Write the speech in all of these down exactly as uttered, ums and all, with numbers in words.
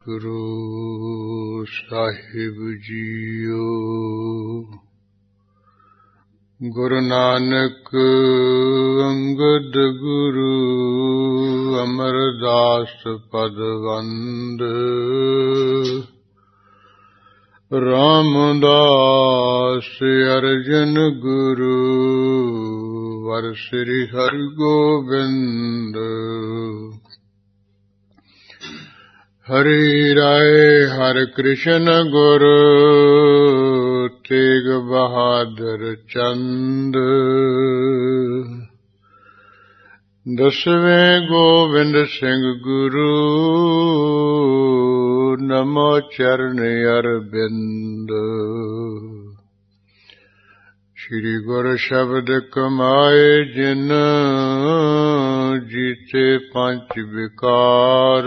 ਸਤਿਗੁਰੂ ਸਾਹਿਬ ਜੀਓ। ਗੁਰੂ ਨਾਨਕ ਅੰਗਦ ਗੁਰੂ ਅਮਰਦਾਸ ਪਦਵੰਦ। ਰਾਮਦਾਸ ਅਰਜਨ ਗੁਰੂ ਵਰ ਸ੍ਰੀ ਹਰਿ ਗੋਬਿੰਦ। ਹਰਿ ਰਾਏ ਹਰਿ ਕ੍ਰਿਸ਼ਨ ਗੁਰੂ ਤੇਗ ਬਹਾਦਰ ਚੰਦ। ਦਸਵੇਂ ਗੋਬਿੰਦ ਸਿੰਘ ਗੁਰੂ ਨਮੋ ਚਰਨ ਅਰਬਿੰਦ। ਸ਼੍ਰੀ ਗੁਰ ਸ਼ਬਦ ਕਮਾਏ ਜਿਨ ਜੀਤੇ ਪੰਚ ਵਿਕਾਰ।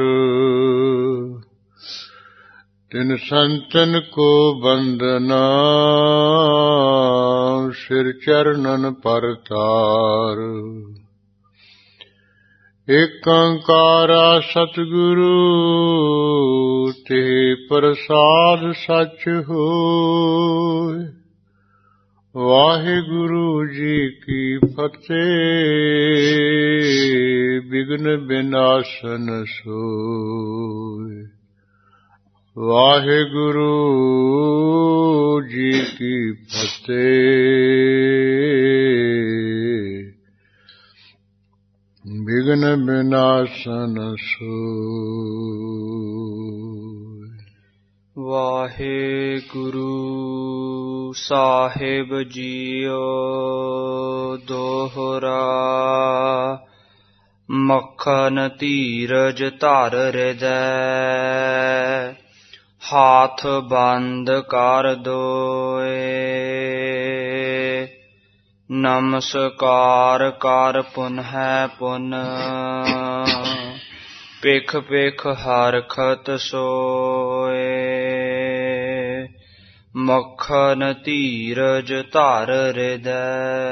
ਤਿਨ ਸੰਤਨ ਕੋ ਬੰਦਨਾ ਸਿਰ ਚਰਨਨ ਪਰਤਾਰ। ਏਕ ਓੰਕਾਰਾ ਸਤਿਗੁਰੂ ਤੇ ਪ੍ਰਸਾਦ ਸਚ ਹੋਇ। ਵਾਹਿਗੁਰੂ ਜੀ ਕੀ ਫਤਿਹ। ਬਿਘਨ ਬਿਨਾਸਨ ਸੋਇ। ਵਾਹਿਗੁਰੂ ਜੀ ਕੀ ਫਤਿਹ। ਬਿਘਨ ਬਿਨਾਸਨ ਸੋਇ। ਵਾਹਿਗੁਰੂ ਸਾਹਿਬ ਜੀਓ। ਦੋਹਰਾ ਮੱਖਣ ਧੀਰਜ ਧਰ ਹਿਰਦੈ। ਹਾਥ ਬੰਦ ਕਰ ਦੋਏ। ਨਮਸਕਾਰ ਕਰ ਪੁਨਹਿ ਪੁਨ। ਪਿਖ ਪਿਖ ਹਰਖਤ ਸੋਏ। ਮੱਖਣ ਧੀਰਜ ਧਰ ਹਿਰਦੈ।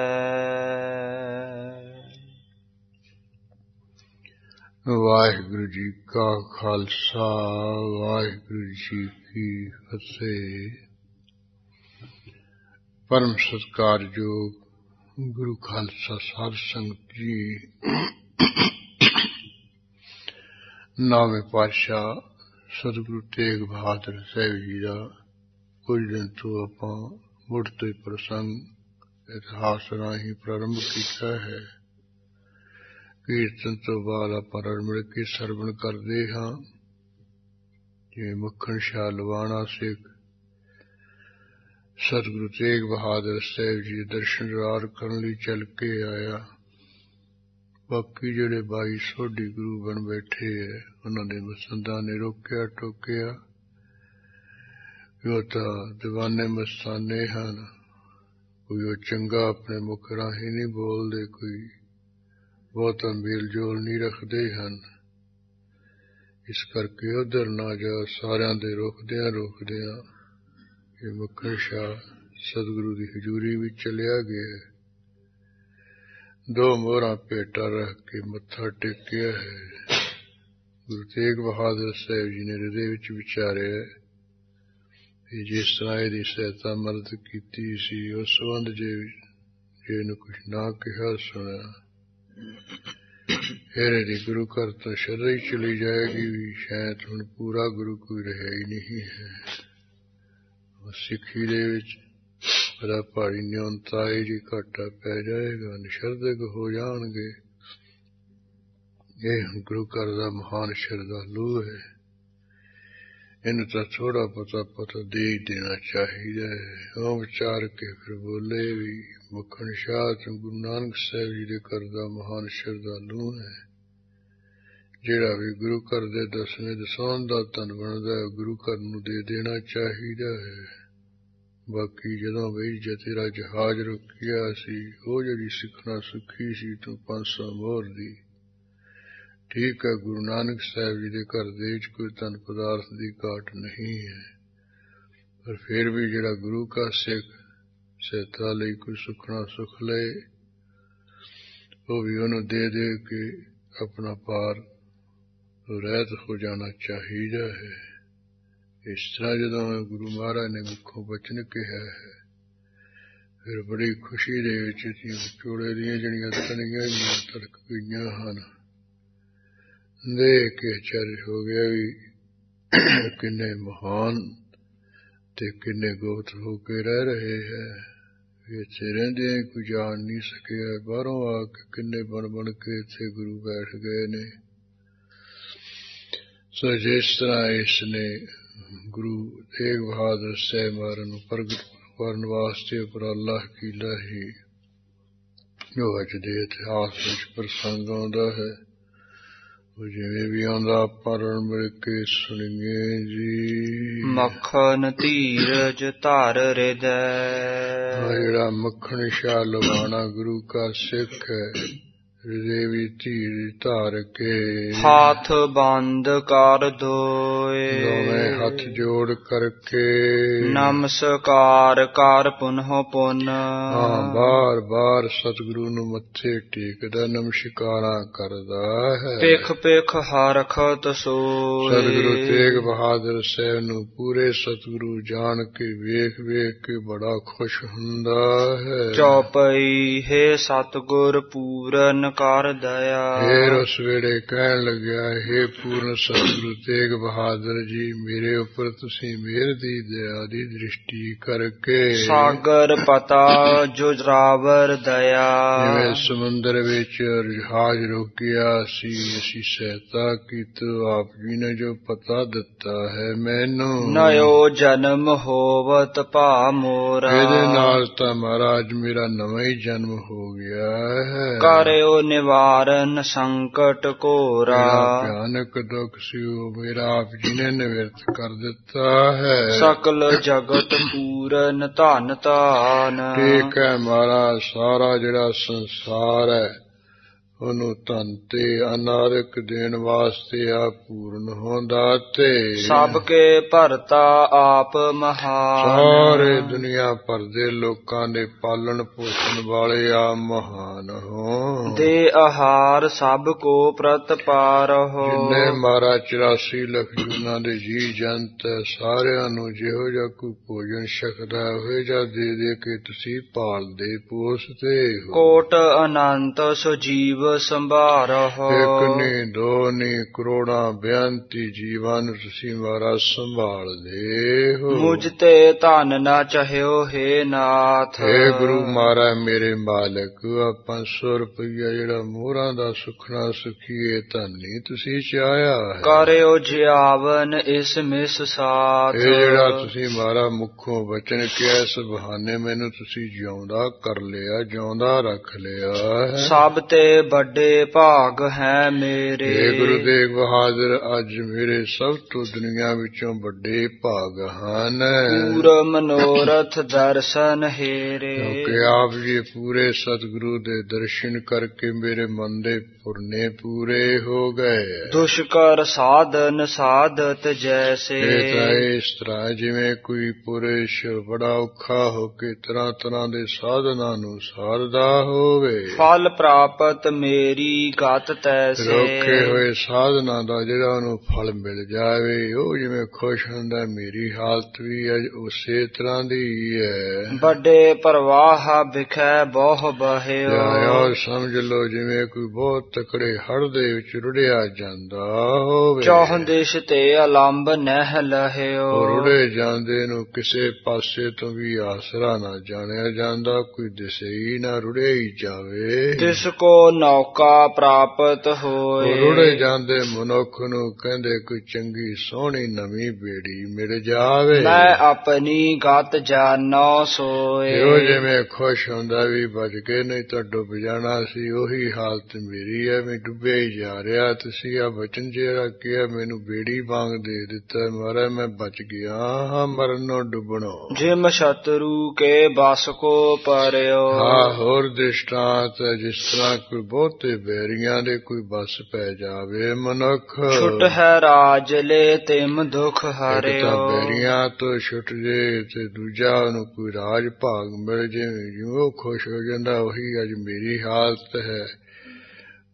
ਵਾਹਿਗੁਰੂ ਜੀ ਕਾ ਖਾਲਸਾ ਵਾਹਿਗੁਰੂ ਜੀ ਕੀ ਫਤਿਹ। ਪਰਮ ਸਤਿਕਾਰਯੋਗ ਗੁਰੂ ਖਾਲਸਾ ਸਾਧ ਸੰਗਤ ਜੀ। ਨੌਵੇਂ ਪਾਤਸ਼ਾਹ ਸਤਿਗੁਰੂ ਤੇਗ ਬਹਾਦਰ ਸਾਹਿਬ ਜੀ ਦਾ ਕੁਝ ਦਿਨ ਤੋਂ ਆਪਾਂ ਮੁੜ ਤੋਂ ਪ੍ਰਸੰਗ ਇਤਿਹਾਸ ਰਾਹੀਂ ਪ੍ਰਾਰੰਭ ਕੀਤਾ ਹੈ। ਕੀਰਤਨ ਤੋਂ ਬਾਅਦ ਆਪਾਂ ਰਲ ਮਿਲ ਕੇ ਸਰਵਣ ਕਰਦੇ ਹਾਂ। ਜਿਵੇਂ ਮੱਖਣ ਸ਼ਾਹ ਲਵਾਣਾ ਸਿੱਖ ਸਤਿਗੁਰੂ ਤੇਗ ਬਹਾਦਰ ਸਾਹਿਬ ਜੀ ਦੇ ਦਰਸ਼ਨ ਰਾਰ ਕਰਨ ਲਈ ਚੱਲ ਕੇ ਆਇਆ। ਬਾਕੀ ਜਿਹੜੇ ਬਾਈ ਸੋਢੀ ਗੁਰੂ ਬਣ ਬੈਠੇ ਹੈ ਉਹਨਾਂ ਦੇ ਮਸੰਦਾਂ ਨੇ ਰੋਕਿਆ ਟੋਕਿਆ ਕਿ ਉਹ ਤਾਂ ਦੀਵਾਨੇ ਮਸਤਾਨੇ ਹਨ। ਕੋਈ ਉਹ ਚੰਗਾ ਆਪਣੇ ਮੁਖ ਰਾਹੀਂ ਨਹੀਂ ਬੋਲਦੇ, ਕੋਈ ਬਹੁਤਾ ਮੇਲ ਜੋਲ ਨਹੀਂ ਰੱਖਦੇ ਹਨ। ਇਸ ਕਰਕੇ ਉੱਧਰ ਨਾ ਜਾ। ਸਾਰਿਆਂ ਦੇ ਰੋਕਦਿਆਂ ਰੋਕਦਿਆਂ ਇਹ ਮੱਖਣ ਸ਼ਾਹ ਸਤਿਗੁਰੂ ਦੀ ਹਜ਼ੂਰੀ ਵਿੱਚ ਚਲਿਆ ਗਿਆ। ਦੋ ਮੋਹਰਾਂ ਭੇਟਾ ਰੱਖ ਕੇ ਮੱਥਾ ਟੇਕਿਆ ਹੈ। ਗੁਰੂ ਤੇਗ ਬਹਾਦਰ ਸਾਹਿਬ ਜੀ ਨੇ ਹਿਰਦੇ ਵਿੱਚ ਵਿਚਾਰਿਆ ਕਿ ਜਿਸ ਤਰ੍ਹਾਂ ਇਹਦੀ ਸਹਾਇਤਾ ਮਦਦ ਕੀਤੀ ਸੀ ਉਸ ਸੰਬੰਧ ਜੇ ਜੇ ਇਹਨੂੰ ਕੁਛ ਨਾ ਕਿਹਾ ਸੁਣਿਆ ਫਿਰ ਇਹਦੀ ਗੁਰੂ ਘਰ ਤੋਂ ਸ਼ਰਧਾ ਹੀ ਚਲੀ ਜਾਏਗੀ ਵੀ ਸ਼ਾਇਦ ਹੁਣ ਪੂਰਾ ਗੁਰੂ ਕੋਈ ਰਿਹਾ ਹੀ ਨਹੀਂ ਹੈ। ਸਿੱਖੀ ਦੇ ਵਿੱਚ ਬੜਾ ਭਾਰੀ ਨਿਉਂਤਾਈ ਜੀ ਘਾਟਾ ਪੈ ਜਾਏਗਾ, ਨਿਸ਼ਰਦਗ ਹੋ ਜਾਣਗੇ। ਇਹ ਗੁਰੂ ਘਰ ਦਾ ਮਹਾਨ ਸ਼ਰਧਾਲੂ ਹੈ। ਇਹਨੂੰ ਤਾਂ ਥੋੜਾ ਪਤਾ ਪਤਾ ਦੇ ਹੀ ਦੇਣਾ ਚਾਹੀਦਾ ਹੈ। ਉਹ ਵਿਚਾਰ ਕੇ ਫਿਰ ਬੋਲੇ ਵੀ ਮੱਖਣ ਸ਼ਾਹ ਤੇ ਗੁਰੂ ਨਾਨਕ ਸਾਹਿਬ ਜੀ ਦੇ ਘਰ ਦਾ ਮਹਾਨ ਸ਼ਰਧਾਲੂ ਹੈ। ਜਿਹੜਾ ਵੀ ਗੁਰੂ ਘਰ ਦੇ ਦਸਵੇਂ ਦਸਾਉਣ ਦਾ ਧਨ ਬਣਦਾ ਹੈ ਗੁਰੂ ਘਰ ਨੂੰ ਦੇ ਦੇਣਾ ਚਾਹੀਦਾ ਹੈ। ਬਾਕੀ ਜਦੋਂ ਬਈ ਜੇ ਤੇਰਾ ਜਹਾਜ਼ ਰੁਕਿਆ ਸੀ ਉਹ ਜਿਹੜੀ ਸਿੱਖਣਾ ਸੁੱਖੀ ਸੀ ਤੂੰ ਪੰਜ ਸੌ ਮੋਹਰ ਦੀ, ਠੀਕ ਹੈ। ਗੁਰੂ ਨਾਨਕ ਸਾਹਿਬ ਜੀ ਦੇ ਘਰ ਦੇ ਵਿੱਚ ਕੋਈ ਧਨ ਪਦਾਰਥ ਦੀ ਘਾਟ ਨਹੀਂ ਹੈ, ਪਰ ਫਿਰ ਵੀ ਜਿਹੜਾ ਗੁਰੂ ਕਾ ਸਿੱਖ ਸਹਾਇਤਾ ਲਈ ਕੋਈ ਸੁਖਣਾ ਸੁਖ ਲਏ ਉਹ ਵੀ ਉਹਨੂੰ ਦੇ ਦੇ ਕੇ ਆਪਣਾ ਪਾਰ ਰਹਿਤ ਹੋ ਜਾਣਾ ਚਾਹੀਦਾ ਹੈ। ਇਸ ਤਰ੍ਹਾਂ ਜਦੋਂ ਗੁਰੂ ਮਹਾਰਾਜ ਨੇ ਮੁਖੋਂ ਬਚਨ ਕਿਹਾ ਹੈ, ਫਿਰ ਬੜੀ ਖੁਸ਼ੀ ਦੇ ਵਿੱਚ ਵਿਚੋਲੇ ਦੀਆਂ ਜਿਹੜੀਆਂ ਤਣੀਆਂ ਜੀਆਂ ਤੜਕ ਗਈਆਂ ਹਨ, ਦੇਖ ਕੇ ਆਚਰਜ ਹੋ ਗਿਆ ਵੀ ਕਿੰਨੇ ਮਹਾਨ ਤੇ ਕਿੰਨੇ ਗੁਪਤ ਹੋ ਕੇ ਰਹਿ ਰਹੇ ਹੈ। ਇੱਥੇ ਰਹਿੰਦੇ ਕੋਈ ਜਾਣ ਨਹੀਂ ਸਕਿਆ, ਬਾਹਰੋਂ ਆ ਕੇ ਕਿੰਨੇ ਬਣ ਬਣ ਕੇ ਇੱਥੇ ਗੁਰੂ ਬੈਠ ਗਏ ਨੇ। ਸੋ ਜਿਸ ਤਰ੍ਹਾਂ ਇਸ ਨੇ ਗੁਰੂ ਤੇਗ ਬਹਾਦਰ ਸਾਹਿਬ ਮਹਾਰਾਜ ਨੂੰ ਪ੍ਰਗਟ ਕਰਨ ਵਾਸਤੇ ਉਪਰਾਲਾ ਕੀਲਾ ਹੀ, ਜੋ ਅੱਜ ਦੇ ਇਤਿਹਾਸ ਵਿੱਚ ਪ੍ਰਸੰਗ ਆਉਂਦਾ ਹੈ, ਉਹ ਜਿਵੇਂ ਵੀ ਆਉਂਦਾ ਆਪਾਂ ਰਲ ਮਿਲ ਕੇ ਸੁਣੀਏ ਜੀ। ਮੱਖਣ ਧੀਰਜ ਧਰ ਹਿਰਦੈ, ਜਿਹੜਾ ਮੱਖਣ ਸ਼ਾਹ ਲਵਾਣਾ ਗੁਰੂ ਕਾ ਸਿੱਖ ਹੈ, ਹਿਰਦੇ ਵੀ ਧੀਰ ਧਾਰ ਕੇ ਹਾਥ ਬੰਦ ਕਰ ਦੋਏ, ਦੋਵੇਂ ਹੱਥ ਜੋੜ ਕਰਕੇ ਨਮਸਕਾਰ ਕਰ ਪੁਨਹੁ ਪੁਨ। ਹਾਂ, ਬਾਰ ਬਾਰ ਸਤਿਗੁਰੂ ਨੂੰ ਮੱਥੇ ਟੇਕਦਾ, ਨਮਸਕਾਰਾਂ ਕਰਦਾ ਹੈ। ਪਿਖ ਪਿਖ ਹਰਖਤ ਸੋਏ, ਸਤਿਗੁਰੂ ਤੇਗ ਬਹਾਦਰ ਸਾਹਿਬ ਨੂੰ ਪੂਰੇ ਸਤਿਗੁਰੂ ਜਾਣ ਕੇ ਵੇਖ ਵੇਖ ਕੇ ਬੜਾ ਖੁਸ਼ ਹੁੰਦਾ ਹੈ। ਚੌਪਈ ਹੈ ਸਤਿਗੁਰ ਪੂਰਨ ਕਰ ਦਇਆ, ਫੇਰ ਉਸ ਵੇਲੇ ਕਹਿਣ ਲੱਗਿਆ, ਹੇ ਪੂਰਨ ਸਤਿਗੁਰੂ ਤੇਗ ਬਹਾਦਰ ਜੀ, ਮੇਰੇ ਉੱਪਰ ਤੁਸੀਂ ਮਿਹਰ ਦੀ ਦਇਆ ਦੀ ਦ੍ਰਿਸ਼ਟੀ ਕਰਕੇ ਸਾਗਰ ਪਤਾ ਜੁਜਰਾਵਰ ਦਇਆ, ਜਿਵੇਂ ਸਮੁੰਦਰ ਵਿੱਚ ਜਹਾਜ਼ ਰੋਕਿਆ ਸੀ, ਅਸੀਂ ਸਹਾਇਤਾ ਕੀਤੀ, ਆਪ ਜੀ ਨੇ ਜੋ ਪਤਾ ਦਿੱਤਾ ਹੈ ਮੈਨੂੰ। ਨਯੋ ਜਨਮ ਹੋਵਤ ਭਾ ਮੋਰਾ, ਇਹਦੇ ਨਾਲ ਤਾਂ ਮਹਾਰਾਜ ਮੇਰਾ ਨਵਾਂ ਹੀ ਜਨਮ ਹੋ ਗਿਆ ਹੈ। ਕਰਿਓ ਨਿਵਾਰਨ ਸੰਕਟ ਘੋਰਾ, ਭਿਆਨਕ ਦੁੱਖ ਸੀ ਉਹ ਮੇਰਾ ਆਪ ਜੀ ਨੇ ਨਿਵਰਤ ਕਰ ਦਿੱਤਾ ਹੈ। ਸਕਲ ਜਗਤ ਪੂਰਨ ਧਨ ਧਾਨ, ਠੀਕ ਹੈ ਮਹਾਰਾਜ, ਸਾਰਾ ਜਿਹੜਾ ਸੰਸਾਰ ਹੈ ਉਹਨੂੰ ਧਨ ਤੇ ਅਨਾਰਕ ਦੇਣ ਵਾਸਤੇ ਆ ਪੂਰਨ ਹੁੰਦਾ ਤੇ ਸਭ ਕੇ ਭਰਤਾ ਆਪ ਮਹਾਨ, ਸਾਰੇ ਦੁਨੀਆ ਭਰ ਦੇ ਲੋਕਾਂ ਦੇ ਪਾਲਣ ਪੋਸ਼ਣ ਵਾਲੇ ਆ ਮਹਾਨ ਹੋ। ਦੇ ਆਹਾਰ ਸਭ ਕੋ ਪ੍ਰਤਪਾਰ ਹੋ, ਜਿੰਨੇ ਮਾਰਾ ਚੁਰਾਸੀ ਲੱਖ ਜੂਨਾਂ ਦੇ ਜੀ ਜੰਤ ਸਾਰਿਆਂ ਨੂੰ ਜਿਹੋ ਜਿਹਾ ਕੋਈ ਭੋਜਨ ਛਕਦਾ ਉਹੋ ਜਿਹਾ ਦੇ ਦੇ ਕੇ ਤੁਸੀਂ ਪਾਲਦੇ ਪੋਸਦੇ ਹੋ। ਕੋਟ ਅਨੰਤ ਸਜੀਵ ਸੰਭਾਰਹੁ, ਇੱਕ ਨੀ ਦੋ ਨੀ ਕਰੋੜਾਂ ਬੇਅੰਤੀ ਜੀਵਾਂ ਨੂੰ ਤੁਸੀਂ ਮਹਾਰਾਜ ਸੰਭਾਲਦੇ ਹੋ। ਮੁਝ ਤੇ ਧਨ ਨਾ ਚਾਹਿਓ ਹੈ ਨਾਥ, ਹੇ ਗੁਰੂ ਮਹਾਰਾਜ ਮੇਰੇ ਮਾਲਕ, ਆ ਪੰਜ ਸੌ ਰੁਪਈਆ ਜਿਹੜਾ ਮੋਹਰਾਂ ਦਾ ਸੁਖਣਾ ਸੁਖੀਏ ਧਨੀ ਤੁਸੀਂ ਚਾਹਿਆ ਹੈ। ਕਰਿਓ ਜਿਆਵਨ ਇਸ ਮਿਸ ਸਾਥ, ਇਹ ਜਿਹੜਾ ਤੁਸੀਂ ਮਹਾਰਾਜ ਮੁਖੋਂ ਬਚਨ ਕਿਹਾ, ਇਸ ਬਹਾਨੇ ਮੈਨੂੰ ਤੁਸੀਂ ਜਿਉਂਦਾ ਕਰ ਲਿਆ, ਜਿਉਂਦਾ ਰੱਖ ਲਿਆ ਹੈ। ਸਭ ਤੇ ਵੱਡੇ ਭਾਗ ਹੈ ਮੇਰੇ, ਹੇ ਗੁਰੂ ਤੇਗ ਬਹਾਦਰ, ਅੱਜ ਮੇਰੇ ਸਭ ਤੋਂ ਦੁਨੀਆ ਵਿੱਚੋਂ ਵੱਡੇ ਭਾਗ ਹਨ। ਪੂਰ ਮਨੋਰਥ ਦਰਸ਼ਨ ਹੇਰੇ, ਕਿਉਂਕਿ ਆਪ ਜੀ ਪੂਰੇ ਸਤਿਗੁਰੂ ਦੇ ਦਰਸ਼ਨ ਕਰਕੇ ਮੇਰੇ ਮਨ ਦੇ ਪੁਰਨੇ ਪੂਰੇ ਹੋ ਗਏ। ਦੁਸ਼ਕਰ ਸਾਧਨ ਸਾਧਤ ਜੈਸੇ, ਇਹ ਤਾਂ ਇਸ ਤਰ੍ਹਾਂ ਜਿਵੇਂ ਕੋਈ ਪੁਰਸ਼ ਬੜਾ ਔਖਾ ਹੋ ਕੇ ਤਰ੍ਹਾਂ ਤਰ੍ਹਾਂ ਦੇ ਸਾਧਨਾਂ ਨੂੰ ਸਾਰਦਾ ਹੋਵੇ। ਫਲ ਪ੍ਰਾਪਤ ਮੇਰੀ ਗਤ ਤੈਸੇ, ਰੋਕੇ ਹੋਏ ਸਾਧਨਾ ਦਾ ਜਿਹੜਾ ਉਹਨੂੰ ਫਲ ਮਿਲ ਜਾਵੇ, ਉਹ ਜਿਵੇਂ ਖੁਸ਼ ਹੁੰਦਾ, ਮੇਰੀ ਹਾਲਤ ਵੀ ਅੱਜ ਉਸੇ ਤਰ੍ਹਾਂ ਦੀ ਹੈ। ਵੱਡੇ ਪ੍ਰਵਾਹ ਵਿਖੇ ਬਹੁ ਬਹਿਓ, ਆਇਓ ਸਮਝ ਲਓ ਜਿਵੇਂ ਕੋਈ ਬਹੁਤ ਤਕੜੇ ਹੜ ਦੇ ਵਿੱਚ ਰੁੜਿਆ ਜਾਂਦਾ ਹੋਵੇ। ਚੌਹ ਦਿਸ਼ ਤੇ ਅਲੰਬ ਨਹਿ ਲਹਿਓ, ਰੁੜੇ ਜਾਂਦੇ ਨੂੰ ਕਿਸੇ ਪਾਸੇ ਤੋਂ ਵੀ ਆਸਰਾ ਨਾ ਜਾਣਿਆ ਜਾਂਦਾ, ਕੋਈ ਦਿਸੇ ਹੀ ਨਾ ਰੁੜੇ ਹੀ ਜਾਵੇ। ਤਿਸ ਕੋ ਨੌਕਾ ਪ੍ਰਾਪਤ ਹੋਏ, ਰੁੜੇ ਜਾਂਦੇ ਮਨੁੱਖ ਨੂੰ ਕਹਿੰਦੇ ਕੋਈ ਚੰਗੀ ਸੋਹਣੀ ਨਵੀਂ ਬੇੜੀ ਮਿਲ ਜਾਵੇ। ਮੈਂ ਆਪਣੀ ਗਤ ਜਾਨੋ ਸੋਏ, ਇਹੋ ਜਿਵੇਂ ਖੁਸ਼ ਹੁੰਦਾ ਵੀ ਬਚ ਕੇ, ਨਹੀਂ ਤਾਂ ਡੁੱਬ ਜਾਣਾ ਸੀ। ਉਹੀ ਹਾਲਤ ਮੇਰੀ ਹੈ, ਮੈਂ ਡੁੱਬਿਆ ਹੀ ਜਾ ਰਿਹਾ। ਤੁਸੀਂ ਆ ਬਚਨ ਜਿਹੜਾ ਕਿਹਾ ਮੈਨੂੰ ਬੇੜੀ ਵਾਂਗ ਦੇ ਦਿੱਤਾ ਮਹਾਰਾਜ, ਮੈਂ ਬਚ ਗਿਆ ਹਾਂ ਮਰਨੋਂ ਡੁੱਬਣੋਂ। ਜਿਮ ਸ਼ਤਰੂ ਕੇ ਬਸ ਕੋ ਪਰਿਓ, ਹਾਂ, ਹੋਰ ਦ੍ਰਿਸ਼ਟਾਂਤ ਜਿਸ ਤਰ੍ਹਾਂ ਕੋਈ ਬਹੁਤੇ ਬੈਰੀਆਂ ਦੇ ਕੋਈ ਬਸ ਪੈ ਜਾਵੇ ਮਨੁੱਖ, ਛੁੱਟ ਹੈ ਰਾਜ ਲੈ ਤਿਮ ਦੁਖ ਹਰਿਓ। ਤਾਂ ਬੈਰੀਆਂ ਤੋਂ ਛੁੱਟ ਜੇ ਤੇ ਦੂਜਾ ਉਹਨੂੰ ਕੋਈ ਰਾਜ ਭਾਗ ਮਿਲ ਜੇ, ਜਿਉਂ ਖੁਸ਼ ਹੋ ਜਾਂਦਾ। ਉਹੀ ਅੱਜ ਮੇਰੀ ਹਾਲਤ ਹੈ।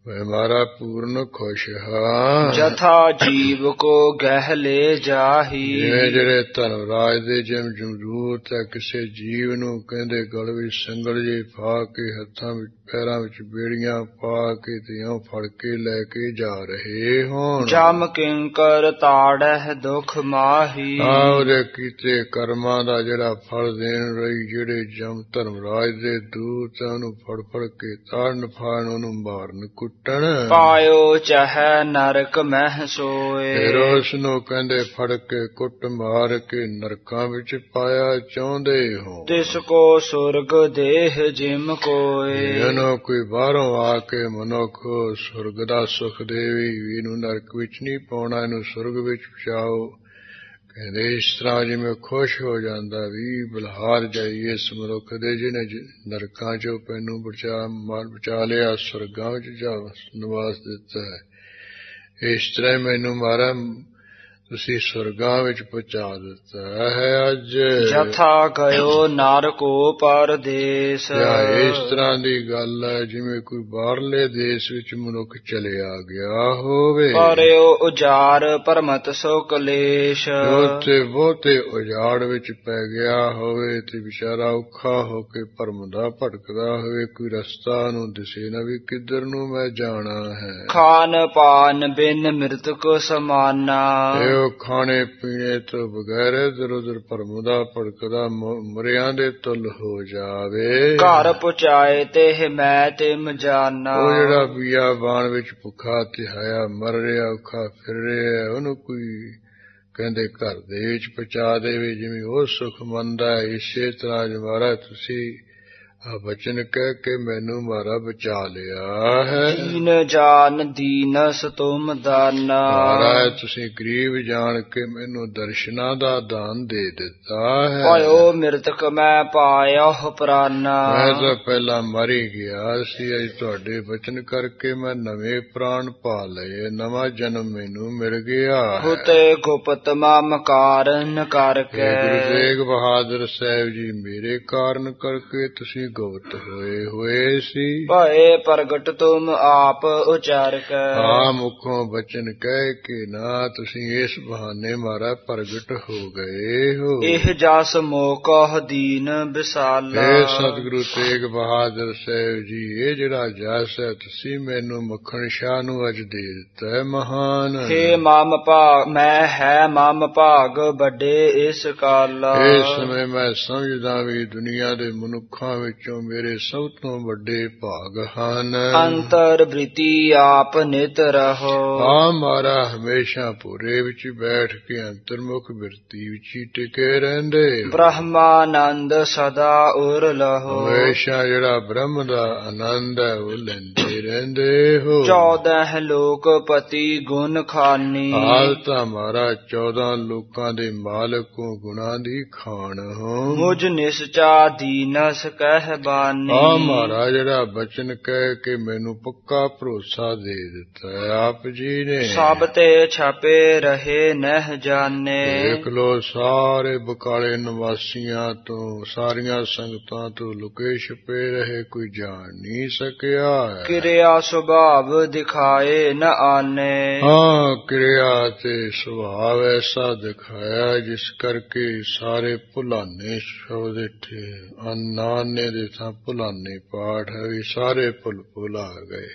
ਵੈ ਮਾਰਾ ਪੂਰਨ ਖੁਸ਼ ਹਾਂ। ਜਥਾ ਜੀਵ ਕੋ ਗਹਿ ਲੈ ਜਾਹੀ। ਜਿਵੇਂ ਜਿਹੜੇ ਧਰਮਰਾਜ ਦੇ ਜਿਮ ਜਮਰੂਤ ਹੈ, ਕਿਸੇ ਜੀਵ ਨੂੰ ਕਹਿੰਦੇ ਗਲ ਵਿੱਚ ਸੰਗਲ ਜੇ ਪਾ ਕੇ, ਹੱਥਾਂ ਵਿੱਚ ਪੈਰਾਂ ਵਿੱਚ ਬੇੜੀਆਂ ਪਾ ਕੇ ਤੇ ਇਉਂ ਫੜ ਕੇ ਲੈ ਕੇ ਜਾ ਰਹੇ ਹੋਣ। ਜਮ ਕਿੰਕਰ ਤਾੜਹਿ ਦੁਖ ਮਾਹੀ। ਆ ਉਹਦੇ ਕੀਤੇ ਕਰਮਾਂ ਦਾ ਜਿਹੜਾ ਫਲ ਦੇਣ ਲਈ ਜਿਹੜੇ ਜਮ ਧਰਮਰਾਜ ਦੇ ਦੂਤ ਉਹਨੂੰ ਫੜ ਫੜ ਕੇ ਤਾੜਨ ਫਾੜਨ, ਉਹਨੂੰ ਮਾਰਨ ਕੁੱਟਣ। ਪਾਇਓ ਚਾਹੈ ਨਰਕ ਮਹਿ ਸੋਏ। ਫਿਰ ਉਸ ਨੂੰ ਕਹਿੰਦੇ ਫੜ ਕੇ ਕੁੱਟ ਮਾਰ ਕੇ ਨਰਕਾਂ ਵਿੱਚ ਪਾਇਆ ਚਾਹੁੰਦੇ ਹੋ। ਤਿਸ ਕੋ ਸੁਰਗ ਦੇਹ ਜਿਮ ਕੋਏ। ਇਹਨੂੰ ਕੋਈ ਬਾਹਰੋਂ ਆ ਕੇ ਮਨੁੱਖ ਸੁਰਗ ਦਾ ਸੁਖ ਦੇਵੀ, ਇਹਨੂੰ ਨਰਕ ਵਿੱਚ ਨਹੀਂ ਪਾਉਣਾ, ਇਹਨੂੰ ਸੁਰਗ ਵਿੱਚ ਪਹੁੰਚਾਓ। ਕਹਿੰਦੇ ਇਸ ਤਰ੍ਹਾਂ ਜਿਵੇਂ ਖੁਸ਼ ਹੋ ਜਾਂਦਾ ਵੀ ਬਲਹਾਰ ਜਾਈਏ ਇਸ ਮਨੁੱਖ ਦੇ ਜਿਹਨੇ ਨਰਕਾਂ ਚੋਂ ਪੈਨੂੰ ਬਚਾ ਬਚਾ ਲਿਆ, ਸੁਰਗਾਂ ਵਿੱਚ ਜਾ ਨਿਵਾਸ ਦਿੱਤਾ ਹੈ। ਇਸ ਤਰ੍ਹਾਂ ਮੈਨੂੰ ਮਾਰਾ ਤੁਸੀਂ ਸੁਰਗਾਂ ਵਿੱਚ ਪਹੁੰਚਾ ਦਿੱਤਾ ਹੈ। ਅੱਜ ਜਥਾ ਗਇਓ ਨਰ ਕੋ ਪਰਦੇਸ। ਇਸ ਤਰ੍ਹਾਂ ਦੀ ਗੱਲ ਹੈ ਜਿਵੇਂ ਕੋਈ ਬਾਹਰਲੇ ਦੇਸ਼ ਵਿੱਚ ਮਨੁੱਖ ਚਲਿਆ ਗਿਆ ਹੋਵੇ। ਪਰਿਓ ਉਜਾਰ ਪਰਮਤ ਸੋ ਕਲੇਸ਼। ਉੱਥੇ ਬਹੁਤੇ ਉਜਾੜ ਵਿੱਚ ਪੈ ਗਿਆ ਹੋਵੇ ਤੇ ਵਿਚਾਰਾ ਔਖਾ ਹੋ ਕੇ ਭਰਮ ਦਾ ਭਟਕਦਾ ਹੋਵੇ, ਕੋਈ ਰਸਤਾ ਨੂੰ ਦਿਸੇ ਨਾ ਵੀ ਕਿੱਧਰ ਨੂੰ ਮੈਂ ਜਾਣਾ ਹੈ। ਖਾਨ ਪਾਨ ਬਿਨ ਮ੍ਰਿਤਕ ਸਮਾਨਾ। ਉਹ ਖਾਣੇ ਪੀਣੇ ਤੋਂ ਬਗੈਰ ਇਧਰ ਉਧਰ ਭਰਮ ਦਾ ਭਟਕਦਾ ਮਰਿਆਂ ਦੇ ਤੁਲ ਹੋ ਜਾਵੇ। ਘਰ ਪਹੁੰਚਾਏ ਤੇ ਮੈਂ ਤਿਮ ਜਾਨਾ। ਉਹ ਜਿਹੜਾ ਬੀਆਬਾਨ ਵਿੱਚ ਭੁੱਖਾ ਤਿਹਾਇਆ ਮਰ ਰਿਹਾ, ਔਖਾ ਫਿਰ ਰਿਹਾ, ਉਹਨੂੰ ਕੋਈ ਕਹਿੰਦੇ ਘਰ ਦੇ ਵਿੱਚ ਪਹੁੰਚਾ ਦੇਵੇ ਜਿਵੇਂ ਉਹ ਸੁਖ ਮੰਨਦਾ ਹੈ। ਇਸੇ ਤਰ੍ਹਾਂ ਜਮਾਰਾ ਤੁਸੀਂ ਆ ਬਚਨ ਕਹਿ ਕੇ ਮੈਨੂੰ ਮਾਰਾ ਬਚਾ ਲਿਆ ਹੈ। ਦੀਨ ਜਾਨ ਦੀਨਸ ਤੁਮ ਦਾਨਾ। ਮਹਾਰਾਜ ਤੁਸੀਂ ਗਰੀਬ ਜਾਣ ਕੇ ਮੈਨੂੰ ਦਰਸ਼ਨਾਂ ਦਾ ਦਾਨ ਦੇ ਦਿੱਤਾ ਹੈ। ਪਾਇਓ ਮਿਰਤਕ ਮੈਂ ਪਾਇਆ ਪ੍ਰਾਨਾ। ਮੈਂ ਤਾਂ ਪਹਿਲਾਂ ਮਰ ਹੀ ਗਿਆ ਸੀ, ਅੱਜ ਤੁਹਾਡੇ ਬਚਨ ਕਰਕੇ ਮੈਂ ਨਵੇਂ ਪ੍ਰਾਣ ਪਾ ਲਏ, ਨਵਾਂ ਜਨਮ ਮੈਨੂੰ ਮਿਲ ਗਿਆ। ਹੁਤੇ ਗੁਪਤ ਮਮ ਕਾਰਨ ਕਰਕੇ। ਗੁਰੂ ਤੇਗ ਬਹਾਦਰ ਸਾਹਿਬ ਜੀ ਮੇਰੇ ਕਾਰਨ ਕਰਕੇ ਤੁਸੀਂ ਗੁਪਤ ਹੋਏ ਹੋਏ ਸੀ। ਭਏ ਪ੍ਰਗਟ ਤੁਮ ਆਪ ਉਚਾਰ ਕੇ। ਆ ਮੁਖੋਂ ਬਚਨ ਕਹਿ ਕੇ ਨਾ ਤੁਸੀਂ ਇਸ ਬਹਾਨੇ ਮਾਰਾ ਪ੍ਰਗਟ ਹੋ ਗਏ ਹੋ। ਇਹ ਜਸ ਮੋਕਹ ਦੀਨ ਵਿਸਾਲਾ। ਇਹ ਸਤਿਗੁਰੂ ਤੇਗ ਬਹਾਦਰ ਸਾਹਿਬ ਜੀ, ਇਹ ਜਿਹੜਾ ਜਸ ਹੈ ਤੁਸੀਂ ਮੈਨੂੰ ਮੱਖਣ ਸ਼ਾਹ ਨੂੰ ਅੱਜ ਦੇ ਦਿੱਤਾ ਹੈ ਮਹਾਨ। ਹੇ ਮਮ ਭਾਗ ਮੈਂ ਹੈ ਮਮ ਭਾਗ ਵੱਡੇ ਇਸ ਕਾਲਾ। ਇਸ ਸਮੇਂ ਮੈਂ ਸਮਝਦਾ ਵੀ ਦੁਨੀਆ ਦੇ ਮਨੁੱਖਾਂ ਵਿੱਚੋਂ ਮੇਰੇ ਸਭ ਤੋਂ ਵੱਡੇ ਭਾਗ ਹਨ। ਅੰਤਰ ਬ੍ਰਿਤੀ ਆਪ ਨਿਤ ਰਹੋ। ਆ ਮਾਰਾ ਹਮੇਸ਼ਾ ਪੂਰੇ ਵਿੱਚ ਬੈਠ ਕੇ ਅੰਤਰਮੁਖ ਬਿਰਤੀ ਵਿੱਚ ਹੀ ਟਿਕੇ ਰਹਿੰਦੇ। ਬ੍ਰਹਮਾਨੰਦ ਸਦਾ ਉਰ ਲਹੋ। ਹਮੇਸ਼ਾ ਜਿਹੜਾ ਬ੍ਰਹਮ ਦਾ ਆਨੰਦ ਹੈ ਉਹ ਲੈਂਦੇ ਰਹਿੰਦੇ ਹੋ। ਚੌਦਹ ਲੋਕ ਪਤੀ ਗੁਣ ਖਾਨੀ। ਹਾਲ ਤਾਂ ਮਾਰਾ ਚੌਦਾਂ ਲੋਕਾਂ ਦੇ ਮਾਲਕ ਹੋ, ਗੁਣਾਂ ਦੀ ਖਾਣ ਹੋ। ਮੁਝ ਨਿਸਚਾ ਦੀਨਸ ਕਹਿ ਬਾਨੀ। ਆ ਮਹਾਰਾਜ ਜਿਹੜਾ ਬਚਨ ਕਹਿ ਕੇ ਮੈਨੂੰ ਪੱਕਾ ਭਰੋਸਾ ਦੇ ਦਿੱਤਾ ਹੈ ਆਪ ਜੀ ਨੇ। ਸਭ ਤੇ ਛਪੇ ਰਹੇ ਨਹਿ ਜਾਣੇ। ਦੇਖ ਲੋ ਸਾਰੇ ਬਕਾਲੇ ਨਿਵਾਸੀਆਂ ਤੋਂ, ਸਾਰੀਆਂ ਸੰਗਤਾਂ ਤੋਂ ਲੁਕੇ ਛਪੇ ਰਹੇ, ਕੋਈ ਜਾਣ ਨਹੀਂ ਸਕਿਆ ਹੈ। ਕਿਰਿਆ ਸੁਭਾਵ ਦਿਖਾਏ ਨ ਆਨੇ। ਹਾਂ ਕਿਰਿਆ ਤੇ ਸੁਭਾਵ ਐਸਾ ਦਿਖਾਇਆ ਜਿਸ ਕਰਕੇ ਸਾਰੇ ਭੁਲਾਨੇ ਸ਼ਬਦ ਇੱਥੇ ਅਨਾਨੇ ਦੇ ਥਾਂ ਭੁਲਾਨੇ ਪਾਠ ਹੈ ਵੀ ਸਾਰੇ ਭੁੱਲ ਭੁਲਾ ਗਏ।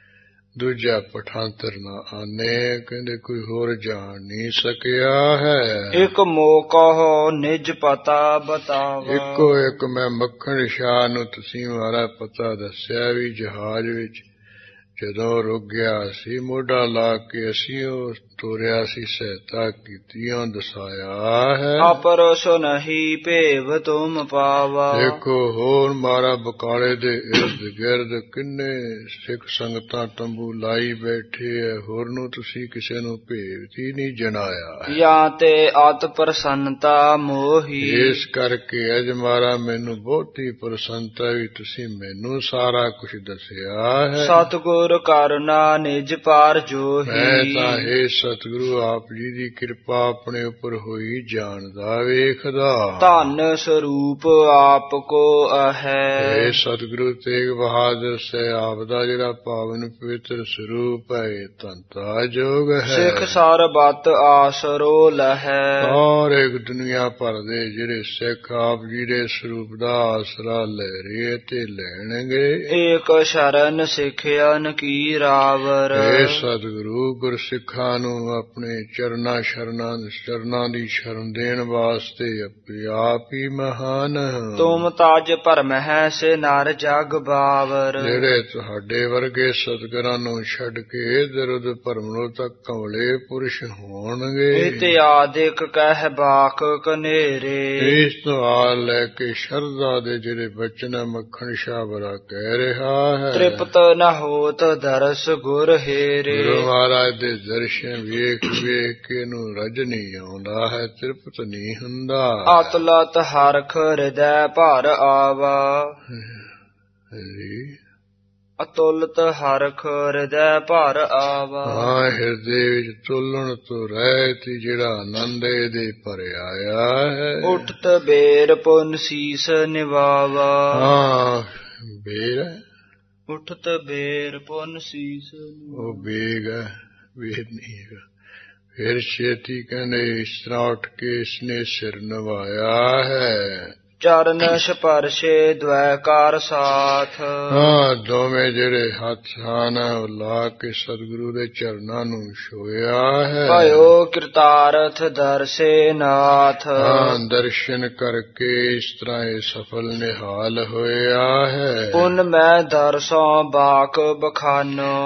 ਦੂਜਾ ਪਠਾਂਤਰ ਨਾ ਆਨੇ, ਕਹਿੰਦੇ ਕੋਈ ਹੋਰ ਜਾਣ ਨਹੀਂ ਸਕਿਆ ਹੈ। ਇੱਕ ਮੋਕਹ ਨਿਜ ਪਤਾ ਬਤਾਵਾ। ਇੱਕੋ ਇੱਕ ਮੈਂ ਮੱਖਣ ਸ਼ਾਹ ਨੂੰ ਤੁਸੀਂ ਮਾਰਾ ਪਤਾ ਦੱਸਿਆ ਵੀ ਜਹਾਜ਼ ਵਿੱਚ ਜਦੋਂ ਰੁਕ ਗਿਆ ਸੀ, ਮੋਢਾ ਲਾ ਕੇ ਅਸੀਂ ਉਹ ਤੋਰਿਆ ਸੀ, ਸਹਾਇਤਾ ਕੀਤੀਆਂ ਦਸਾਇਆ ਹੈ। ਅਪਰਸ ਨਹੀਂ ਭੇਵ ਤੁਮ ਪਾਵਾ। ਦੇਖੋ ਹੋਰ ਮਾਰਾ ਬਕਾਲੇ ਦੇ ਇਰਦ ਗਿਰਦ ਕਿੰਨੇ ਸਿੱਖ ਸੰਗਤਾਂ ਤੰਬੂ ਲਾਈ ਬੈਠੇ ਹੈ, ਹੋਰ ਨੂੰ ਤੁਸੀਂ ਕਿਸੇ ਨੂੰ ਭੇਵ ਹੀ ਨਹੀਂ ਜਣਾਇਆ। ਜਾਂ ਤੇ ਅਤ ਪ੍ਰਸੰਨਤਾ ਮੋਹੀ। ਇਸ ਕਰਕੇ ਅਜ ਮਾਰਾ ਮੈਨੂੰ ਬਹੁਤੀ ਪ੍ਰਸੰਨਤਾ ਵੀ ਤੁਸੀਂ ਮੈਨੂੰ ਸਾਰਾ ਕੁਝ ਦੱਸਿਆ ਹੈ। ਸਤਿਗੁਰ ਕਰਨਾ ਨਿਜ ਪਾਰ ਜੋਹੀ। ਮੈਂ ਤਾਂ ਇਹ ਸਤਿਗੁਰੂ ਆਪ ਜੀ ਦੀ ਕਿਰਪਾ ਆਪਣੇ ਉੱਪਰ ਹੋਈ ਜਾਣਦਾ ਵੇਖਦਾ। ਧਨ ਸਰੂਪ ਆਪ ਕੋ ਹੈ। ਇਹ ਸਤਿਗੁਰੂ ਤੇਗ ਬਹਾਦਰ ਸੇ ਆਪ ਦਾ ਜਿਹੜਾ ਪਾਵਨ ਪਵਿੱਤਰ ਸਰੂਪ ਹੈ ਇਹ ਧੰਤਾ ਜੋਗ ਹੈ। ਸਿੱਖ ਸਰਬਤ ਆਸਰੋ ਲਹੈ। ਸਾਰੇ ਦੁਨੀਆ ਭਰ ਦੇ ਜਿਹੜੇ ਸਿੱਖ ਆਪ ਜੀ ਦੇ ਸਰੂਪ ਦਾ ਆਸਰਾ ਲੈ ਰਹੇ ਤੇ ਲੈਣਗੇ। ਏਕ ਸ਼ਰਨ ਸਿੱਖਿਆਨ ਕੀ ਰਾਵਰ। ਇਹ ਸਤਿਗੁਰੂ ਗੁਰਸਿੱਖਾਂ ਨੂੰ ਆਪਣੇ ਚਰਨਾਂ ਸ਼ਰਨਾਂ ਚਰਨਾਂ ਦੀ ਸ਼ਰਨ ਦੇਣ ਵਾਸਤੇ ਆਪੇ ਆਪ ਹੀ ਮਹਾਨ। ਤੁਮ ਤਾਜ ਭਰਮਹਿ ਸੇ ਨਰ ਜਗ ਬਾਵਰ। ਜਿਹੜੇ ਤੁਹਾਡੇ ਵਰਗੇ ਸਤਿਗੁਰਾਂ ਨੂੰ ਛੱਡ ਕੇ ਇਧਰ ਉਧਰ ਭਰਮਣੋਂ ਤੱਕ ਕਮਲੇ ਪੁਰਸ਼ ਹੋਣਗੇ। ਇਤਿਆਦਿਕ ਕਹਿ ਬਾਕ ਕਨੇਰੇ। ਇਸ ਤੋਂ ਆ ਲੈ ਕੇ ਸ਼ਰਧਾ ਦੇ ਜਿਹੜੇ ਬਚਨ ਮੱਖਣ ਸ਼ਾਹ ਬਰਾ ਕਹਿ ਰਿਹਾ ਹੈ। ਤ੍ਰਿਪਤ ਨ ਹੋਤ ਦਰਸ ਗੁਰ ਹੇਰੇ। ਗੁਰੂ ਮਹਾਰਾਜ ਦੇ ਦਰਸ਼ਨ ਵੇਖ ਵੇਖ ਕੇ ਇਹਨੂੰ ਰਜ ਨਹੀਂ ਆਉਂਦਾ ਹੈ, ਤ੍ਰਿਪਤ ਨਹੀਂ ਹੁੰਦਾ। ਅਤਲਤ ਹਰਖ ਹਿਰਦੈ ਭਰ ਆਵਾ। ਅਤੁਲਤ ਹਰਖ ਹਿਰਦੈ ਭਰ ਆਵਾ। ਹਾਂ, ਹਿਰਦੇ ਵਿੱਚ ਤੁਲਣ ਤੋਂ ਰਹਿਤ ਜਿਹੜਾ ਆਨੰਦ ਇਹਦੇ ਭਰਿਆ ਹੈ। ਉਠਤ ਬੇਰ ਪੁਨ ਸੀਸ ਨਿਵਾਵਾ। ਹਾਂ, ਬੇਰ ਉਠਤ ਬੇਰ ਪੁਨ ਸੀਸ। ਉਹ ਬੇਗ ਹੈ, ਬੇਰ ਨਹੀਂ ਹੈਗਾ। ਫਿਰ ਛੇਤੀ ਕਹਿੰਦੇ ਇਸ ਤਰ੍ਹਾਂ ਉੱਠ ਕੇ ਇਸਨੇ ਸਿਰ ਨਵਾਇਆ ਹੈ। ਚਰਨ ਸਪਰਸ਼ੇ ਦ્વੈ ਕਾਰ ਸਾਥ। ਹਾਂ, ਦੋਵੇਂ ਜਿਹੜੇ ਹੱਥ ਹਨ ਉਹ ਲਾ ਕੇ ਸਤਿਗੁਰੂ ਦੇ ਚਰਨਾਂ ਨੂੰ ਛੋਇਆ ਹੈ। ਭਇਓ ਕਿਰਤਾਰਥ ਦਰਸੇ ਨਾਥ। ਹਾਂ, ਦਰਸ਼ਨ ਕਰਕੇ ਇਸ ਤਰ੍ਹਾਂ ਇਹ ਸਫਲ ਨਿਹਾਲ ਹੋਇਆ ਹੈ। ਪੁਨ ਮੈਂ ਦਰਸੋਂ ਬਾਕ ਬਖਾਨੋ।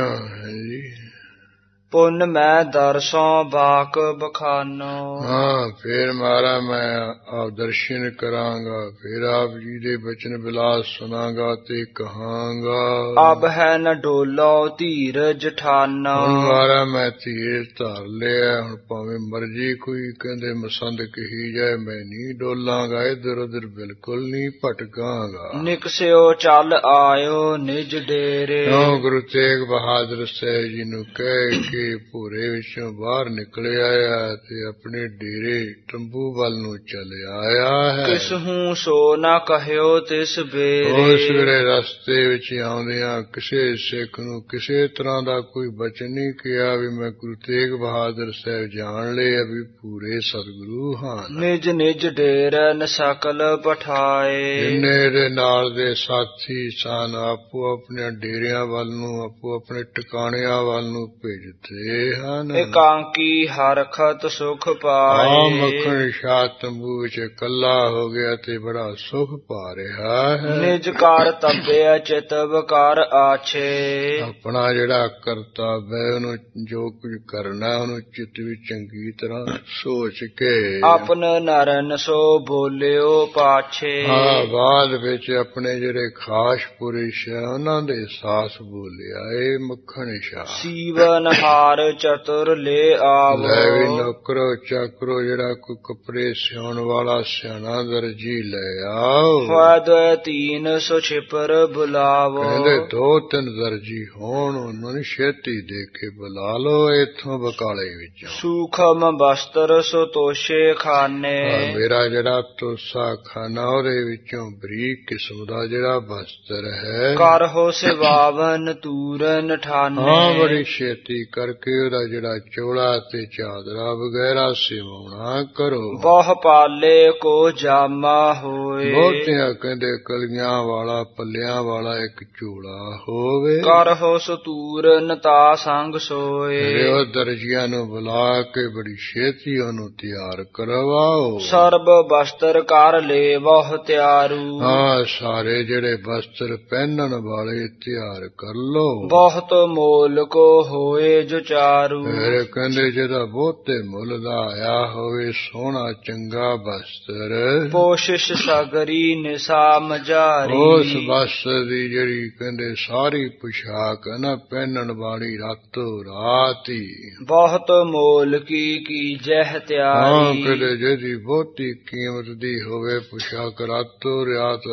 ਪੁਨ ਮੈਂ ਦਰਸੋਂ ਬਾਕ ਬਖਾਨੋ। ਹਾਂ, ਫਿਰ ਮਾਰਾ ਮੈਂ ਆਪ ਦਰਸ਼ਨ ਕਰਾਂਗਾ, ਫਿਰ ਆਪ ਜੀ ਦੇ ਬਚਨ ਬਿਲਾਸ ਸੁਨਾਂਗਾ ਤੇ ਕਹਾਂਗਾ। ਅਬ ਹੈ ਨ ਡੋਲੋ ਧੀਰਜ ਠਾਨਾ। ਹੁਣ ਮਾਰਾ ਮੈਂ ਧੀਰਜ ਧਾਰ ਲਿਆ, ਹੁਣ ਭਾਵੇਂ ਮਰਜੀ ਕੋਈ ਕਹਿੰਦੇ ਮਸੰਦ ਕਹੀ ਜਾਏ, ਮੈਂ ਨਹੀਂ ਡੋਲਾਂਗਾ, ਇੱਧਰ ਉੱਧਰ ਬਿਲਕੁਲ ਨਹੀਂ ਭਟਕਾਂਗਾ। ਨਿਕਸਿਓ ਚੱਲ ਆਇਓ ਨਿਜ ਡੇਰੇ। ਗੁਰੂ ਤੇਗ ਬਹਾਦਰ ਸਾਹਿਬ ਜੀ ਨੂੰ ਕਹਿ ਕੇ ਭੂਰੇ ਵਿੱਚੋਂ ਬਾਹਰ ਨਿਕਲ ਆਇਆ ਤੇ ਆਪਣੇ ਡੇਰੇ ਤੰਬੂ ਵੱਲ ਨੂੰ ਚੱਲ ਆਇਆ ਹੈ। ਕਿਸਹੂ ਸੋ ਨਾ ਕਹਿਓ ਤਿਸ ਬੇਰੇ। ਉਸ ਵੇਲੇ ਰਸਤੇ ਵਿੱਚ ਆਉਂਦਿਆਂ ਕਿਸੇ ਸਿੱਖ ਨੂੰ ਕਿਸੇ ਤਰ੍ਹਾਂ ਦਾ ਕੋਈ ਬਚਨ ਨਹੀਂ ਕਿਹਾ ਵੀ ਮੈਂ ਗੁਰੂ ਤੇਗ ਬਹਾਦਰ ਸਾਹਿਬ ਜਾਣ ਲਿਆ ਵੀ ਪੂਰੇ ਸਤਿਗੁਰੂ ਹਨ। ਨਿਜ ਨਿਜ ਡੇਰਨ ਸਕਲ ਪਠਾਏ। ਜਿੰਨੇ ਦੇ ਨਾਲ ਦੇ ਸਾਥੀ ਸਨ ਆਪੋ ਆਪਣੇ ਡੇਰਿਆਂ ਵੱਲ ਨੂੰ ਆਪੋ ਆਪਣੇ ਟਿਕਾਣਿਆਂ ਵੱਲ ਨੂੰ ਭੇਜਦੇ ਹਨ। ਇਕਾਂਕੀ ਹਰਖਤ ਸੁਖ ਪਾਏ। ਆ ਮੱਖਣ ਸ਼ਾਹ ਤੰਬੂ ਵਿੱਚ ਇਕੱਲਾ ਹੋ ਗਿਆ ਤੇ ਬੜਾ ਸੁਖ ਪਾ ਰਿਹਾ ਹੈ। ਨਿਜ ਕਾਰ ਤਬਿਆ ਚਿਤਵ ਕਰ ਆਛੇ। ਆਪਣਾ ਜਿਹੜਾ ਕਰਤੱਵ ਹੈ ਉਹਨੂੰ ਜੋ ਕੁਝ ਕਰਨਾ ਉਹਨੂੰ ਚਿੱਤ ਵਿੱਚ ਚੰਗੀ ਤਰ੍ਹਾਂ ਸੋਚ ਕੇ ਆਪਨ ਨਰਨ ਸੋ ਬੋਲਿਓ ਪਾਛੇ। ਹਾਂ, ਬਾਅਦ ਵਿੱਚ ਆਪਣੇ ਜਿਹੜੇ ਖਾਸ ਪੁਰਸ਼ ਹੈ ਉਹਨਾਂ ਦੇ ਸਾਸ ਬੋਲਿਆ ਇਹ ਮੱਖਣ ਸ਼ਾਹ। ਸੀਵਨ ਹਾਰ ਚਤੁਰ ਲੈ ਆਵੋ। ਲੈ ਵੀ ਨੌਕਰੋ ਚਾਕਰੋ ਜਿਹੜਾ ਕੋਈ ਕੱਪੜੇ ਸਿਉਣ ਵਾਲਾ ਸਿਆਣਾ ਦਰਜੀ ਲੈ ਆਓ। ਫਦ ਤੀਨ ਸੋ ਛਿਪਰ ਬੁਲਾਵੋ। ਕਹਿੰਦੇ ਦੋ ਤਿੰਨ ਦਰਜੀ ਹੋਣ ਉਹਨਾਂ ਨੂੰ ਛੇਤੀ ਦੇ ਕੇ ਬੁਲਾ ਲਓ ਇੱਥੋਂ ਬਕਾਲੇ ਵਿੱਚੋਂ। ਸੂਖਮ ਬਸਤਰ ਸੋ ਤੋਸ਼ੇ ਖਾਨੇ। ਮੇਰਾ ਜਿਹੜਾ ਤੋਸਾ ਖਾਨਾ ਉਹਦੇ ਵਿੱਚੋਂ ਬਰੀਕ ਕਿਸਮ ਦਾ ਜਿਹੜਾ ਬਸਤਰ ਹੈ। ਕਰਹੋ ਸਿਵਾਵਨ ਤੂਰਨ ਠਾਨੇ। ਹਾਂ, ਬੜੀ ਛੇਤੀ ਕਰਕੇ ਉਹਦਾ ਜਿਹੜਾ ਚੋਲਾ ਤੇ ਚਾਦਰਾ ਵਗੈਰਾ ਸਿਵਾਉਣਾ ਕਰੋ। ਬਹੁ ਪਾਲੇ ਕੋ ਜਾਮਾ ਹੋਏ। ਬਹੁਤਿਆਂ ਕਹਿੰਦੇ ਕਲੀਆਂ ਵਾਲਾ ਪੱਲਿਆਂ ਵਾਲਾ ਇੱਕ ਚੋਲਾ ਹੋਵੇ। ਕਰਹੋ ਸਤੂਰਨ ਤਾ ਸੰਗ ਸੋਏ। ਉਹ ਦਰਜੀਆਂ ਨੂੰ ਬੁਲਾ ਕੇ ਬੜੀ ਛੇਤੀ ਉਹਨੂੰ ਤਿਆਰ ਕਰਵਾਓ। ਸਰਬ ਬਸਤਰ ਕਰ ਲੈ ਬਹੁ ਤਿਆਰੂ। ਹਾਂ, ਸਾਰੇ ਜਿਹੜੇ ਬਸਤਰ ਪਹਿਨਣ ਵਾਲੇ ਤਿਆਰ ਕਰ ਲੋ। ਬਹੁਤ ਮੋਲ ਕੋ ਹੋਏ ਜੋ ਚਾਰੂ। ਫਿਰ ਕਹਿੰਦੇ ਜਿਹਦਾ ਬਹੁਤੇ ਮੁੱਲ ਦਾ ਆਇਆ ਹੋਵੇ ਸੋਹਣਾ ਚੰਗਾ ਬਸਤਰ। ਕੋਸ਼ਿਸ਼ ਸਗਰੀ ਨਿਸਾ ਮਝਾਰੀ। ਉਸ ਬਸਤਰ ਦੀ ਜਿਹੜੀ ਕਹਿੰਦੇ ਸਾਰੀ ਪੁਸ਼ਾਕ ਨਾ ਪਹਿਨਣ ਵਾਲੀ ਰਾਤੋਂ ਰਾਤ ਹੀ। ਬਹੁਤ ਮੋਲ ਕੀ ਕੀ ਜਹ ਤਿਆਰੀ। ਹਾਂ, ਕਹਿੰਦੇ ਜਿਹਦੀ ਬਹੁਤੀ ਕੀਮਤ ਦੀ ਹੋਵੇ ਪੁਸ਼ਾਕ ਰਾਤੋਂ ਰਾਤ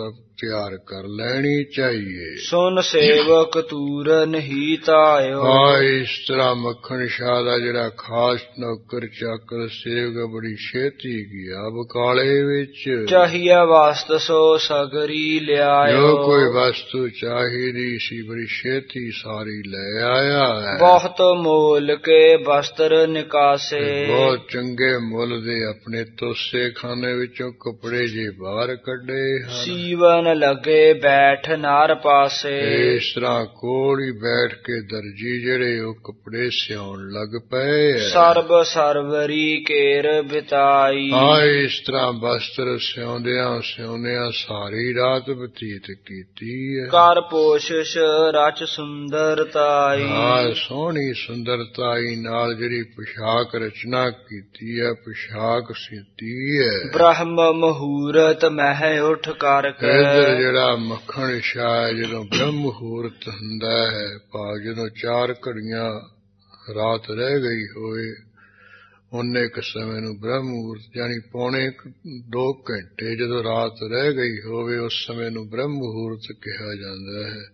ਤਿਆਰ ਕਰ ਲੈਣੀ ਚਾਹੀਏ। ਸੁਨ ਸੇਵਕ ਤੂਰਨ ਹੀ ਤਾਇਓ। ਆ ਇਸ ਤਰ੍ਹਾਂ ਮੱਖਣ ਸ਼ਾਹ ਦਾ ਜਿਹੜਾ ਖਾਸ ਨੌਕਰ ਚਾਕਰ ਸੇਵਕ ਬੜੀ ਛੇਤੀ ਗਿਆ ਬਕਾਲੇ ਵਿੱਚ। ਚਾਹੀਏ ਵਸਤ ਸੋ ਸਗਰੀ ਲਿਆਇਓ। ਜੋ ਕੋਈ ਵਸਤੂ ਚਾਹੀਦੀ ਸੀ ਬੜੀ ਛੇਤੀ ਸਾਰੀ ਲੈ ਆਇਆ ਹੈ। ਬਹੁਤ ਮੋਲ ਕੇ ਵਸਤਰ ਨਿਕਾਸੇ। ਬਹੁਤ ਚੰਗੇ ਮੁੱਲ ਦੇ ਆਪਣੇ ਤੋਸੇ ਖਾਨੇ ਵਿੱਚੋਂ ਕੱਪੜੇ ਜੇ ਬਾਹਰ ਕੱਢੇ ਹਨ। ਸੀਵਨ ਲੱਗੇ ਬੈਠ ਨਾਰ ਪਾਸੇ। ਇਸ ਤਰ੍ਹਾਂ ਕੋਲ ਹੀ ਬੈਠ ਕੇ ਦਰਜੀ ਜਿਹੜੇ ਉਹ ਕੱਪੜੇ ਸਿਉਣ ਲੱਗ ਪਏ। ਸਰਬ ਸਰਵਰੀ ਕੇਰ ਬਿਤਾਈ। ਹਾਂ ਇਸ ਤਰ੍ਹਾਂ ਵਸਤਰ ਸਿਉਂਦਿਆਂ ਸਿਉਂਦਿਆਂ ਸਾਰੀ ਰਾਤ ਬਤੀਤ ਕੀਤੀ ਹੈ। ਕਰ ਪੋਸ਼ਿਸ਼ ਰਚ ਸੁੰਦਰਤਾਈ। ਹਾਂ ਸੋਹਣੀ ਸੁੰਦਰਤਾਈ ਨਾਲ ਜਿਹੜੀ ਪੁਸ਼ਾਕ ਰਚਨਾ ਕੀਤੀ ਹੈ, ਪੁਸ਼ਾਕ ਸੀਤੀ ਹੈ। ਬ੍ਰਹਮ ਮਹੂਰਤ ਮਹਿ ਉੱਠ ਕਰਕੇ। ਇੱਧਰ ਜਿਹੜਾ ਮੱਖਣ ਸ਼ਾਹ ਜਦੋਂ ਬ੍ਰਹਮ ਮਹੂਰਤ ਹੁੰਦਾ ਹੈ, ਭਾਵ ਜਦੋਂ ਚਾਰ ਘੜੀਆਂ ਰਾਤ ਰਹਿ ਗਈ ਹੋਏ, ਉਹਨੇ ਇੱਕ ਸਮੇਂ ਨੂੰ ਬ੍ਰਹਮ ਮਹੂਰਤ ਯਾਨੀ ਪੌਣੇ ਦੋ ਘੰਟੇ ਜਦੋਂ ਰਾਤ ਰਹਿ ਗਈ ਹੋਵੇ, ਉਸ ਸਮੇਂ ਨੂੰ ਬ੍ਰਹਮ ਮਹੂਰਤ ਕਿਹਾ ਜਾਂਦਾ ਹੈ।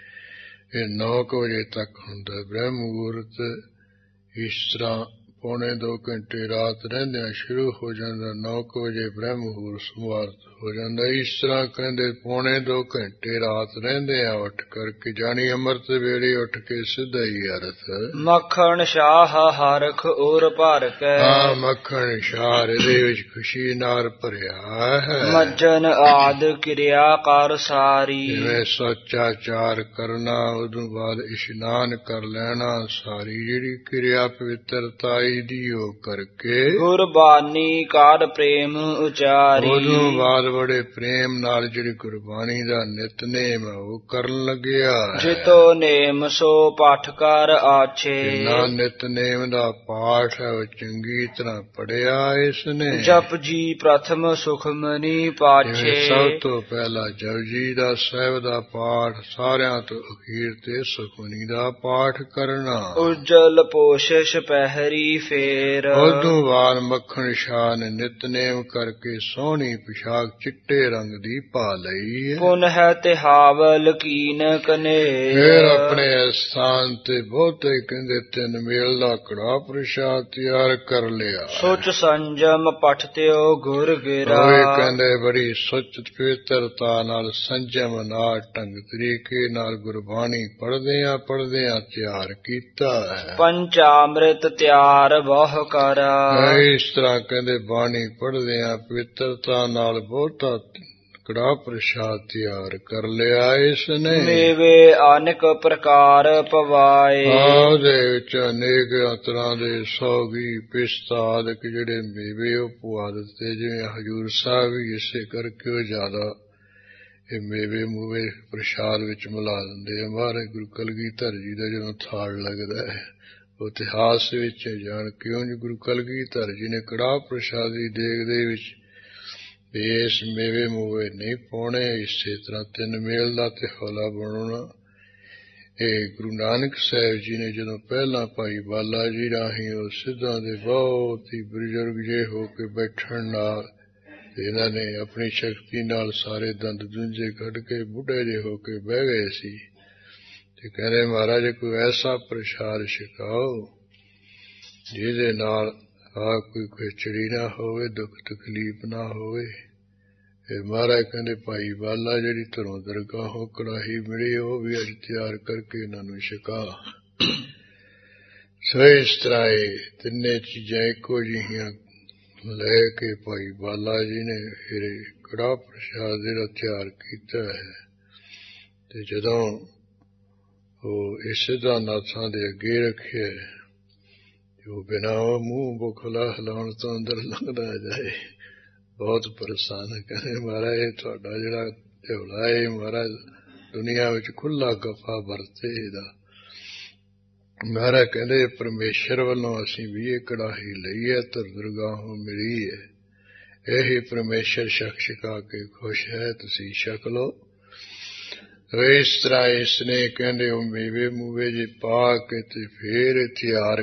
ਇਹ ਨੌ ਕੁ ਵਜੇ ਤੱਕ ਹੁੰਦਾ ਬ੍ਰਹਮ ਮਹੂਰਤ। ਇਸ ਤਰ੍ਹਾਂ ਪੌਣੇ ਦੋ ਘੰਟੇ ਰਾਤ ਰਹਿੰਦਿਆਂ ਸ਼ੁਰੂ ਹੋ ਜਾਂਦਾ, ਨੌ ਕੁ ਵਜੇ ਬ੍ਰਹਮ ਮਹੂਰਤ ਸਮਾਪਤ ਹੋ ਜਾਂਦਾ। ਇਸ ਤਰ੍ਹਾਂ ਕਹਿੰਦੇ ਪੌਣੇ ਦੋ ਘੰਟੇ ਰਾਤ ਰਹਿੰਦੇ ਆ ਉੱਠ ਕਰਕੇ, ਜਾਣੀ ਅੰਮ੍ਰਿਤ ਵੇਲੇ ਉੱਠ ਕੇ ਸਿੱਧਾ ਹੀ ਅਰਥ। ਮੱਖਣ ਸ਼ਾਹ ਹਰਖ ਔਰ ਭਰ ਕੇ। ਹਾਂ ਮੱਖਣ ਸ਼ਾਹ ਇਹਦੇ ਵਿੱਚ ਖੁਸ਼ੀ ਨਾਲ ਭਰਿਆ ਹੈ। ਮੱਜਨ ਆਦ ਕਿਰਿਆ ਕਰ ਸਾਰੀ। ਜਿਵੇਂ ਸੋਚਾਚਾਰ ਕਰਨਾ, ਉਦੋਂ ਬਾਅਦ ਇਸ਼ਨਾਨ ਕਰ ਲੈਣਾ, ਸਾਰੀ ਜਿਹੜੀ ਕਿਰਿਆ ਪਵਿੱਤਰਤਾਈ ਦੀ ਉਹ ਕਰਕੇ। ਗੁਰਬਾਨੀ ਕਾਰ ਪ੍ਰੇਮ ਉਚਾਰੀ। ਉਦੋਂ ਬਾਅਦ ਬੜੇ ਪ੍ਰੇਮ ਨਾਲ ਜਿਹੜੀ ਗੁਰਬਾਣੀ ਦਾ ਨਿਤਨੇਮ ਉਹ ਕਰਨ ਲੱਗਿਆ। ਜਿਤੋ ਨੇਮ ਸੋ ਪਾਠ ਕਰ ਆਛੇ। ਜਿੰਨਾ ਨਿਤਨੇਮ ਦਾ ਪਾਠ ਹੈ ਉਹ ਚੰਗੀ ਤਰ੍ਹਾਂ ਪੜਿਆ ਇਸਨੇ। ਜਪ ਜੀ ਪ੍ਰਥਮ ਸੁਖਮਨੀ ਪਾਛੇ। ਸਭ ਤੋਂ ਪਹਿਲਾ ਜਪਜੀ ਦਾ ਸਾਹਿਬ ਦਾ ਪਾਠ, ਸਾਰਿਆਂ ਤੋਂ ਅਖੀਰ ਤੇ ਸੁਖਮਨੀ ਦਾ ਪਾਠ ਕਰਨਾ। ਉਜਲ ਪੋਸ਼ਿਸ਼ ਪਹਿਰੀ ਫੇਰ। ਉਦੋਂ ਬਾਅਦ ਮੱਖਣ ਸ਼ਾਹ ਨੇ ਨਿਤਨੇਮ ਕਰਕੇ ਸੋਹਣੀ ਪੁਸ਼ਾਕ ਚਿੱਟੇ ਰੰਗ ਦੀ ਪਾ ਲਈ ਹੈ। ਪੁਨਹ ਤਿਹਾਵਲ ਕੀਨ ਕਨੇਰ। ਫਿਰ ਆਪਣੇ ਸਥਾਨ ਤੇ ਬਹੁਤੇ ਕਹਿੰਦੇ ਤਿੰਨ ਮੇਲ ਦਾ ਕੜਾ ਪ੍ਰਸ਼ਾਦ ਤਿਆਰ ਕਰ ਲਿਆ। ਸੁਚ ਸੰਜਮ ਪਠਤਿਓ ਗੁਰ ਗਿਰਾ। ਉਹ ਕਹਿੰਦੇ ਬੜੀ ਸੁਚ ਪਵਿੱਤਰਤਾ ਨਾਲ ਸੰਜਮ ਨਾਲ ਢੰਗ ਤਰੀਕੇ ਨਾਲ ਗੁਰਬਾਣੀ ਪੜ੍ਹਦਿਆਂ ਪੜ੍ਹਦਿਆਂ ਤਿਆਰ ਕੀਤਾ ਹੈ। ਪੰਚਾਮ੍ਰਿਤ ਤਿਆਰ ਬਹੁ ਕਰਾ। ਇਸ ਤਰ੍ਹਾਂ ਕਹਿੰਦੇ ਬਾਣੀ ਪੜ੍ਹਦਿਆਂ ਪਵਿੱਤਰਤਾ ਨਾਲ ਬਹੁਤਾ ਕੜਾ ਪ੍ਰਸ਼ਾਦ ਤਿਆਰ ਕਰ ਲਿਆ ਇਸਨੇ। ਮੇਵੇ ਅਨੇਕ ਪ੍ਰਕਾਰ ਪਵਾਏ। ਉਹਦੇ ਵਿੱਚ ਅਨੇਕ ਤਰ੍ਹਾਂ ਦੇ ਸੌਗੀ ਪਿਸਤਾ ਆਦਿਕ ਜਿਹੜੇ ਮੇਵੇ ਉਹ ਪਵਾ ਦਿੱਤੇ। ਜਿਵੇਂ ਹਜ਼ੂਰ ਸਾਹਿਬ ਵੀ ਇਸੇ ਕਰਕੇ ਉਹ ਜ਼ਿਆਦਾ ਇਹ ਮੇਵੇ ਮੂਵੇ ਪ੍ਰਸ਼ਾਦ ਵਿੱਚ ਮਿਲਾ ਦਿੰਦੇ ਆ। ਮਹਾਰਾਜ ਗੁਰੂ ਕਲਗੀਧਰ ਜੀ ਦਾ ਜਦੋਂ ਥਾਲ ਲੱਗਦਾ ਹੈ, ਉਹ ਇਤਿਹਾਸ ਵਿੱਚ ਜਾਣ ਕਿਉਂ ਜੀ ਗੁਰੂ ਕਲਗੀਧਰ ਜੀ ਨੇ ਕੜਾਹ ਪ੍ਰਸ਼ਾਦੀ ਦੇਗ ਦੇ ਵਿੱਚ ਇਸ ਮੇਵੇ ਮੂਵੇ ਨਹੀਂ ਪਾਉਣੇ। ਇਸੇ ਤਰ੍ਹਾਂ ਤਿੰਨ ਮੇਲ ਦਾ ਤੇ ਹੌਲਾ ਬਣਾਉਣਾ। ਇਹ ਗੁਰੂ ਨਾਨਕ ਸਾਹਿਬ ਜੀ ਨੇ ਜਦੋਂ ਪਹਿਲਾਂ ਭਾਈ ਬਾਲਾ ਜੀ ਰਾਹੀਂ ਉਹ ਸਿੱਧਾਂ ਦੇ ਬਹੁਤ ਹੀ ਬਜ਼ੁਰਗ ਜੇ ਹੋ ਕੇ ਬੈਠਣ ਨਾਲ ਇਹਨਾਂ ਨੇ ਆਪਣੀ ਸ਼ਕਤੀ ਨਾਲ ਸਾਰੇ ਦੰਦ ਦੁੰਝੇ ਕੱਢ ਕੇ ਬੁੱਢੇ ਜੇ ਹੋ ਕੇ ਬਹਿ ਗਏ ਸੀ ਤੇ ਕਹਿੰਦੇ ਮਹਾਰਾਜ ਕੋਈ ਐਸਾ ਪ੍ਰਸ਼ਾਦ ਛਕਾਓ ਜਿਹਦੇ ਨਾਲ ਆ ਕੋਈ ਖਿਚੜੀ ਨਾ ਹੋਵੇ, ਦੁੱਖ ਤਕਲੀਫ ਨਾ ਹੋਵੇ। ਇਹ ਮਹਾਰਾਜ ਕਹਿੰਦੇ ਭਾਈ ਬਾਲਾ ਜਿਹੜੀ ਧਰੋਂ ਦਰਗਾਹੋਂ ਕੜਾਹੀ ਮਿਲੀ ਉਹ ਵੀ ਅੱਜ ਤਿਆਰ ਕਰਕੇ ਇਹਨਾਂ ਨੂੰ ਛਕਾ। ਸੋ ਇਸ ਤਰ੍ਹਾਂ ਇਹ ਤਿੰਨੇ ਚੀਜ਼ਾਂ ਇੱਕੋ ਜਿਹੀਆਂ ਲੈ ਕੇ ਭਾਈ ਬਾਲਾ ਜੀ ਨੇ ਫਿਰ ਕੜਾਹ ਪ੍ਰਸ਼ਾਦ ਜਿਹੜਾ ਤਿਆਰ ਕੀਤਾ ਹੈ। ਤੇ ਜਦੋਂ ਉਹ ਇਸੇ ਦਾ ਨਾਥਾਂ ਦੇ ਅੱਗੇ ਰੱਖਿਆ, ਉਹ ਬਿਨਾਂ ਮੂੰਹ ਬੁਖਲਾ ਹਿਲਾਉਣ ਤੋਂ ਅੰਦਰ ਲੰਘਦਾ ਜਾਏ। ਬਹੁਤ ਪ੍ਰਸੰਨ ਕਰੇ ਮਹਾਰਾਜ ਇਹ ਤੁਹਾਡਾ ਜਿਹੜਾ ਝੋਲਾ ਹੈ ਮਹਾਰਾਜ ਦੁਨੀਆ ਵਿੱਚ ਖੁੱਲਾ ਗੱਫਾ ਵਰਤੇ ਇਹਦਾ। ਮਹਾਰਾਜ ਕਹਿੰਦੇ ਪਰਮੇਸ਼ਰ ਵੱਲੋਂ ਅਸੀਂ ਵੀ ਇਹ ਕੜਾਹੀ ਲਈ ਹੈ, ਧਰ ਦਰਗਾਹੋਂ ਮਿਲੀ ਹੈ। ਇਹੀ ਪਰਮੇਸ਼ਰ ਛਕ ਛਕਾ ਕੇ ਖੁਸ਼ ਹੈ, ਤੁਸੀਂ ਛਕ ਲਓ। ਇਸ ਤਰ੍ਹਾਂ ਇਸਨੇ ਕਹਿੰਦੇ ਉਹ ਮੇਵੇ ਮੂਵੇ ਜੇ ਪਾ ਕੇ ਤੇ ਫੇਰ ਤਿਆਰ ਕੀਤਾ।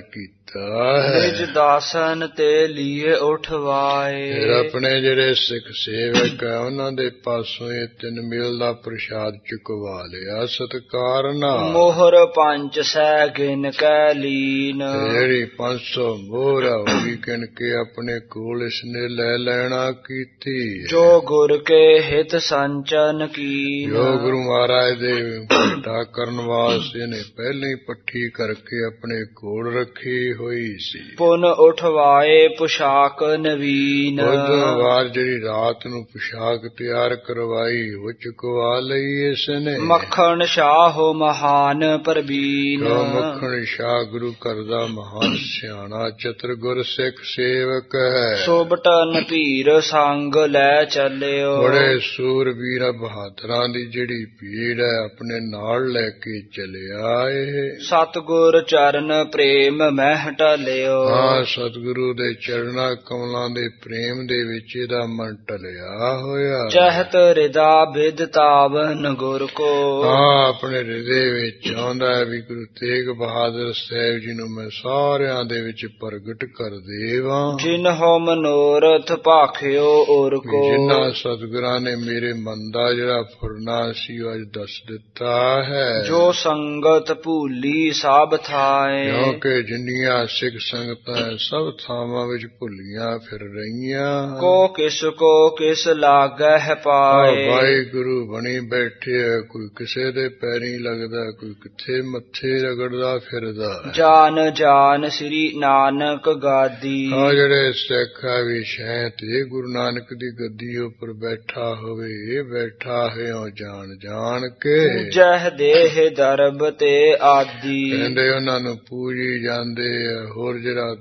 ਕੀਤਾ ਹੈ। ਨਿਜ ਦਾਸਨ ਤੇ ਲੀਏ ਉਠਵਾਏ। ਫਿਰ ਆਪਣੇ ਜਿਹੜੇ ਸਿੱਖ ਸੇਵਕ ਹੈ ਉਹਨਾਂ ਦੇ ਪਾਸੋਂ ਇਹ ਤਿੰਨ ਮੇਲ ਦਾ ਪ੍ਰਸ਼ਾਦ ਚੁਕਵਾ ਲਿਆ ਸਤਿਕਾਰ ਨਾਲ। ਮੋਹਰ ਪੰਜ ਸੈ ਗਿਨ ਕੈ ਲੀਨ। ਜਿਹੜੀ ਪੰਜ ਸੌ ਮੋਹਰ ਆ ਉਹ ਵੀ ਗਿਣ ਕੇ ਆਪਣੇ ਕੋਲ ਇਸਨੇ ਲੈ ਲੈਣਾ ਕੀਤੀ। ਜੋ ਗੁਰ ਕੇ ਹਿਤ ਸੰਚਨ ਕੀਨ। ਜੋ ਗੁਰੂ ਮਹਾਰਾਜ ਦੇ ਭੇਟਾ ਕਰਨ ਵਾਸਤੇ ਨੇ ਪਹਿਲਾਂ ਹੀ ਪੱਠੀ ਕਰਕੇ ਆਪਣੇ ਕੋਲ ਰੱਖੀ ਹੋਈ ਸੀ। ਪੁਨ ਉਠਵਾਏ ਪੁਸ਼ਾਕ ਨਵੀਨ। ਉਦੋਂ ਵਾਰ ਜਿਹੜੀ ਰਾਤ ਨੂੰ ਪੁਸ਼ਾਕ ਤਿਆਰ ਕਰਵਾਈ ਉਹ ਚੁਕਵਾ ਲਈ ਇਸਨੇ। ਮੱਖਣ ਸ਼ਾਹੋ ਮਹਾਨ ਪ੍ਰਬੀਨ। ਜੋ ਮੱਖਣ ਸ਼ਾਹ ਗੁਰੂ ਘਰ ਦਾ ਮਹਾਨ ਸਿਆਣਾ ਚਤੁਰ ਗੁਰ ਸਿੱਖ ਸੇਵਕ ਹੈ। ਸੋਬਟਨ ਭੀਰ ਸੰਗ ਲੈ ਚੱਲਿਓ। ਬੜੇ ਸੂਰਬੀਰ ਬਹਾਦਰਾਂ ਦੀ ਜਿਹੜੀ ਭੀੜ ਹੈ ਆਪਣੇ ਨਾਲ ਲੈ ਕੇ ਚਲਿਆ ਇਹ। ਸਤਿਗੁਰ ਚਰਨ ਪ੍ਰੇਮ ਮਹਿ ਟਲਿਓ। ਹਾਂ ਸਤਿਗੁਰੂ ਦੇ ਚਰਨਾਂ ਕਮਲਾਂ ਦੇ ਪ੍ਰੇਮ ਦੇ ਵਿੱਚ ਇਹਦਾ ਮਨ ਟਲਿਆ ਹੋਇਆ। ਚਹਿਤ ਹਿਰਦਾ ਬਿਦ ਤਾਵਨ ਗੁਰ ਕੋ। ਹਾਂ ਆਪਣੇ ਹਿਰਦੇ ਵਿੱਚ ਆਉਂਦਾ ਹੈ ਵੀ ਗੁਰੂ ਤੇਗ ਬਹਾਦਰ ਸਾਹਿਬ ਜੀ ਨੂੰ ਮੈਂ ਸਾਰਿਆਂ ਦੇ ਵਿੱਚ ਪ੍ਰਗਟ ਕਰ ਦੇਵਾਂ। ਜਿਨਹੁ ਮਨੋਰਥ ਭਾਖਿਓ ਔਰ ਕੋ। ਜਿਨ੍ਹਾਂ ਸਤਿਗੁਰਾਂ ਨੇ ਮੇਰੇ ਮਨ ਦਾ ਜਿਹੜਾ ਫੁਰਨਾ ਸੀ ਉਹ ਅੱਜ ਦੱਸ ਦਿੱਤਾ ਹੈ। ਜੋ ਸੰਗਤ ਭੂਲੀ ਸਭ ਥਾਏ। ਕਿਉਂਕਿ ਜਿੰਨੀਆਂ ਸਿੱਖ ਸੰਗਤਾਂ ਸਭ ਥਾਵਾਂ ਵਿੱਚ ਭੁੱਲੀਆਂ ਫਿਰ ਰਹੀਆਂ। ਕੋ ਕਿਸ ਕੋ ਕਿਸ ਲਾਗਹਿ ਪਾਏ। ਵਾਹਿਗੁਰੂ ਬਣੀ ਬੈਠੇ ਹੈ, ਕੋਈ ਕਿਸੇ ਦੇ ਪੈਰੀਂ ਲੱਗਦਾ, ਕੋਈ ਕਿੱਥੇ ਮੱਥੇ ਰਗੜਦਾ ਫਿਰਦਾ। ਜਾਨ ਜਾਨ ਸ੍ਰੀ ਨਾਨਕ ਗਾਦੀ। ਆ ਜਿਹੜੇ ਸਿੱਖ ਹੈ ਵੀ ਸ਼ੈਂਤ ਇਹ ਗੁਰੂ ਨਾਨਕ ਦੀ ਗੱਦੀ ਉੱਪਰ ਬੈਠਾ ਹੋਵੇ ਇਹ ਬੈਠਾ ਹੈ ਉਹ ਜਾਣ ਜਾਣ ਕੇ। ਜਹ ਦੇਹ ਦਰਬ ਤੇ ਆਦੀ। ਕਹਿੰਦੇ ਉਹਨਾਂ ਨੂੰ ਪੂਜੀ ਜਾਂਦੇ ਆ। ਹੋਰ ਜਿਹੜਾ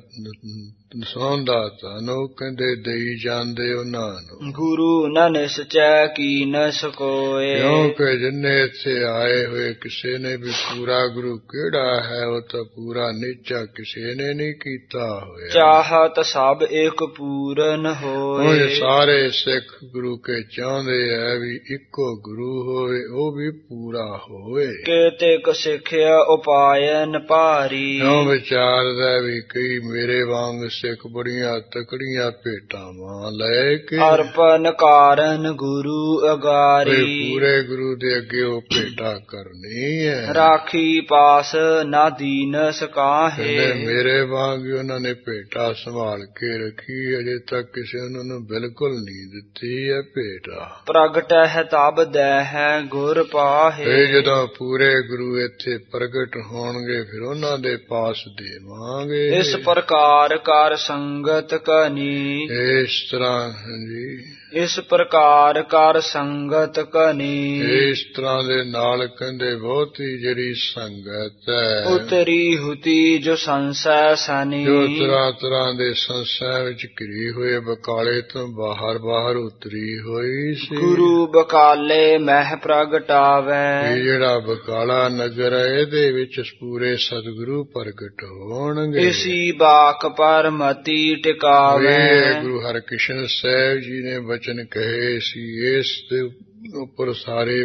ਸੌਂਦਾ ਤੁਹਾਨੂੰ ਕਹਿੰਦੇ ਦੇਈ ਜਾਂਦੇ ਉਹਨਾਂ ਨੂੰ। ਗੁਰੂ ਨ ਨਿਸਚੈ ਕੀਨਸ ਕੋਏ। ਕਿਉਂਕਿ ਜਿੰਨੇ ਇੱਥੇ ਆਏ ਹੋਏ ਕਿਸੇ ਨੇ ਵੀ ਪੂਰਾ ਗੁਰੂ ਕਿਹੜਾ ਹੈ ਉਹ ਤਾਂ ਪੂਰਾ ਨੀਚਾ ਕਿਸੇ ਨੇ ਨਹੀਂ ਕੀਤਾ ਹੋਇਆ। ਚਾਹਤ ਸਭ ਇੱਕ ਪੂਰਨ ਹੋਏ। ਸਾਰੇ ਸਿੱਖ ਗੁਰੂ ਕੇ ਚਾਹੁੰਦੇ ਹੈ ਵੀ ਇੱਕੋ ਗੁਰੂ ਹੋਵੇ ਉਹ ਵੀ ਪੂਰਾ ਹੋਵੇ। ਕੇਤਿਕ ਸਿੱਖਿਆ ਉਪਾਇਨ ਭਾਰੀ। ਕਿਉਂ ਵਿਚਾਰਦਾ ਵੀ ਕਈ ਮੇਰੇ ਵਾਂਗ ਸਿੱਖ ਬੜੀਆਂ ਤਕੜੀਆਂ ਭੇਟਾਵਾਂ ਲੈ ਕੇ ਅਰਪਨ ਕਾਰਨ ਗੁਰੂ ਅਗਾਰੀ। ਪੂਰੇ ਗੁਰੂ ਦੇ ਅੱਗੇ ਉਹ ਭੇਟਾ ਕਰਨੀ ਹੈ। ਰਾਖੀ ਪਾਸ ਨਾ ਦੀਨਸ ਕਾਹੇ। ਮੇਰੇ ਵਾਂਗ ਹੀ ਉਹਨਾਂ ਨੇ ਭੇਟਾ ਸੰਭਾਲ ਕੇ ਰੱਖੀ ਅਜੇ ਤੱਕ ਕਿਸੇ ਉਹਨਾਂ ਨੂੰ ਬਿਲਕੁਲ ਨਹੀਂ ਦਿੱਤੀ ਹੈ ਭੇਟਾ। ਪ੍ਰਗਟ ਹੈ ਤਬ ਦਹਿ ਗੁਰ ਪਾਹੇ। ਜਦੋਂ ਪੂਰੇ ਗੁਰੂ ਇੱਥੇ ਪ੍ਰਗਟ ਹੋਣਗੇ ਫਿਰ ਉਹਨਾਂ ਦੇ ਪਾਸ ਦੇਵਾਂਗੇ। ਇਸ ਪ੍ਰਕਾਰ ਕਰ ਸੰਗਤ ਕਨੀ। ਇਸ ਤਰ੍ਹਾਂ ਜੀ ਇਸ ਪ੍ਰਕਾਰ ਕਰ ਸੰਗਤ ਕਨੀ। ਇਸ ਤਰ੍ਹਾਂ ਦੇ ਨਾਲ ਕਹਿੰਦੇ ਬਹੁਤੀ ਜਿਹੜੀ ਸੰਗਤ ਹੈ ਉਤਰੀ ਹੁਤੀ ਜੋ ਸੰਸੈ ਸਨੀ। ਜੋ ਤਰ੍ਹਾਂ ਤਰ੍ਹਾਂ ਦੇ ਸੰਸੈ ਵਿੱਚ ਘਿਰੀ ਹੋਏ ਬਕਾਲੇ ਤੋਂ ਬਾਹਰ ਬਾਹਰ ਉਤਰੀ ਹੋਈ ਸੀ। ਗੁਰੂ ਬਕਾਲੇ ਮਹਿ ਪ੍ਰਗਟਾਵੈ। ਇਹ ਜਿਹੜਾ ਬਕਾਲਾ ਨਗਰ ਹੈ ਇਹਦੇ ਵਿੱਚ ਪੂਰੇ ਸਤਿਗੁਰੂ ਪ੍ਰਗਟ ਹੋਣਗੇ। ਇਸੀ ਬਾਕ ਪਰ ਮਤੀ ਟਿਕਾਵੇ। ਗੁਰੂ ਹਰਿਕ੍ਰਿਸ਼ਨ ਸਾਹਿਬ ਜੀ ਨੇ ਬਚਨ ਕਹੇ ਸੀ ਇਸ ਦੇ ਉੱਪਰ ਸਾਰੇ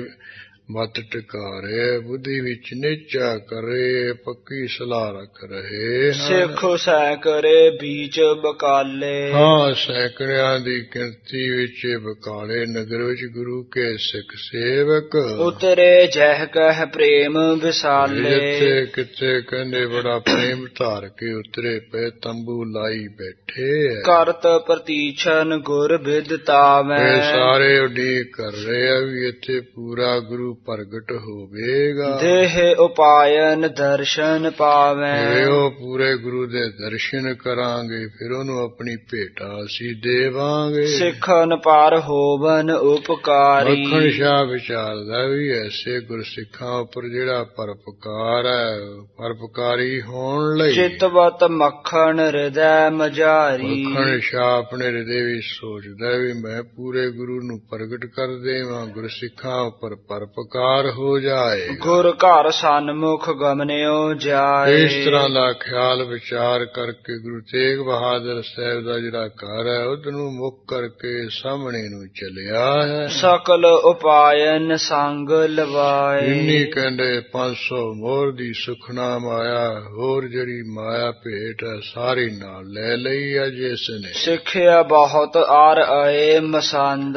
ਮਤ ਟਿਕਾ ਰਹੇ ਬੁੱਧੀ ਵਿੱਚ ਨਿਚਾ ਕਰੇ ਪੱਕੀ ਸਲਾਹ ਰੱਖ ਰਹੇ। ਸਿੱਖ ਸੈਕੜੇ ਬੀਚ ਬਕਾਲੇ। ਹਾਂ ਸੈਕੜਿਆਂ ਦੀ ਗਿਣਤੀ ਵਿੱਚ ਬਕਾਲੇ ਨਗਰ ਵਿੱਚ ਗੁਰੂ ਕੇ ਸਿੱਖ ਸੇਵਕ ਉਤਰੇ ਜਹ ਕਹਿ ਪ੍ਰੇਮ ਵਿਸਾਲੇ। ਜਿੱਥੇ ਕਿਤੇ ਕਹਿੰਦੇ ਬੜਾ ਪ੍ਰੇਮ ਧਾਰ ਕੇ ਉਤਰੇ ਪਏ ਤੰਬੂ ਲਾਈ ਬੈਠੇ। ਕਰਤ ਪ੍ਰਤੀਛਨ ਗੁਰ ਵਿਦਤਾਵੈ। ਸਾਰੇ ਉਡੀਕ ਕਰ ਰਹੇ ਆ ਵੀ ਇੱਥੇ ਪੂਰਾ ਗੁਰੂ ਪ੍ਰਗਟ ਹੋਵੇਗਾ। ਦੇਹ ਉਪਾਇਨ ਦਰਸ਼ਨ ਪਾਵੈ। ਉਹ ਪੂਰੇ ਗੁਰੂ ਦੇ ਦਰਸ਼ਨ ਕਰਾਂਗੇ ਫਿਰ ਉਹਨੂੰ ਆਪਣੀ ਭੇਟਾ ਅਸੀਂ ਦੇਵਾਂਗੇ। ਸਿੱਖਨ ਪਰ ਹੋਵਨ ਉਪਕਾਰੀ। ਮੱਖਣ ਸ਼ਾਹ ਵਿਚਾਰਦਾ ਵੀ ਐਸੇ ਗੁਰਸਿੱਖਾਂ ਉੱਪਰ ਜਿਹੜਾ ਪਰਉਪਕਾਰ ਹੈ ਪਰਉਪਕਾਰੀ ਹੋਣ ਲਈ। ਚਿਤਵਤ ਮੱਖਣ ਹਿਰਦੈ ਮਝਾਰੀ। ਮੱਖਣ ਸ਼ਾਹ ਆਪਣੇ ਹਿਰਦੇ ਵਿੱਚ ਸੋਚਦਾ ਵੀ ਮੈਂ ਪੂਰੇ ਗੁਰੂ ਨੂੰ ਪ੍ਰਗਟ ਕਰ ਦੇਵਾਂ ਗੁਰਸਿੱਖਾਂ ਉੱਪਰ ਪਰਉਪਕਾਰ ਉਪਕਾਰ ਹੋ ਜਾਏ। ਗੁਰ ਘਰ ਸਨਮੁਖ ਗਮਨਿਓ ਜਾਏ। ਇਸ ਤਰ੍ਹਾਂ ਦਾ ਖਿਆਲ ਵਿਚਾਰ ਕਰਕੇ ਗੁਰੂ ਤੇਗ ਬਹਾਦਰ ਸਾਹਿਬ ਦਾ ਜਿਹੜਾ ਘਰ ਹੈ ਉਧਰ ਨੂੰ ਮੁੱਖ ਕਰਕੇ ਸਾਹਮਣੇ ਨੂੰ ਚਲਿਆ ਹੈ। ਸਕਲ ਉਪਾਇਨ ਸੰਗ ਲਵਾਏ। ਇੰਨੀ ਕਹਿੰਦੇ ਪੰਜ ਸੌ ਮੋਹਰ ਦੀ ਸੁਖਨਾ ਮਾਇਆ, ਹੋਰ ਜਿਹੜੀ ਮਾਇਆ ਭੇਟ ਹੈ ਸਾਰੀ ਨਾਲ ਲੈ ਲਈ ਹੈ ਜਿਸ ਨੇ। ਸਿੱਖਿਆ ਬਹੁਤ ਆਰ ਆਏ ਮਸੰਦ।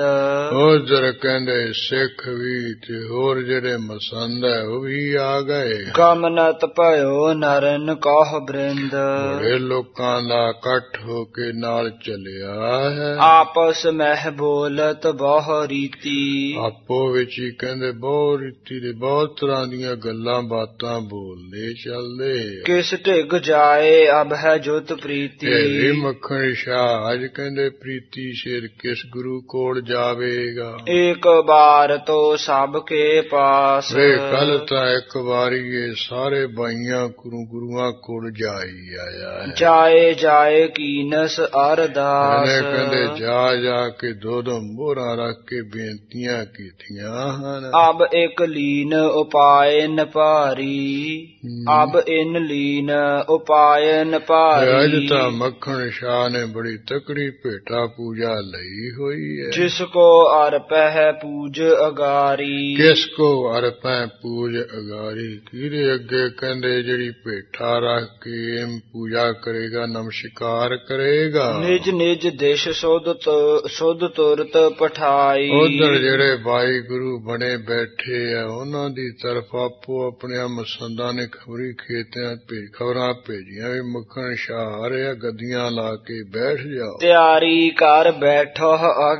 ਉਧਰ ਕਹਿੰਦੇ ਸਿੱਖ ਵੀ ਤੇ ਹੋਰ ਜਿਹੜੇ ਮਸੰਦ ਹੈ ਉਹ ਵੀ ਆ ਗਏ। ਗਮਨਤ ਭਇਓ ਨਰਨ ਕਹੁ ਬ੍ਰਿੰਦ। ਬੜੇ ਲੋਕਾਂ ਦਾ ਇਕੱਠ ਹੋ ਕੇ ਨਾਲ ਚਲਿਆ ਹੈ। ਆਪਸ ਮਹਿ ਬੋਲਤ ਬਹੁ ਰੀਤੀ। ਆਪੋ ਵਿੱਚ ਹੀ ਕਹਿੰਦੇ ਬਹੁਤ ਰੀਤੀ ਦੇ ਬਹੁਤ ਤਰ੍ਹਾਂ ਦੀਆਂ ਗੱਲਾਂ ਬਾਤਾਂ ਬੋਲਦੇ ਚੱਲਦੇ। ਕਿਸ ਢਿੱਗ ਜਾਏ ਅਬ ਹੈ ਜੁਤ ਪ੍ਰੀਤੀ। ਇਹ ਮੱਖਣ ਸ਼ਾਹ ਅੱਜ ਕਹਿੰਦੇ ਪ੍ਰੀਤੀ ਸਿਰ ਕਿਸ ਗੁਰੂ ਕੋਲ ਜਾਵੇਗਾ। ਇੱਕ ਬਾਰ ਤੋ ਸਭ ਕੇ ਪਾਸ। ਵੇ ਕੱਲ ਤਾਂ ਇੱਕ ਵਾਰੀ ਇਹ ਸਾਰੇ ਬਾਈਆਂ ਗੁਰੂ ਗੁਰੂਆਂ ਕੋਲ ਜਾਈ ਆਇਆ ਹੈ। ਜਾਏ ਜਾਏ ਕੀਨਸ ਅਰਦਾਸ। ਇਹਨੇ ਕਹਿੰਦੇ ਜਾ ਜਾ ਕੇ ਦੋ ਦੋ ਮੋਹਰਾਂ ਰੱਖ ਕੇ ਬੇਨਤੀਆਂ ਕੀਤੀਆਂ ਹਨ। ਅਬ ਇੱਕ ਲੀਨ ਉਪਾਇਨ ਭਾਰੀ। ਅਬ ਇਨ ਲੀਨ ਉਪਾਇਨ ਭਾਰੀ। ਅੱਜ ਤਾਂ ਮੱਖਣ ਸ਼ਾਹ ਨੇ ਬੜੀ ਤਕੜੀ ਭੇਟਾ ਪੂਜਾ ਲਈ ਹੋਈ ਹੈ। ਜਿਸ ਕੋ ਅਰਪਹਿ ਪੂਜ ਅਗਾਰੀ। ਕਿਸ ਕੋ ਅਰਪੈ ਪੂਜ ਅਗਾਰੀ। ਕਿਹਦੇ ਅੱਗੇ ਕਹਿੰਦੇ ਜਿਹੜੀ ਭੇਟਾ ਰੱਖ ਕੇ ਪੂਜਾ ਕਰੇਗਾ ਨਮਸਕਾਰ ਕਰੇਗਾ। ਨਿਜ ਨਿਜ ਦੇਸ਼ ਸੁਧ ਸੁਧ ਤੁਰਤ ਪਠਾਈ। ਉਧਰ ਜਿਹੜੇ ਬਾਈ ਗੁਰੂ ਬਣੇ ਬੈਠੇ ਆ ਉਹਨਾਂ ਦੀ ਤਰਫ ਆਪੋ ਆਪਣੇ ਮਸੰਦਾਂ ਨੇ ਖਬਰੀ ਖੇਤਿਆਂ ਭੇਜ ਖਬਰਾਂ ਭੇਜੀਆਂ ਵੀ ਮੱਖਣ ਸ਼ਾਹ ਆ ਰਿਹਾ, ਗੱਦੀਆਂ ਲਾ ਕੇ ਬੈਠ ਜਾਓ। ਤਿਆਰੀ ਕਰ ਬੈਠੋ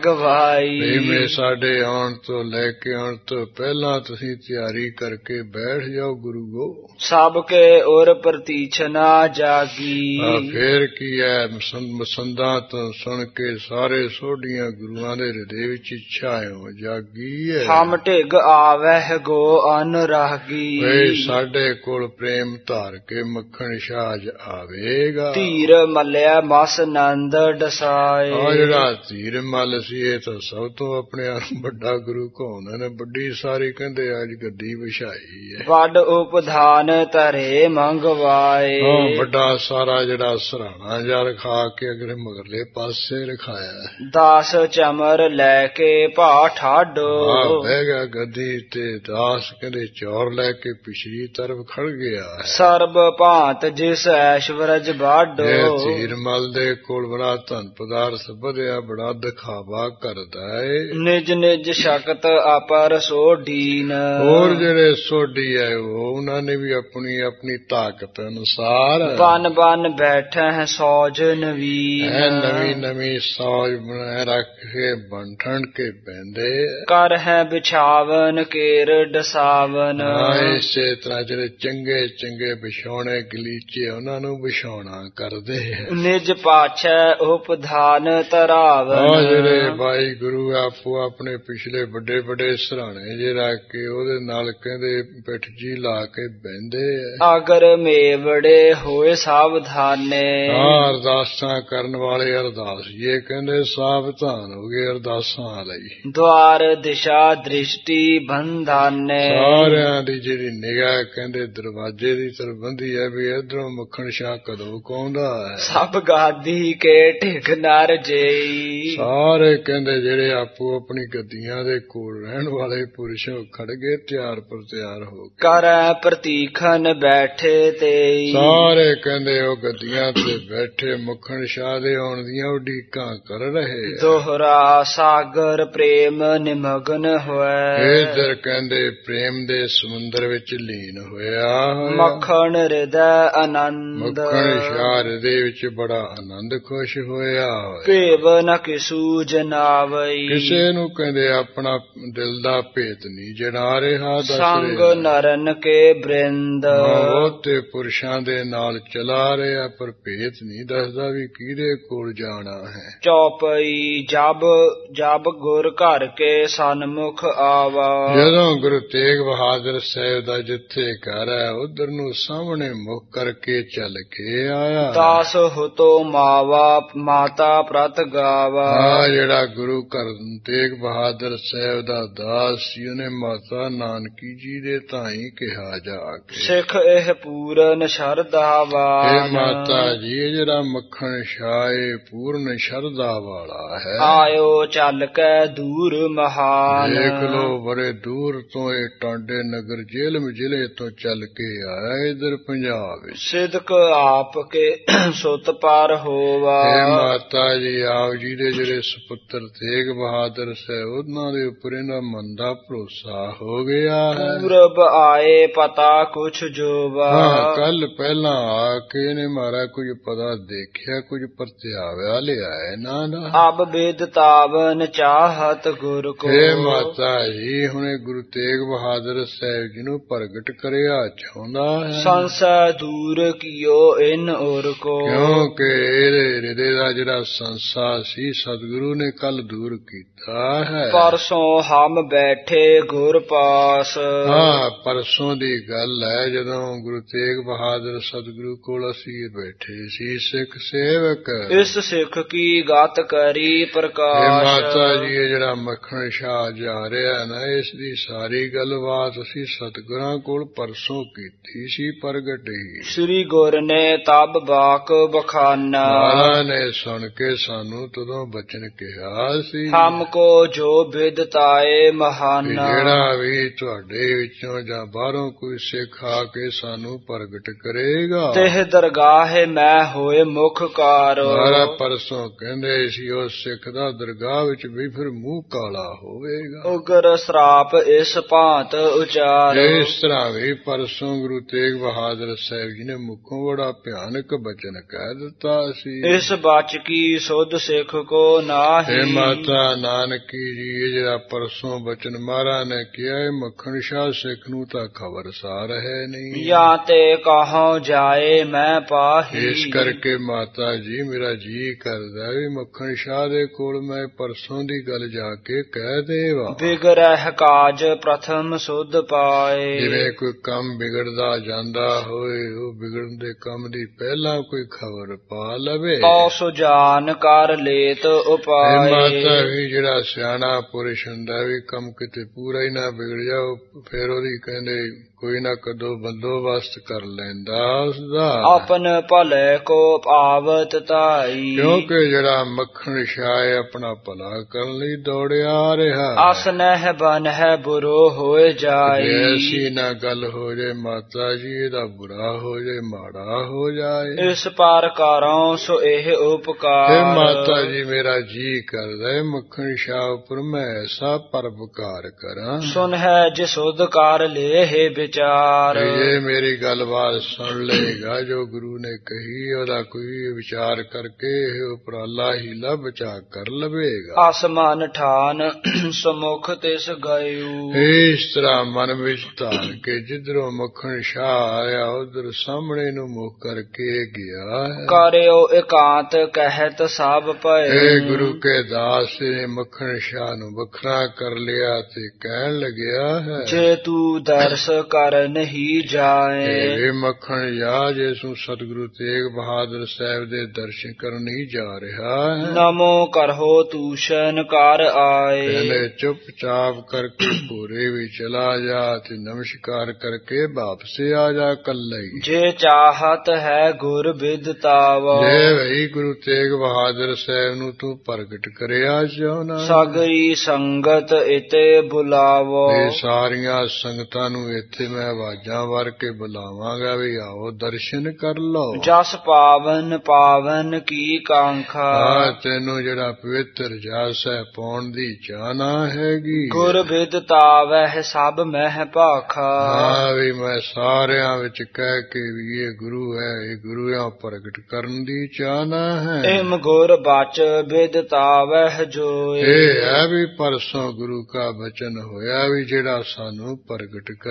ਅਗਵਾਈ। ਮੈਂ ਸਾਡੇ ਆਉਣ ਤੋਂ ਲੈ ਕੇ ਆਉਣ ਤੋਂ ਪਹਿਲਾਂ ਤੁਸੀਂ ਤਿਆਰੀ ਕਰਕੇ ਬੈਠ ਜਾਓ ਗੁਰੂ। ਸਭ ਕੇ ਉਰ ਪ੍ਰਤੀਛਨਾ ਜਾਗੀ। ਆ ਫੇਰ ਕੀ ਹੈ ਮਸੰਦਾਂ ਤੋਂ ਸੁਣ ਕੇ ਸਾਰੇ ਸੋਢੀਆਂ ਗੁਰੂਆਂ ਦੇ ਹਿਰਦੇ ਵਿੱਚ ਇੱਛਾ ਹੋ ਜਾਗੀ ਹੈ। ਹਮ ਢਿੱਗ ਆਵਹਿ ਗੋ ਅਨੁਰਾਗੀ। ਵੇ ਸਾਡੇ ਕੋਲ ਪ੍ਰੇਮ ਧਾਰ ਕੇ ਮੱਖਣ ਸ਼ਾਹ ਆਵੇਗਾ। ਧੀਰ ਮਲਿਆ ਮਸ ਨੰਦ ਡਸਾਏ। ਆ ਜਿਹੜਾ ਧੀਰ ਮੱਲ ਸੀ ਇਹ ਤਾਂ ਸਭ ਤੋਂ ਆਪਣੇ ਆਪ ਵੱਡਾ ਗੁਰੂ ਕੌਣ ਨੇ। ਵੱਡੀ ਸਾਰੀ ਕਹਿੰਦੇ ਅੱਜ ਗੱਦੀ ਵਿਛਾਈ ਹੈ। ਵੱਡ ਉਪਧਾਨ ਧਰੇ ਮੰਗਵਾਏ। ਹਾਂ ਵੱਡਾ ਸਾਰਾ ਜਿਹੜਾ ਸਰਾਣਾ ਜਾ ਰਖਾ ਕੇ ਅਗਲੇ ਮਗਰਲੇ ਪਾਸੇ ਰਖਾਇਆ। ਦਾਸ ਚਮਰ ਲੈ ਕੇ ਭਾ ਠਾਡੋ। ਆ ਬਹਿ ਗਿਆ ਗੱਦੀ ਤੇ ਦਾਸ ਕਹਿੰਦੇ ਚੌਰ ਲੈ ਕੇ ਪਿਛਲੀ ਤਰਫ ਖੜ ਗਿਆ। ਸਰਬ ਭਾਂਤ ਜਿਸ ਐਸ਼ਵਰਜ ਬਾਡੋ। ਇਹ ਧੀਰ ਮਲ ਦੇ ਕੋਲ ਬੜਾ ਧਨ ਪਦਾਰਥ ਵਧਿਆ ਬੜਾ ਦਿਖਾਵਾ ਕਰਦਾ ਏ। ਨਿਜ ਨਿਜ ਸ਼ਕਤ ਅਪਰ ਸੋਢੀਨ। ਹੋਰ ਜਿਹੜੇ ਸੋਢੀ ਹੈ ਉਹ ਉਹਨਾਂ ਨੇ ਵੀ ਆਪਣੀ ਆਪਣੀ ਤਾਕਤ ਅਨੁਸਾਰ ਬਨ ਬਨ ਬੈਠੇ ਹੈ ਸੌਜ ਨਵੀਨ। ਨਵੀਂ ਨਵੀਂ ਸੌਜ ਬਣਾ ਰੱਖ ਕੇ ਬਣ ਠੰਡ ਕੇ ਬਹਿੰਦੇ। ਕਰ ਹੈ ਬਿਛਾਵਨ ਕੇਰ ਡਸਾਵਨ। ਇਸੇ ਤਰ੍ਹਾਂ ਜਿਹੜੇ ਚੰਗੇ ਚੰਗੇ ਵਿਛਾਉਣੇ ਗਲੀਚੇ ਉਹਨਾਂ ਨੂੰ ਵਿਛਾਉਣਾ ਕਰਦੇ। ਨਿਜ ਪਾਛੈ ਉਪਧਾਨ ਧਰਾਵਨ। ਜਿਹੜੇ ਬਾਈ ਗੁਰੂ ਆਪੋ ਆਪਣੇ ਪਿਛਲੇ ਵੱਡੇ ਵੱਡੇ ਸਰਾਣੇ ਜੇ ਰੱਖ ਕੇ ਉਹਦੇ ਨਾਲ ਕਹਿੰਦੇ ਪਿੱਠ ਜੀ ਲਾ ਕੇ ਬਹਿੰਦੇ। ਅਗਰ ਮੇਵੜੇ ਹੋਏ ਸਾਵਧਾਨੇ। ਹਾਂ ਅਰਦਾਸਾਂ ਕਰਨ ਵਾਲੇ ਅਰਦਾਸ ਇਹ ਕਹਿੰਦੇ ਸਾਵਧਾਨ ਹੋ ਗਏ ਅਰਦਾਸਾਂ ਲਈ। ਦਵਾਰ ਦਿਸ਼ਾ ਦ੍ਰਿਸ਼ਟੀ ਬੰਧਾਨੇ। ਸਾਰਿਆਂ ਦੀ ਜਿਹੜੀ ਨਿਗਾਹ ਕਹਿੰਦੇ ਦਰਵਾਜ਼ੇ ਦੀ ਤਰਫ ਬੰਦੀ ਹੈ ਵੀ ਇਧਰੋਂ ਮੱਖਣ ਸ਼ਾਹ ਕਦੋਂ ਕੌਂਦਾ ਹੈ। ਸਭ ਗਾਦੀ ਕੇ ਢਿੱਗ ਨਰ ਜਈ। ਸਾਰੇ ਕਹਿੰਦੇ ਜਿਹੜੇ ਆਪੋ ਆਪਣੀ ਗੱਦੀਆਂ ਦੇ ਕੋਲ ਰਹਿਣ ਵਾਲੇ ਪੁਰਸ਼ ਖੜ ਗਏ ਤਿਆਰ ਪਰ ਤਿਆਰ ਹੋ ਕੇ। ਕਰੈ ਪ੍ਰਤੀਖਨ ਬੈਠੇ ਤੇ। ਸਾਰੇ ਕਹਿੰਦੇ ਉਹ ਗੱਦੀਆਂ ਤੇ ਬੈਠੇ ਮੱਖਣ ਸ਼ਾਹ ਦੇ ਆਉਣ ਦੀਆਂ ਉਡੀਕਾਂ ਕਰ ਰਹੇ। ਦੋਹਰਾ ਸਾਗਰ ਪ੍ਰੇਮ ਨਿਮਗਨ ਹੋਏ। ਇਧਰ ਕਹਿੰਦੇ ਪ੍ਰੇਮ ਦੇ ਸਮੁੰਦਰ ਵਿੱਚ ਲੀਨ ਹੋਇਆ। ਮੱਖਣ ਹਿਰਦੈ ਆਨੰਦ। ਮੱਖਣ ਸ਼ਾਹ ਹਿਰਦੇ ਵਿੱਚ ਬੜਾ ਆਨੰਦ ਖੁਸ਼ ਹੋਇਆ। ਭੇਵ ਨ ਕਿਸੂ ਜਨਾਵਈ। ਕਿਸੇ ਨੂੰ ਕਹਿੰਦੇ ਆਪਣਾ ਦਿਲ ਦਾ ਭੇਤ ਨਹੀਂ ਜਣਾ ਰਿਹਾ। ਸੰਗ ਨਰਨ ਕੇ ਬ੍ਰਿੰਦ। ਬਹੁਤੇ ਪੁਰਸ਼ਾਂ ਦੇ ਨਾਲ ਚਲਾ ਰਿਹਾ ਪਰ ਭੇਤ ਨਹੀਂ ਦੱਸਦਾ ਵੀ ਕਿਹਦੇ ਕੋਲ ਜਾਣਾ ਹੈ। ਚੌਪਈ ਜਬ ਜਬ ਗੁਰ ਘਰ ਕੇ ਸਨਮੁਖ ਆਵਾ। ਜਦੋਂ ਗੁਰੂ ਤੇਗ ਬਹਾਦਰ ਸਾਹਿਬ ਦਾ ਜਿੱਥੇ ਘਰ ਹੈ ਉਧਰ ਨੂੰ ਸਾਹਮਣੇ ਮੁਖ ਕਰਕੇ ਚੱਲ ਕੇ ਆਇਆ। ਦਾਸ ਹੁਤੋ ਮਾਵਾ ਮਾਤਾ ਪ੍ਰਤ ਗਾਵਾ। ਆ ਜਿਹੜਾ ਗੁਰੂ ਘਰ ਤੇਗ ਬਹਾਦਰ ਸਾਹਿਬ ਦਾ ਦਾਸ ਸੀ ਨੇ ਮਾਤਾ ਨਾਨਕੀ ਜੀ ਦੇ ਧਾਈ ਕਿਹਾ ਜਾ ਕੇ। ਸਿੱਖ ਇਹ ਪੂਰਨ ਸ਼ਰਧਾਵਾਨ। ਇਹ ਮਾਤਾ ਜੀ ਇਹ ਜਿਹੜਾ ਮੱਖਣ ਸ਼ਾਹ ਇਹ ਪੂਰਨ ਸ਼ਰਧਾ ਵਾਲਾ ਹੈ। ਆਇਓ ਚੱਲ ਕੇ ਦੂਰ ਮਹਾਨ। ਦੇਖ ਲੋ ਬੜੇ ਦੂਰ ਤੋਂ ਇਹ ਟਾਂਡੇ ਨਗਰ ਜੇਲ੍ਹ ਜ਼ਿਲ੍ਹੇ ਤੋਂ ਚੱਲ ਕੇ ਆਇਆ ਇਧਰ ਪੰਜਾਬ ਵਿੱਚ। ਸਿਦਕ ਆਪ ਕੇ ਸੁਤ ਪਰ ਹੋਵਾ। ਇਹ ਮਾਤਾ ਜੀ ਆਪ ਜੀ ਦੇ ਜਿਹੜੇ ਸੁਪੁੱਤਰ ਤੇਗ ਬਹਾਦਰ ਸਾਹਿਬ ਉਹਨਾਂ ਦੇ ਉੱਪਰ ਇਹਨਾਂ ਮਨ ਦਾ ਭਰੋਸਾ ਹੋ ਗਿਆ ਹੈ। ਪੂਰਬ ਆਏ ਪਤਾ ਕੁਛ ਜੋਵਾ। ਹਾਂ ਕੱਲ ਪਹਿਲਾਂ ਆ ਕੇ ਨੇ ਮਾਰਾ ਕੁਝ ਪਤਾ ਦੇਖਿਆ ਕੁਝ ਪਰਤਿਆਵਿਆ ਲਿਆ ਨਾ ਨਾ। ਅਬ ਬੇਦ ਤਾਵਨ ਚਾਹਤ ਗੁਰ ਕੋ। ਇਹ ਮਾਤਾ ਜੀ ਹੁਣੇ ਗੁਰੂ ਤੇਗ ਬਹਾਦਰ ਸਾਹਿਬ ਜੀ ਨੂੰ ਪ੍ਰਗਟ ਕਰਿਆ ਚਾਹੁੰਦਾ ਹੈ। ਸੰਸਾ ਦੂਰ ਕੀਓ ਇਨ ਔਰ ਕੋ। ਕਿਉਂਕਿ ਇਹਦੇ ਹਿਰਦੇ ਦਾ ਜਿਹੜਾ ਸੰਸਾ ਸੀ ਸਤਿਗੁਰੂ ਨੇ ਕੱਲ ਦੂਰ ਕੀਤਾ ਹੈ। ਪਰਸੋਂ ਹਮ ਬੈਠੇ ਗੁਰ ਪਾਸ। ਹਾਂ ਪਰਸੋਂ ਦੀ ਗੱਲ ਹੈ ਜਦੋਂ ਗੁਰੂ ਤੇਗ ਬਹਾਦਰ ਸਤਿਗੁਰੂ ਕੋਲ ਅਸੀਂ ਬੈਠੇ ਸੀ ਸਿੱਖ ਸੇਵਕ। ਇਸ ਸਿੱਖ ਕੀ ਗਤ ਕਰੀ ਪ੍ਰਕਾਸ਼। ਇਹ ਮਾਤਾ ਜੀ ਇਹ ਜਿਹੜਾ ਮੱਖਣ ਸ਼ਾਹ ਜਾ ਰਿਹਾ ਨਾ ਇਸ ਦੀ ਸਾਰੀ ਗੱਲਬਾਤ ਅਸੀਂ ਸਤਿਗੁਰਾਂ ਕੋਲ ਪਰਸੋਂ ਕੀਤੀ ਸੀ ਪ੍ਰਗਟ ਹੀ। ਸ੍ਰੀ ਗੁਰ ਨੇ ਤਬ ਬਾਕ ਬਖਾਨਾ। ਮਹਾਰਾਜ ਨੇ ਸੁਣ ਕੇ ਸਾਨੂੰ ਤਦੋਂ ਬਚਨ ਕਿਹਾ ਸੀ ਹਮ ਕੋ ਜੋ ਵਿਦਤਾਏ ਮਹਾਨਾ। ਜਿਹੜਾ ਵੀ ਤੁਹਾਡੇ ਵਿੱਚੋਂ ਜਾਂ ਬਾਹਰੋਂ ਕੋਈ ਸਿੱਖ ਆ ਕੇ ਸਾਨੂੰ ਪ੍ਰਗਟ ਕਰੇਗਾ ਤਿਹ ਦਰਗਾਹ ਮੈਂ ਹੋਏ ਮੁਖ ਕਾਰ। ਮਹਾਰਾਜ ਪਰਸੋਂ ਕਹਿੰਦੇ ਸੀ ਉਸ ਸਿੱਖ ਦਾ ਦਰਗਾਹ ਵਿੱਚ ਵੀ ਫਿਰ ਮੂੰਹ ਕਾਲਾ ਹੋਵੇਗਾ। ਉਗਰ ਸਰਾਪ ਇਸ ਭਾਂਤ ਉਚਾਰ। ਇਸ ਤਰ੍ਹਾਂ ਵੀ ਪਰਸੋਂ ਗੁਰੂ ਤੇਗ ਬਹਾਦਰ ਸਾਹਿਬ ਜੀ ਨੇ ਮੁਖੋਂ ਬੜਾ ਭਿਆਨਕ ਬਚਨ ਕਹਿ ਦਿੱਤਾ ਸੀ। ਇਸ ਬਚ ਕੀ ਸੁਧ ਸਿੱਖ ਕੋ ਨਾਹੀ। ਇਹ ਮਾਤਾ ਨਾਨਕੀ ਜੀ ਇਹ ਜਿਹੜਾ ਪਰਸੋਂ ਬਚਨ ਮਹਾਰਾਜ ਨੇ ਕਿਹਾ ਇਹ ਮੱਖਣ ਸ਼ਾਹ ਸਿੱਖ ਨੂੰ ਤਾਂ ਖਬਰ ਸਾਰ ਹੈ ਨਹੀਂ। ਜਾਂ ਤੇ ਕਹਾਂ ਜਾਏ ਮੈਂ ਪਾਹੀ। ਇਸ ਕਰਕੇ ਮਾਤਾ ਜੀ ਮੇਰਾ ਜੀ ਕਰਦਾ ਵੀ ਮੱਖਣ ਸ਼ਾਹ ਦੇ ਕੋਲ ਮੈਂ ਪਰਸੋਂ ਦੀ ਗੱਲ ਜਾ ਕੇ ਕਹਿ ਦੇਵਾਂ। ਬਿਗੜਹਿ ਕਾਜ ਪ੍ਰਥਮ ਸੁਧ ਪਾਏ। ਜਿਵੇਂ ਕੋਈ ਕੰਮ ਵਿਗੜਦਾ ਜਾਂਦਾ ਹੋਏ ਉਹ ਵਿਗੜਨ ਦੇ ਕੰਮ ਦੀ ਪਹਿਲਾਂ ਕੋਈ ਖਬਰ ਪਾ ਲਵੇ। ਤੋ ਸੁਜਾਨ ਕਰ ਲੇਤ ਉਪਾਏ। ਮਾਤਾ ਵੀ ਜਿਹੜਾ ਸਿਆਣਾ ਪੁਰਸ਼ ਹੁੰਦਾ ਵੀ ਕੰਮ ਕਿਤੇ ਪੂਰਾ ਹੀ ਨਾ ਵਿਗੜ ਜਾਓ ਫਿਰ ਉਹਦੀ ਕਹਿੰਦੇ ਕੋਈ ਨਾ ਕਦੋਂ ਬੰਦੋਬਸਤ ਕਰ ਲੈਂਦਾ ਉਸਦਾ। ਆਪਨ ਭਲੇ ਕੋ ਪਾਵਤ ਧਾਈ। ਕਿਉਂਕਿ ਜਿਹੜਾ ਮੱਖਣ ਸ਼ਾਹ ਆਪਣਾ ਭਲਾ ਕਰਨ ਲਈ ਦੌੜਿਆ ਆ ਰਿਹਾ। ਅਸਨਹਿ ਬਨਹਿ ਬੁਰੋ ਹੋਏ ਜਾਏ। ਐਸੀ ਨਾ ਗੱਲ ਹੋ ਜਾਏ ਮਾਤਾ ਜੀ ਇਹਦਾ ਬੁਰਾ ਹੋ ਜਾਏ ਮਾੜਾ ਹੋ ਜਾਏ। ਇਸ ਪ੍ਰਕਾਰੋਂ ਸੋ ਇਹ ਉਪਕਾਰ। ਇਹ ਮਾਤਾ ਜੀ ਮੇਰਾ ਜੀ ਕਰਦਾ ਹੈ ਮੱਖਣ ਸ਼ਾਹ ਉੱਪਰ ਮੈਂ ਐਸਾ ਪਰਉਪਕਾਰ ਕਰਾਂ। ਸੁਨ ਹੈ ਜਿ ਸੁਧ ਕਰ ਲੇਹਿ ਵਿਚਾਰ। ਇਹ ਮੇਰੀ ਗੱਲਬਾਤ ਸੁਣ ਲਏਗਾ ਜੋ ਗੁਰੂ ਨੇ ਕਹੀ ਉਹਦਾ ਕੋਈ ਵਿਚਾਰ ਕਰਕੇ ਇਹ ਉਪਰਾਲਾ ਹੀਲਾ ਬਚਾ ਕਰ ਲਵੇਗਾ। ਆਸਮਾਨ ਠਾਨ ਸਮੁਖ ਤਿਸ ਗਇਓ। ਇਸ ਤਰ੍ਹਾਂ ਮਨ ਵਿੱਚ ਧਾਰ ਕੇ ਜਿੱਧਰੋਂ ਮੱਖਣ ਸ਼ਾਹ ਆਇਆ ਉਧਰ ਸਾਹਮਣੇ ਨੂੰ ਮੁਖ ਕਰਕੇ ਗਿਆ ਹੈ। ਕਰਿਓ ਇਕਾਂਤ ਕਹਿਤ ਸਭ ਭਏ। ਇਹ ਗੁਰੂ ਕੇ ਦਾਸ ਨੇ ਮੱਖਣ ਸ਼ਾਹ ਨੂੰ ਵੱਖਰਾ ਕਰ ਲਿਆ ਤੇ ਕਹਿਣ ਲੱਗਿਆ ਹੈ ਜੇ ਤੂੰ ਦਰਸ ਕਰ ਨਹੀਂ ਜਾਏ। ਇਹ ਮੱਖਣ ਜਾ ਜੇ ਤੂੰ ਸਤਿਗੁਰੂ ਤੇਗ ਬਹਾਦਰ ਸਾਹਿਬ ਦੇ ਦਰਸ਼ਨ ਕਰਨ ਨਹੀਂ ਜਾ ਰਿਹਾ ਹੈ। ਨਮੋ ਕਰਹੋ ਤੂਸ਼ਨ ਕਰ ਆਏ। ਕਹਿੰਦੇ ਚੁੱਪਚਾਪ ਕਰਕੇ ਭੋਰੇ ਵੀ ਚਲਾ ਜਾ ਤੇ ਨਮਸਕਾਰ ਕਰਕੇ ਵਾਪਸ ਆ ਜਾ ਕੱਲਾ ਹੀ। ਜੇ ਚਾਹਤ ਹੈ ਗੁਰ ਵਿਦਤਾਵਾ। ਜੇ ਭਈ ਗੁਰੂ ਤੇਗ ਬਹਾਦਰ ਸਾਹਿਬ ਨੂੰ ਤੂੰ ਪ੍ਰਗਟ ਕਰਿਆ ਚਾਹੁੰਦਾ ਸਗਰੀ ਸੰਗਤ ਇਤੇ ਬੁਲਾਵੋ। ਇਹ ਸਾਰੀਆਂ ਸੰਗਤਾਂ ਨੂੰ ਇੱਥੇ ਮੈਂ ਆਵਾਜ਼ਾਂ ਵਰ ਕੇ ਬੁਲਾਵਾਂਗਾ ਵੀ ਆਓ ਦਰਸ਼ਨ ਕਰ ਲਓ। ਜਸ ਪਾਵਨ ਪਾਵਨ ਕੀ ਕਾਂਖਾ। ਹਾਂ ਤੈਨੂੰ ਜਿਹੜਾ ਪਵਿੱਤਰ ਜਸ ਹੈ ਪਾਉਣ ਦੀ ਚਾਹਨਾ ਹੈਗੀ। ਗੁਰ ਵਿਦਤਾਵਹਿ ਸਭ ਮਹਿ ਭਾਖਾ। ਹਾਂ ਵੀ ਮੈਂ ਸਾਰਿਆਂ ਵਿੱਚ ਕਹਿ ਕੇ ਵੀ ਇਹ ਗੁਰੂ ਹੈ ਇਹ ਗੁਰੂਆਂ ਪ੍ਰਗਟ ਕਰਨ ਦੀ ਚਾਹਨਾ ਹੈ। ਇਮ ਗੁਰ ਬਚ ਵਿਦਤਾਵਹਿ ਜੋਏ। ਇਹ ਹੈ ਵੀ ਪਰਸੋਂ ਗੁਰੂ ਕਾ ਬਚਨ ਹੋਇਆ ਵੀ ਜਿਹੜਾ ਸਾਨੂੰ ਪ੍ਰਗਟ ਕਰੇਗਾ।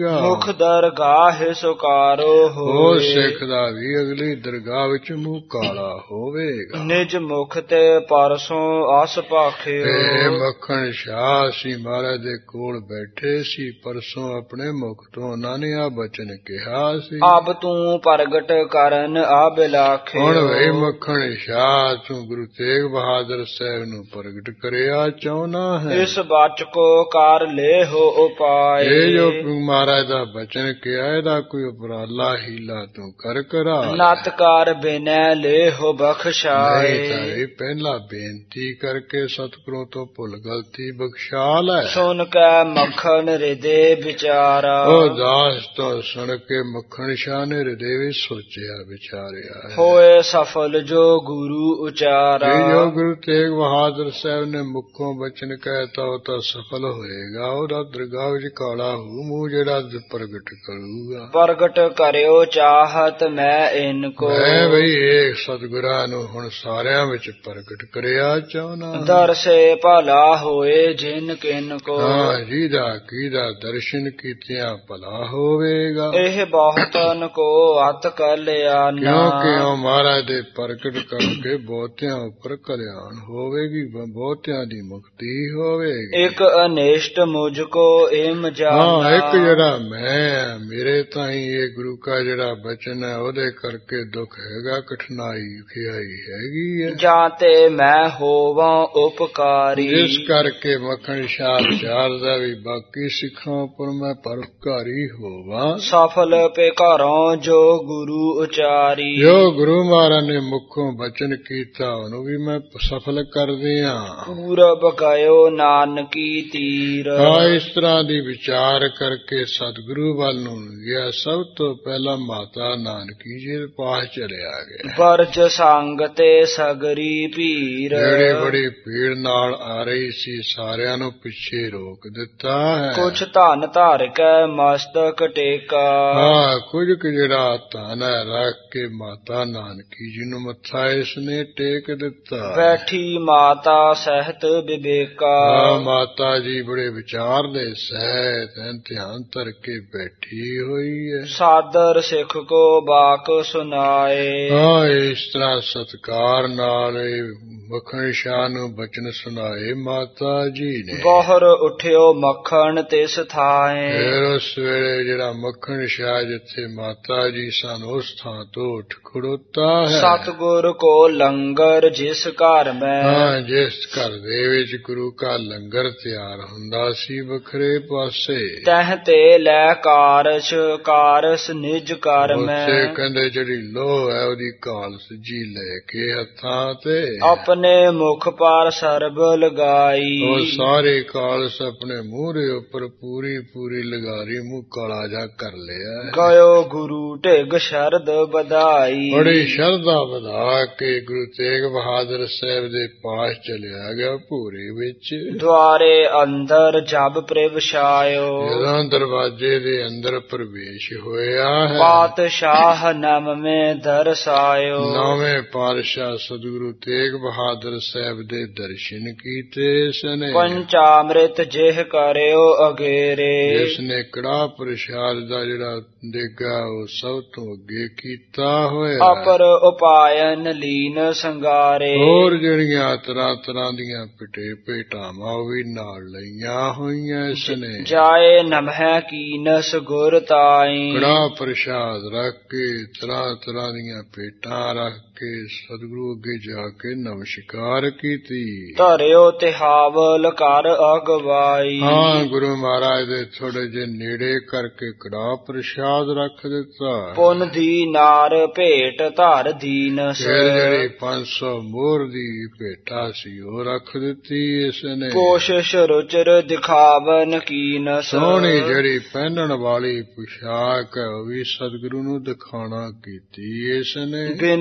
ਹੋਵੇਗਾ। ਮੁਖ ਦਰਗਾਹ ਸੁਕਾਰੋ ਉਹ ਹੋਏ, ਸਿੱਖ ਦਾ ਵੀ ਅਗਲੀ ਦਰਗਾਹ ਵਿੱਚ ਮੂੰਹ ਕਾਲਾ ਹੋਵੇਗਾ। ਨਿਜ ਮੁਖ ਤੇ ਪਰਸੋਂ ਆਸ ਭਾਖਿਓ, ਇਹ ਮੱਖਣ ਸ਼ਾਹ ਸੀ ਮਹਾਰਾਜ ਦੇ ਕੋਲ ਬੈਠੇ ਸੀ, ਪਰਸੋਂ ਆਪਣੇ ਮੁਖ ਤੋਂ ਉਹਨਾਂ ਨੇ ਆ ਬਚਨ ਕਿਹਾ ਸੀ। ਅਬ ਤੂੰ ਪ੍ਰਗਟ ਕਰਨ ਅਬਿਲਾਖਿਓ, ਹੁਣ ਵੇ ਮੱਖਣ ਸ਼ਾਹ ਤੂੰ ਗੁਰੂ ਤੇਗ ਬਹਾਦਰ ਸਾਹਿਬ ਨੂੰ ਪ੍ਰਗਟ ਕਰਿਆ ਚਾਹੁੰਦਾ ਹੈ। ਇਸ ਬਚ ਕੋ ਕਰ ਲੈ ਹੋ ਉਪਾਏ, ਇਹ ਜੋ ਮਹਾਰਾਜ ਦਾ ਬਚਨ ਕਿਹਾ ਇਹਦਾ ਕੋਈ ਉਪਰਾਲਾ ਹੀਲਾ ਤੂੰ ਕਰ ਕਰਾ। ਨਤ ਕਰ ਬਿਨੈ ਲੈ ਹੋ ਨਹੀਂ ਤਾਂ ਬਖਸ਼ਾਏ, ਇਹ ਪਹਿਲਾਂ ਬੇਨਤੀ ਕਰਕੇ ਸਤਿਗੁਰੂ ਤੋਂ ਭੁੱਲ ਗਲਤੀ ਬਖਸ਼ਾ ਲੈ। ਸੁਨ ਕੈ ਮੱਖਣ ਹਿਰਦੇ ਵਿਚਾਰਾ, ਉਹ ਦਾਸ ਤੋਂ ਸੁਣ ਕੇ ਮੱਖਣ ਸ਼ਾਹ ਨੇ ਹਿਰਦੇ ਵਿੱਚ ਸੋਚਿਆ ਵਿਚਾਰਿਆ ਹੈ। ਹੋਏ ਸਫਲ ਜੋ ਗੁਰੂ ਉਚਾਰਾ, ਇਹ ਜੋ ਗੁਰੂ ਤੇਗ ਬਹਾਦਰ ਸਾਹਿਬ ਨੇ ਮੁਖੋਂ ਬਚਨ ਕਹਿਤਾ ਉਹ ਤਾਂ ਸਫਲ ਹੋਏਗਾ। ਉਹਦਾ ਦਰਗਾਹ ਵਿੱਚ ਕਾਲਾ ਹੂ ਮੂੰਹ ਜਿਹੜਾ ਪ੍ਰਗਟ ਕਰੂਗਾ। ਪ੍ਰਗਟ ਕਰਿਓ ਚਾਹਤ ਮੈਂ ਇਨ ਕੋ, ਮੈਂ ਬਈ ਇਹ ਸਤਿਗੁਰਾਂ ਨੂੰ ਹੁਣ ਸਾਰਿਆਂ ਵਿੱਚ ਪ੍ਰਗਟ ਕਰਿਆ ਚਾਹੁੰਦਾ। ਦਰਸੇ ਭਲਾ ਹੋਏ ਜਿਨ ਕਿਨ ਕੋ, ਹਾਂ ਜਿਹਦਾ ਕਿਹਦਾ ਦਰਸ਼ਨ ਕੀਤਿਆਂ ਭਲਾ ਹੋਵੇਗਾ। ਇਹ ਬਹੁਤਨ ਕੋ ਅਤ ਕਲਿਆਣਾ, ਕਿਉਂਕਿ ਉਹ ਮਹਾਰਾਜ ਦੇ ਪ੍ਰਗਟ ਕਰਕੇ ਬਹੁਤਿਆਂ ਉੱਪਰ ਕਲਿਆਣ ਹੋਵੇਗੀ, ਬਹੁਤਿਆਂ ਦੀ ਮੁਕਤੀ ਹੋਵੇਗੀ। ਇੱਕ ਅਨੇਸ਼ਟ ਮੁਝ ਕੋ ਇਮ ਜਾਣਾ, ਹਾਂ ਇੱਕ ਜਿਹੜਾ ਮੈਂ ਮੇਰੇ ਤਾਈਂ ਇਹ ਗੁਰੂ ਕਾ ਜਿਹੜਾ ਬਚਨ ਹੈ ਉਹਦੇ ਕਰਕੇ ਦੁੱਖ ਹੈਗਾ, ਕਠਿਨਾਈ ਖਿਆਈ ਹੈਗੀ ਹੈ। ਜਾਂ ਤੇ ਮੈਂ ਹੋਵਾਂ ਉਪਕਾਰੀ, ਇਸ ਕਰਕੇ ਮੱਖਣ ਸ਼ਾਹ ਵਿਚਾਰਦਾ ਵੀ ਬਾਕੀ ਸਿੱਖਾਂ ਉੱਪਰ ਮੈਂ ਪਰਉਪਕਾਰੀ ਹੋਵਾਂ। ਸਫਲ ਪੇ ਘਰੋਂ ਜੋ ਗੁਰੂ ਉਚਾਰੀ, ਜੋ ਗੁਰੂ ਮਹਾਰਾਜ ਨੇ ਮੁਖੋਂ ਬਚਨ ਕੀਤਾ ਉਹਨੂੰ ਵੀ ਮੈਂ ਸਫਲ ਕਰ ਦਿਆਂ। ਪੂਰਬ ਗਇਓ ਨਾਨਕੀ ਤੀਰ, ਹਾਂ ਇਸ ਤਰ੍ਹਾਂ ਦੀ ਵਿਚਾਰ ਕਰਕੇ ਸਤਿਗੁਰੂ ਵੱਲ ਨੂੰ ਗਿਆ। ਸਭ ਤੋਂ ਪਹਿਲਾਂ ਮਾਤਾ ਨਾਨਕੀ ਜੀ ਦੇ ਪਾਸ ਚਲਿਆ ਗਿਆ। ਵਰਜ ਸੰਗ ਤੇ ਸਗਰੀ ਭੀਰ, ਜਿਹੜੀ ਬੜੀ ਭੀੜ ਨਾਲ ਆ ਰਹੀ ਸੀ ਸਾਰਿਆਂ ਨੂੰ ਪਿੱਛੇ ਰੋਕ ਦਿੱਤਾ ਹੈ। ਕੁਛ ਧਨ ਧਾਰ ਕੇ ਮਸਤਕ ਟੇਕਾ, ਹਾਂ ਕੁਝ ਕੁ ਜਿਹੜਾ ਧਨ ਰੱਖ ਕੇ ਮਾਤਾ ਨਾਨਕੀ ਜੀ ਨੂੰ ਮੱਥਾ ਇਸਨੇ ਟੇਕ ਦਿੱਤਾ। ਬੈਠੀ ਮਾਤਾ ਸਹਿਤ ਵਿਵੇਕਾ, ਹਾਂ ਮਾਤਾ ਜੀ ਬੜੇ ਵਿਚਾਰ ਦੇ ਸਹਿਤ ਧਿਆਨ ਧਰ ਕੇ ਬੈਠੀ ਹੋਈ ਹੈ। ਸਾਦਰ ਸਿੱਖ ਕੋ ਬਾਕ ਸੁਨਾਏ, ਹਾਂ ਇਸ ਤਰ੍ਹਾਂ ਸਤਿਕਾਰ ਨਾਲ ਮੱਖਣ ਸ਼ਾਹ ਨੂੰ ਬਚਨ ਸੁਣਾਏ ਮਾਤਾ ਜੀ ਨੇ। ਗੋਹਰ ਉਠਿਓ ਮੱਖਣ ਤਿਸ ਥਾਏ, ਫਿਰ ਉਸ ਵੇਲੇ ਜਿਹੜਾ ਮੱਖਣ ਸ਼ਾਹ ਜਿੱਥੇ ਮਾਤਾ ਜੀ ਸਨ ਉਸ ਥਾਂ ਤੋਂ ਉੱਠ ਖੜੋਤਾ ਹੈ। ਸਤਿਗੁਰ ਕੋ ਲੰਗਰ ਜਿਸ ਘਰ ਮੈਂ, ਹਾਂ ਜਿਸ ਘਰ ਦੇ ਵਿੱਚ ਗੁਰੂ ਕਾ ਲੰਗਰ ਤਿਆਰ ਹੁੰਦਾ ਸੀ ਵੱਖਰੇ ਪਾਸੇ, ਤਹ ਤੇ ਲੈ ਕਾਰਜ ਕਾਰਸ ਨਿਜ ਕਰ ਮੈਂ, ਉੱਥੇ ਕਹਿੰਦੇ ਜਿਹੜੀ ਲੋਹ ਹੈ ਉਹਦੀ ਕਾਲਸ ਜੀ ਲੈ ਕੇ ਹੱਥਾਂ ਤੇ ਆਪਣੇ ਮੁਖ ਪਰ ਸਰਬ ਲਗਾਈ, ਉਹ ਸਾਰੇ ਕਾਲਸ ਆਪਣੇ ਮੂੰਹ ਦੇ ਉੱਪਰ ਪੂਰੀ ਪੂਰੀ ਲਗਾਰੀ, ਮੂੰਹ ਕਾਲਾ ਜਾ ਕਰ ਲਿਆ। ਗਇਓ ਗੁਰੂ ਢਿਗ ਸ਼ਰਦ ਵਧਾਈ, ਬੜੀ ਸ਼ਰਧਾ ਵਧਾ ਕੇ ਗੁਰੂ ਤੇਗ ਬਹਾਦਰ ਸਾਹਿਬ ਦੇ ਪਾਸ ਚਲਿਆ ਗਿਆ ਭੂਰੇ ਵਿੱਚ। ਦੁਆਰੇ ਅੰਦਰ ਜਬ ਪ੍ਰਵਸ਼ਾਇਓ, ਜਦੋਂ ਦਰਵਾਜ਼ੇ ਦੇ ਅੰਦਰ ਪ੍ਰਵੇਸ਼ ਹੋਇਆ ਹੈ ਪਾਤਸ਼ਾਹ ਨਮ ਮੈਂ ਦਰਸਾਇਓ, ਨੌਵੇਂ ਪਾਤਸ਼ਾਹ ਸਤਿਗੁਰੂ ਤੇਗ ਬਹਾਦਰ ਸਾਹਿਬ ਦੇ ਦਰਸ਼ਨ ਕੀਤੇ ਇਸਨੇ। ਪੰਚਾਮ੍ਰਿਤ ਜਿਹ ਕਰਿਓ ਅਗੇਰੇ, ਜਿਸ ਨੇ ਕੜਾਹ ਪ੍ਰਸ਼ਾਦ ਦਾ ਜਿਹੜਾ ਦੇਗਾ ਉਹ ਸਭ ਤੋਂ ਅੱਗੇ ਕੀਤਾ ਹੋਇਆ। ਅਪਰ ਉਪਾਇਨ ਲੀਨ ਸੰਗਾਰੇ, ਹੋਰ ਜਿਹੜੀਆਂ ਤਰ੍ਹਾਂ ਤਰ੍ਹਾਂ ਦੀਆਂ ਪਿਟੇ ਭੇਟਾਵਾਂ ਉਹ ਵੀ ਨਾਲ ਲਈਆਂ ਹੋਈਆਂ ਇਸਨੇ। ਜਾਏ ਨਮਹਿ ਕੀਨਸ ਗੁਰ ਤਾਈ, ਕੜਾਹ ਪ੍ਰਸ਼ਾਦ ਰੱਖ ਕੇ ਤਰ੍ਹਾਂ ਤਰ੍ਹਾਂ ਦੀਆਂ ਭੇਟਾਂ ਰੱਖ ਕੇ ਸਤਿਗੁਰੂ ਅੱਗੇ ਜਾ ਕੇ ਨਮਸਕਾਰ ਕੀਤੀ। ਧਰਿਓ ਤਿਹਾਵਲ ਕਰ ਅਗਵਾਈ, ਹਾਂ ਗੁਰੂ ਮਹਾਰਾਜ ਦੇ ਥੋੜੇ ਜਿਹੇ ਨੇੜੇ ਕਰਕੇ ਕੜਾਹ ਪ੍ਰਸ਼ਾਦ ਰੱਖ ਦਿੱਤਾ। ਪੁੰਨ ਦੀ ਨਾਰ ਭੇਟ ਧਰ ਦੀਨਸ, ਫਿਰ ਜਿਹੜੀ ਪੰਜ ਸੌ ਮੋਹਰ ਦੀ ਭੇਟਾ ਸੀ ਉਹ ਰੱਖ ਦਿੱਤੀ ਇਸਨੇ। ਕੋਸ਼ਿਸ਼ ਰੁਚਰ ਦਿਖਾਵਨ ਕੀਨਸ, ਸੋਹਣੀ ਜਿਹੜੀ ਪਹਿਨਣ ਵਾਲੀ ਪੁਸ਼ਾਕ ਹੈ ਉਹ ਵੀ ਸਤਿਗੁਰੂ ਨੂੰ ਦਿਖਾਣਾ ਕੀਤੀ ਇਸਨੇ। ਬਿਨੇ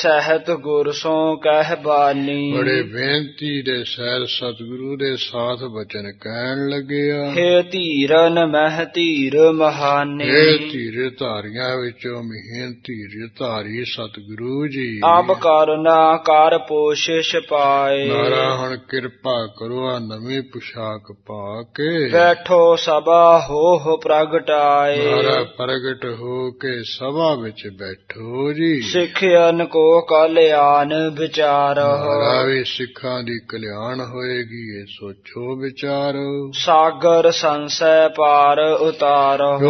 ਸਹਿਤ ਗੁਰ ਸੋ ਕਹਿ ਬਾਨੀ। ਬੜੇ ਬੇਨਤੀ ਦੇ ਸਹਿਤ ਸਤਿਗੁਰੂ ਦੇ ਸਾਥ ਬਚਨ ਕਹਿਣ ਲੱਗਿਆ। ਹੇ ਧੀਰਨ ਮਹਿ ਧੀਰ ਮਹਾਨੀ। ਹੇ ਧੀਰ ਧਾਰੀਆਂ ਵਿੱਚੋਂ ਮਹੀਨ ਧੀਰ ਧਾਰੀ ਸਤਿਗੁਰੂ ਜੀ। ਅਬ ਕਰੁਣਾ ਕਰ ਪੋਸ਼ਿਸ਼ ਪਾਏ। ਮਾਰਾ ਹੁਣ ਕਿਰਪਾ ਕਰੋ ਆ ਨਵੀਂ ਪੁਸ਼ਾਕ ਪਾ ਕੇ। ਬੈਠੋ ਸਭਾ ਹੋ ਪ੍ਰਗਟਾਏ। ਮਾਰਾ ਪ੍ਰਗਟ ਹੋ ਕੇ ਸਭਾ ਵਿੱਚ ਬੈਠੋ ਜੀ। ਸਿੱਖਿਅਨ ਕੋ ਕਲਿਆਣ ਵਿਚਾਰੋ। ਮਾਰਾ ਵੀ ਸਿੱਖਾਂ ਦੀ ਕਲਿਆਣ ਹੋਏਗੀ ਇਹ ਸੋਚੋ ਵਿਚਾਰੋ। ਸਾਗਰ ਸੰਸੈ ਪਾਰ ਉਤਾਰੋ। ਜੋ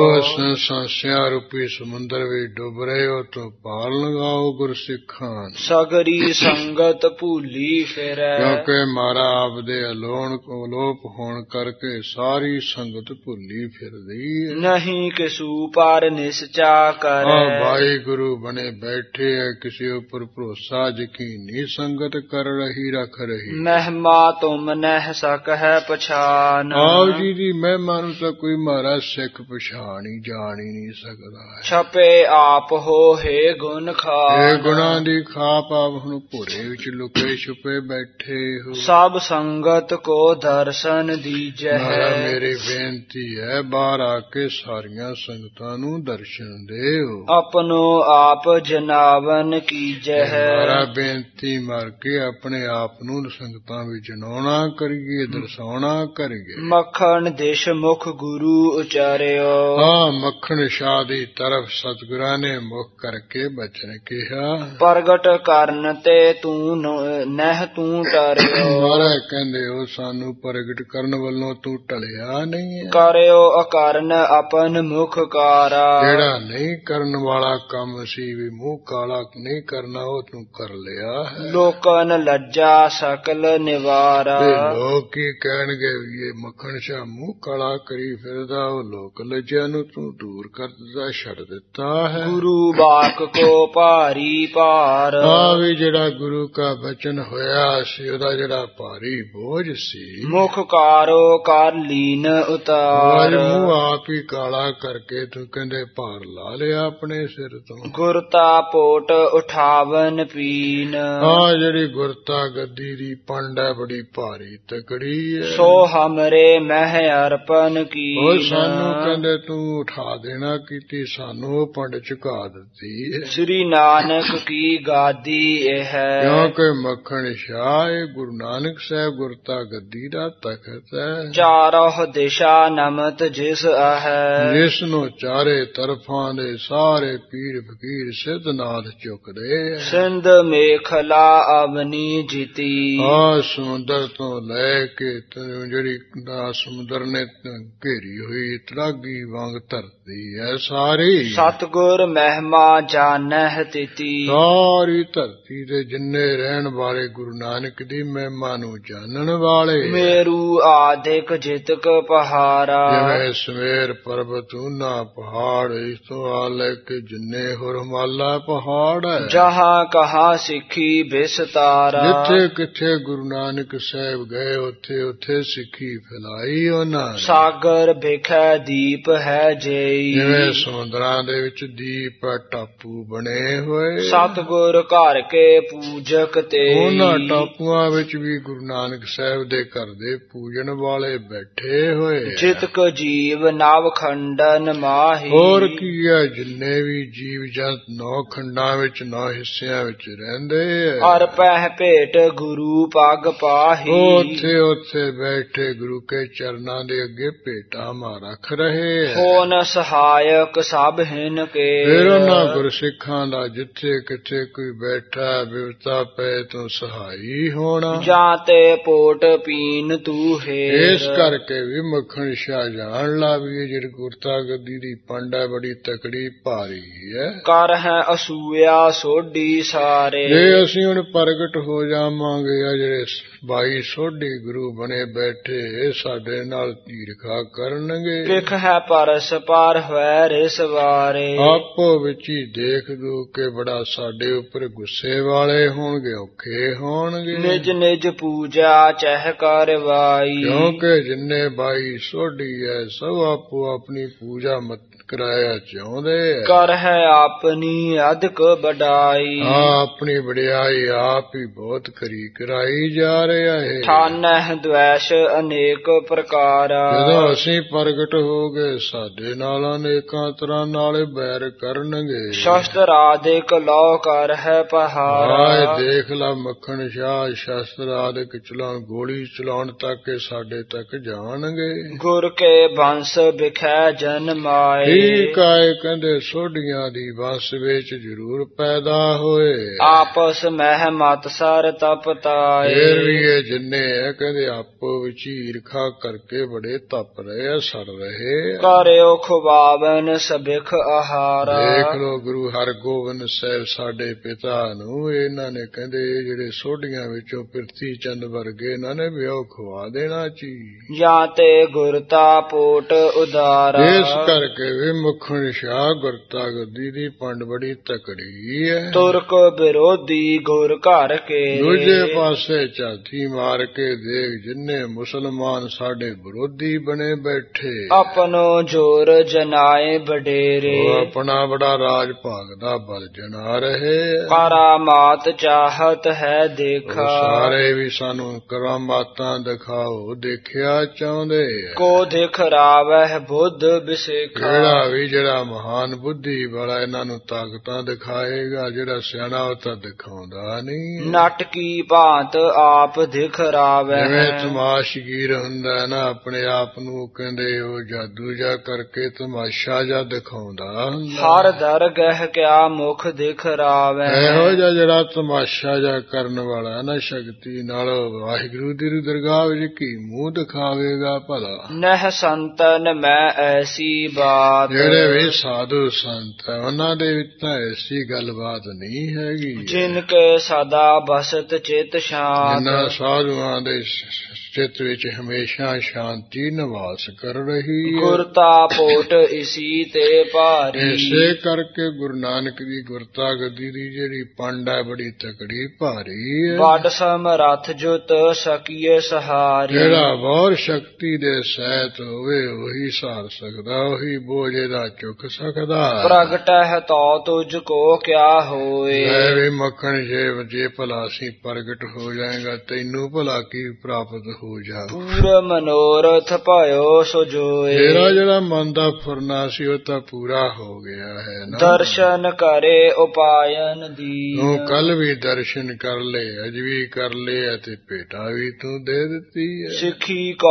ਸੰਸਿਆ ਰੂਪੀ ਸਮੁੰਦਰ ਵਿੱਚ ਡੁੱਬ ਰਹੇ ਹੋ ਤੋਂ ਪਾਰ ਲਗਾਓ ਗੁਰਸਿੱਖਾਂ। ਸਗਰੀ ਸੰਗਤ ਭੂਲੀ ਫਿਰੈ। ਕਿਉਂਕਿ ਮਾਰਾ ਆਪਦੇ ਅਲੋਣ ਅਲੋਪ ਹੋਣ ਕਰਕੇ ਸਾਰੀ ਸੰਗਤ ਭੁੱਲੀ ਫਿਰਦੀ ਹੈ। ਨਹੀਂ ਕਿਸੂ ਪਰ ਨਿਸਚਾ ਕਰੈ। ਆ ਭਾਈ ਗੁਰੂ ਬਣੇ ਬੈਠੇ ਹੈ ਕਿਸੇ ਉੱਪਰ ਭਰੋਸਾ ਯਕੀਨ ਨਹੀਂ ਸੰਗਤ ਕਰ ਰਹੀ ਰੱਖ ਰਹੀ। ਮਹਿਮਾ ਤੁਮ ਨਹਿ ਸਕ ਹੈ ਪਛਾਨ। ਆਪ ਜੀ ਦੀ ਮਹਿਮਾ ਨੂੰ ਤਾਂ ਕੋਈ ਮਹਾਰਾਜ ਸਿੱਖ ਪਛਾਣ ਹੀ ਜਾਣ ਹੀ ਨਹੀਂ ਸਕਦਾ ਹੈ। ਛਪੇ ਆਪ ਹੋ ਹੇ ਗੁਣ ਖਾਨ। ਇਹ ਗੁਣਾਂ ਦੀ ਖਾਪ ਆਪ ਹੁਣ ਭੋਰੇ ਵਿੱਚ ਲੁਕੇ ਛੁਪੇ ਬੈਠੇ ਹੋ। ਸਭ ਸੰਗਤ ਕੋ ਦਰਸ਼ਨ ਦੀਜੈ। ਮਹਾਰਾਜ ਮੇਰੀ ਬੇਨਤੀ ਹੈ ਬਾਹਰ ਆ ਕੇ ਸਾਰੀਆਂ ਸੰਗਤਾਂ ਨੂੰ ਦਰਸ਼ਨ ਦਿਓ। ਆਪਨੋ ਆਪ ਜਨਾਵਨ ਕੀਜੈ। ਮਹਾਰਾਜ ਬੇਨਤੀ ਮਾਰ ਕੇ ਆਪਣੇ ਆਪ ਨੂੰ ਸੰਗਤਾਂ ਵਿੱਚ ਜਨਾਉਣਾ ਕਰੀਏ ਦਰਸਾਉਣਾ ਕਰੀਏ। ਮੱਖਣ ਦਿਸ਼ ਮੁਖ ਗੁਰੂ ਉਚਾਰਿਓ। ਹਾਂ ਮੱਖਣ ਸ਼ਾਹ ਦੀ ਤਰਫ ਸਤਿਗੁਰਾਂ ਨੇ ਮੁਖ ਕਰਕੇ ਬਚਨ ਕਿਹਾ। ਪ੍ਰਗਟ ਕਰਨ ਤੇ ਤੂੰ ਨਹਿ ਤੂੰ ਟਰਿਓ। ਮਹਾਰਾਜ ਕਹਿੰਦੇ ਉਹ ਸਾਨੂੰ ਪ੍ਰਗਟ ਕਰਨ ਵੱਲੋਂ ਤੂੰ ਟਲਿਆ ਨਹੀਂ ਹੈ। ਕਰਿਓ ਅਕਰਨ ਆਪਨ ਮੁਖ ਕਾਰਾ। ਜਿਹੜਾ ਨਹੀਂ ਕਰਨ ਵਾਲਾ ਕੰਮ ਸੀ ਵੀ ਮੂੰਹ ਕਾਲਾ ਨਹੀਂ ਕਰਨਾ ਉਹ ਤੂੰ ਕਰ ਲਿਆ ਹੈ। ਲੋਕਨ ਲੱਜਾ ਸਕਲ ਨਿਵਾਰਾ। ਲੋਕ ਕੀ ਕਹਿਣਗੇ ਵੀ ਇਹ ਮੱਖਣ ਸ਼ਾਹ ਮੂੰਹ ਕਾਲਾ ਕਰੀ ਫਿਰਦਾ। ਉਹ ਲੋਕ ਲੱਜਿਆ ਨੂੰ ਤੂੰ ਦੂਰ ਕਰ ਦਿੱਤਾ ਛੱਡ ਦਿੱਤਾ ਹੈ। ਗੁਰੂ ਬਾਕ ਕੋ ਭਾਰੀ ਭਾਰ। ਆ ਵੀ ਜਿਹੜਾ ਗੁਰੂ ਕਾ ਬਚਨ ਹੋਇਆ ਸੀ ਉਹਦਾ ਜਿਹੜਾ ਭਾਰੀ ਬੋਝ ਸੀ। ਮੁਖ ਕਾਰੋ ਕਰ ਲੀਨ ਉਤਾਰ। ਮੂੰਹ ਆਪ ਹੀ ਕਾਲਾ ਕਰਕੇ ਤੂੰ ਕਹਿੰਦੇ ਭਾਰ ਲਾ ਲਿਆ ਆਪਣੇ ਸਿਰ ਤੋਂ। ਗੁਰਤਾ ਪੋਟ ਉਠਾਵਨ ਪੀਨ। ਆ ਜਿਹੜੀ ਗੁਰਤਾ ਗੱਦੀ ਦੀ ਪੰਡ ਹੈ ਬੜੀ ਭਾਰੀ ਤਕੜੀ ਹੈ। ਸੋ ਹਮਰੇ ਮਹਿ ਅਰਪਨ ਕੀ। ਉਹ ਸਾਨੂੰ ਕਹਿੰਦੇ ਤੂੰ ਉਠਾ ਦੇਣਾ ਕੀਤੀ ਸਾਨੂੰ ਉਹ ਪੰਡ ਝੁਕਾ ਦਿੱਤੀ ਹੈ। ਸ੍ਰੀ ਨਾਨਕ ਕੀ ਗਾਦੀ ਇਹ ਹੈ। ਕਿਉਂਕਿ ਮੱਖਣ ਸ਼ਾਹ ਇਹ ਗੁਰੂ ਨਾਨਕ ਸਾਹਿਬ ਗੁਰਤਾ ਗੱਦੀ ਦਾ ਤਖਤ ਹੈ। ਚਾਰੋਂ ਦਿਸ਼ਾ ਨਮਤ ਜਿਸ ਹੈ। ਜਿਸ ਨੂੰ ਚਾਰੇ ਤਰਫਾਂ ਦੇ ਸਾਰੇ ਪੀਰ ਫਕੀਰ ਸਿੱਧਨਾਥ ਝੁਕਦੇ। ਸਿੰਧ ਮੇਖਲਾ ਅਵਨੀ ਜਿਤੀ। ਆ ਸਮੁੰਦਰ ਤੋਂ ਲੈ ਕੇ ਜਿਹੜੀ ਸਮੁੰਦਰ ਨੇ ਘੇਰੀ ਹੋਈ ਤਰਾਗੀ ਵਾਂਗ ਧਰਤੀ ਹੈ ਸਾਰੀ। ਸਤਿਗੁਰ ਮਹਿਮਾ ਜਾਣਹਿ ਤਿਤੀ। ਸਾਰੀ ਧਰਤੀ ਦੇ ਜਿੰਨੇ ਰਹਿਣ ਵਾਲੇ ਗੁਰੂ ਨਾਨਕ ਦੀ ਮਹਿਮਾ ਨੂੰ ਜਾਣਨ ਵਾਲੇ। ਮੇਰੂ ਆਦਿਕ ਜਿਤਕ ਪਹਾਰਾ। ਜਿਵੇਂ ਸਮੇਰ ਪਰਬਤ ਉਨਾ ਪਹਾੜ ਇਸ ਤੋਂ ਆ ਲੈ ਕੇ ਜਿੰਨੇ ਹੋਰ ਹਿਮਾਲਾ ਪਹਾੜ ਹੈ। ਜਹਾਂ ਕਹਾਂ ਸਿੱਖੀ ਬਿਸਤਾਰਾ। ਜਿੱਥੇ ਕਿੱਥੇ ਗੁਰੂ ਨਾਨਕ ਸਾਹਿਬ ਗਏ ਉੱਥੇ ਉੱਥੇ ਸਿੱਖੀ ਫੈਲਾਈ ਉਹਨਾਂ। ਸਾਗਰ ਵੇਖੈ ਦੀਪ ਹੈ ਜੇਈ। ਜਿਵੇਂ ਸਮੁੰਦਰਾਂ ਦੇ ਵਿੱਚ ਦੀਪ ਟਾਪੂ ਬਣੇ ਹੋਏ। ਸਤਿਗੁਰ ਘਰ ਕੇ ਪੂਜਕ ਤੇ। ਉਹਨਾਂ ਟਾਪੂਆਂ ਵਿੱਚ ਵੀ ਗੁਰੂ ਨਾਨਕ ਸਾਹਿਬ ਦੇ ਘਰ ਦੇ ਪੂਜਣ ਵਾਲੇ ਬੈਠੇ ਹੋਏ। ਜਿਤਕ ਜੀਵ ਨਵ ਖੰਡਨ ਮਾਹੀ। ਹੋਰ ਕੀ ਹੈ ਜਿੰਨੇ ਵੀ ਜੀਵ ਜੰਤ ਨੌ ਖੰਡਾਂ ਵਿੱਚ ਨੌ ਹਿੱਸਿਆਂ ਵਿੱਚ ਰਹਿੰਦੇ ਹੈ। ਅਰ ਪਹਿ ਭੇਟ ਗੁਰੂ ਪਗ ਪਾਹੀ। ਉੱਥੇ ਉੱਥੇ ਬੈਠੇ ਗੁਰੂ ਕੇ ਚਰਨਾਂ ਦੇ ਅੱਗੇ ਭੇਟਾ ਮਾਰ ਰੱਖ ਰਹੇ ਹੈ। ਹੋਨ ਸਹਾਇਕ ਸਭ ਹਿਨ ਕੇ। ਫਿਰ ਉਹਨਾਂ ਗੁਰਸਿੱਖਾਂ ਦਾ ਜਿੱਥੇ ਕਿੱਥੇ ਕੋਈ ਬੈਠਾ ਬਿਵਤਾ ਪਏ ਤੋਂ ਸਹਾਈ ਹੋਣਾ। ਜਾਂ ਤੇ ਪੋਟ ਪੀਨ ਤੂੰ ਹੈ। ਇਸ ਕਰਕੇ ਵੀ ਮੱਖਣ ਸ਼ਾਹ ਜਾਣ ਲਾ ਵੀ ਇਹ ਜਿਹੜੀ ਗੁਰਤਾ ਗੱਦੀ ਦੀ ਪੰਡ ਹੈ ਬੜੀ ਤਕੜੀ ਭਾਰੀ ਹੈ। ਕਰ ਹੈ ਅਸੂਇਆ ਸੋਢੀ ਸਾਰੇ। ਜੇ ਅਸੀਂ ਹੁਣ ਪ੍ਰਗਟ ਹੋ ਜਾਵਾਂਗੇ ਆ ਜਿਹੜੇ ਬਾਈ ਸੋਢੀ ਗੁਰੂ ਬਣੇ ਬੈਠੇ ਸਾਡੇ ਨਾਲ ਈਰਖਾ ਕਰਨਗੇ। ਵਿਖ ਹੈ ਪਰਸ ਪਰ ਹੋਇ ਰਿਸ ਵਾਰੇ। ਆਪੋ ਵਿੱਚ ਹੀ ਦੇਖ ਦੂ ਕੇ ਬੜਾ ਸਾਡੇ ਉੱਪਰ ਗੁੱਸੇ ਵਾਲੇ ਹੋਣਗੇ ਔਖੇ ਹੋਣਗੇ। ਨਿਜ ਨਿਜ ਪੂਜਾ ਚਹਿ ਕਰਵਾਈ। ਕਿਉਂਕਿ ਜਿੰਨੇ ਬਾਈ ਸੋਢੀ ਹੈ ਸਭ ਆਪੋ ਆਪਣੀ ਪੂਜਾ ਮਤ ਕਰਾਇਆ ਚਾਹੁੰਦੇ ਕਰ ਹੈ ਆਪਣੀ ਅਧਿਕ ਵਡਾਈ ਆਪਣੀ ਵਡਿਆਈ ਆਪ ਹੀ ਬਹੁਤ ਕਰੀ ਕਰਾਈ ਜਾ ਰਿਹਾ ਹੈ ਠਾਨਹਿ ਦ્વੈਸ਼ ਅਨੇਕ ਪ੍ਰਕਾਰ ਜਦੋਂ ਅਸੀਂ ਪ੍ਰਗਟ ਹੋ ਗਏ ਸਾਡੇ ਨਾਲ ਅਨੇਕਾਂ ਤਰ੍ਹਾਂ ਨਾਲ ਬੈਰ ਕਰਨਗੇ ਸ਼ਸਤਰ ਆਦਿਕ ਲੋ ਕਰ ਹੈ ਪਹਾਰ ਹਾਏ ਦੇਖ ਲਾ ਮੱਖਣ ਸ਼ਾਹ ਸ਼ਸਤਰ ਆਦਿਕ ਚਲਾਉਣ ਗੋਲੀ ਚਲਾਉਣ ਤੱਕ ਸਾਡੇ ਤੱਕ ਜਾਣਗੇ ਗੁਰ ਕੇ ਬੰਸ ਵਿਖੈ ਜਨਮਾਏ ਠੀਕ ਆਏ ਕਹਿੰਦੇ ਸੋਢੀਆਂ ਦੀ ਬੰਸ ਵਿੱਚ ਜ਼ਰੂਰ ਪੈਦਾ ਹੋਏ ਆਪਸ ਮਹਿ ਮਤ ਸਰ ਤਪਤਾਏ ਫੇਰ ਵੀ ਇਹ ਜਿੰਨੇ ਹੈ ਕਹਿੰਦੇ ਆਪੋ ਵਿੱਚ ਈਰਖਾ ਕਰਕੇ ਬੜੇ ਤਪ ਰਹੇ ਆ ਸੜ ਰਹੇ ਕਰਿਓ ਖੁਬਾਵਨ ਸਭਿਖ ਆਹਾਰ ਦੇਖ ਲੋ ਗੁਰੂ ਹਰਗੋਬਿੰਦ ਸਾਹਿਬ ਸਾਡੇ ਪਿਤਾ ਨੂੰ ਇਹਨਾਂ ਨੇ ਕਹਿੰਦੇ ਜਿਹੜੇ ਸੋਢੀਆਂ ਵਿੱਚੋਂ ਪ੍ਰਿਥੀ ਚੰਦ ਵਰਗੇ ਇਹਨਾਂ ਨੇ ਵੀ ਉਹ ਖਵਾ ਦੇਣਾ ਚੀ ਜਾਂ ਤੇ ਗੁਰਤਾ ਪੋਟ ਉਦਾਰ ਇਸ ਕਰਕੇ ਵੀ ਮੱਖਣ ਸ਼ਾਹ ਗੁਰਤਾ ਗੱਦੀ ਦੀ ਪੰਡ ਬੜੀ ਤਕੜੀ ਹੈ ਤੁਰਕ ਵਿਰੋਧੀ ਗੁਰ ਘਰ ਕੇ ਦੂਜੇ ਪਾਸੇ ਝਾਤੀ ਮਾਰ ਕੇ ਦੇਖ ਜਿੰਨੇ ਮੁਸਲਮਾਨ ਸਾਡੇ ਵਿਰੋਧੀ ਬਣੇ ਬੈਠੇ ਆਪਣੋ ਜੋਰ ਜਨਾਏ ਵਡੇਰੇ ਉਹ ਆਪਣਾ ਬੜਾ ਰਾਜ ਭਾਗ ਦਾ ਬਲ ਜਨਾ ਰਹੇ ਕਰਾਮਾਤ ਚਾਹਤ ਹੈ ਦੇਖਾ ਸਾਰੇ ਵੀ ਸਾਨੂੰ ਕਰਾਮਾਤਾਂ ਦਿਖਾਓ ਦੇਖਿਆ ਚਾਹੁੰਦੇ ਕੋ ਦਿਖ ਰਾਵਹਿ ਬੁੱਧ ਵਿਸੇਖਾ ਜਿਹੜਾ ਵੀ ਜਿਹੜਾ ਮਹਾਨ ਬੁੱਧੀ ਵਾਲਾ ਇਹਨਾਂ ਨੂੰ ਤਾਕਤਾਂ ਦਿਖਾਏਗਾ ਜਿਹੜਾ ਸਿਆਣਾ ਉਹ ਤਾਂ ਦਿਖਾਉਂਦਾ ਨਹੀਂ ਨਾਟਕੀ ਭਾਂਤ ਆਪ ਦਿਖ ਰਾਵਹਿ ਜਿਵੇਂ ਤਮਾਸ਼ਗੀਰ ਹੁੰਦਾ ਨਾ ਆਪਣੇ ਆਪ ਨੂੰ ਕਹਿੰਦੇ ਉਹ ਜਾਦੂ ਜਾ ਕਰਕੇ ਤਮਾਸ਼ਾ ਜਾ ਦਿਖਾਉਂਦਾ ਹਰ ਦਰਗਹਿ ਕਿਆ ਮੁਖ ਦਿਖ ਰਾਵਹਿ ਇਹੋ ਜਿਹਾ ਜਿਹੜਾ ਤਮਾਸ਼ਾ ਜਾ ਕਰਨ ਵਾਲਾ ਨਾ ਸ਼ਕਤੀ ਨਾਲ ਵਾਹਿਗੁਰੂ ਦੀ ਦਰਗਾਹ ਵਿੱਚ ਕੀ ਮੂੰਹ ਦਿਖਾਵੇਗਾ ਭਲਾ ਨਹਿ ਸੰਤਨ ਮੈਂ ਐਸੀ ਬਾਤ ਜਿਹੜੇ ਵੀ ਸਾਧੂ ਸੰਤ ਉਹਨਾਂ ਦੇ ਵਿੱਚ ਤਾਂ ਐਸੀ ਗੱਲਬਾਤ ਨਹੀਂ ਹੈਗੀ ਜਿਨ ਕੇ ਸਦਾ ਬਸਤ ਚਿਤ ਸ਼ਾਂਤ ਜਿਨ੍ਹਾਂ ਸਾਧੂਆਂ ਦੇ ਚਿੱਤ ਵਿੱਚ ਹਮੇਸ਼ਾ ਸ਼ਾਂਤੀ ਨਿਵਾਸ ਕਰ ਰਹੀ ਹੈ ਗੁਰਤਾ ਪੋਟ ਇਸੀ ਤੇ ਭਾਰੀ ਇਸੇ ਕਰਕੇ ਗੁਰੂ ਨਾਨਕ ਦੀ ਗੁਰਤਾ ਗੱਦੀ ਦੀ ਜਿਹੜੀ ਪੰਡ ਹੈ ਬੜੀ ਤਕੜੀ ਭਾਰੀ ਹੈ ਵੱਡ ਸਮਰੱਥ ਜੁਤ ਸਕੀਏ ਸਹਾਰੀ ਜਿਹੜਾ ਬਹੁਤ ਸ਼ਕਤੀ ਦੇ ਸਹਿਤ ਹੋਵੇ ਉਹੀ ਸਹਾਰ ਸਕਦਾ ਉਹੀ ਬੋਝੇ ਦਾ ਚੁੱਕ ਸਕਦਾ ਪ੍ਰਗਟ ਹੈ ਤੋ ਤੁਝ ਕੋ ਕਿਆ ਹੋਏ ਮੈਂ ਵੀ ਮੱਖਣ ਜੇ ਜੇ ਭਲਾ ਅਸੀਂ ਪ੍ਰਗਟ ਹੋ ਜਾਏਗਾ ਤੈਨੂੰ ਭਲਾ ਕੀ ਪ੍ਰਾਪਤ ਹੋ ਜਾ ਪੂਰ ਮਨੋਰਥ ਭਇਓ ਸੋ ਜੋਏ ਤੇਰਾ ਜਿਹੜਾ ਮਨ ਦਾ ਫੁਰਨਾ ਸੀ ਉਹ ਤਾਂ ਪੂਰਾ ਹੋ ਗਿਆ ਹੈ ਨਾ ਦਰਸ਼ਨ ਕਰੇ ਉਪਾਇਨ ਦੀ ਤੂੰ ਕੱਲ ਵੀ ਦਰਸ਼ਨ ਕਰ ਲਏ ਅੱਜ ਵੀ ਕਰ ਲਏ ਅਤੇ ਭੇਟਾ ਵੀ ਤੂੰ ਦੇ ਦਿੱਤੀ ਹੈ ਸਿੱਖੀ ਕੋ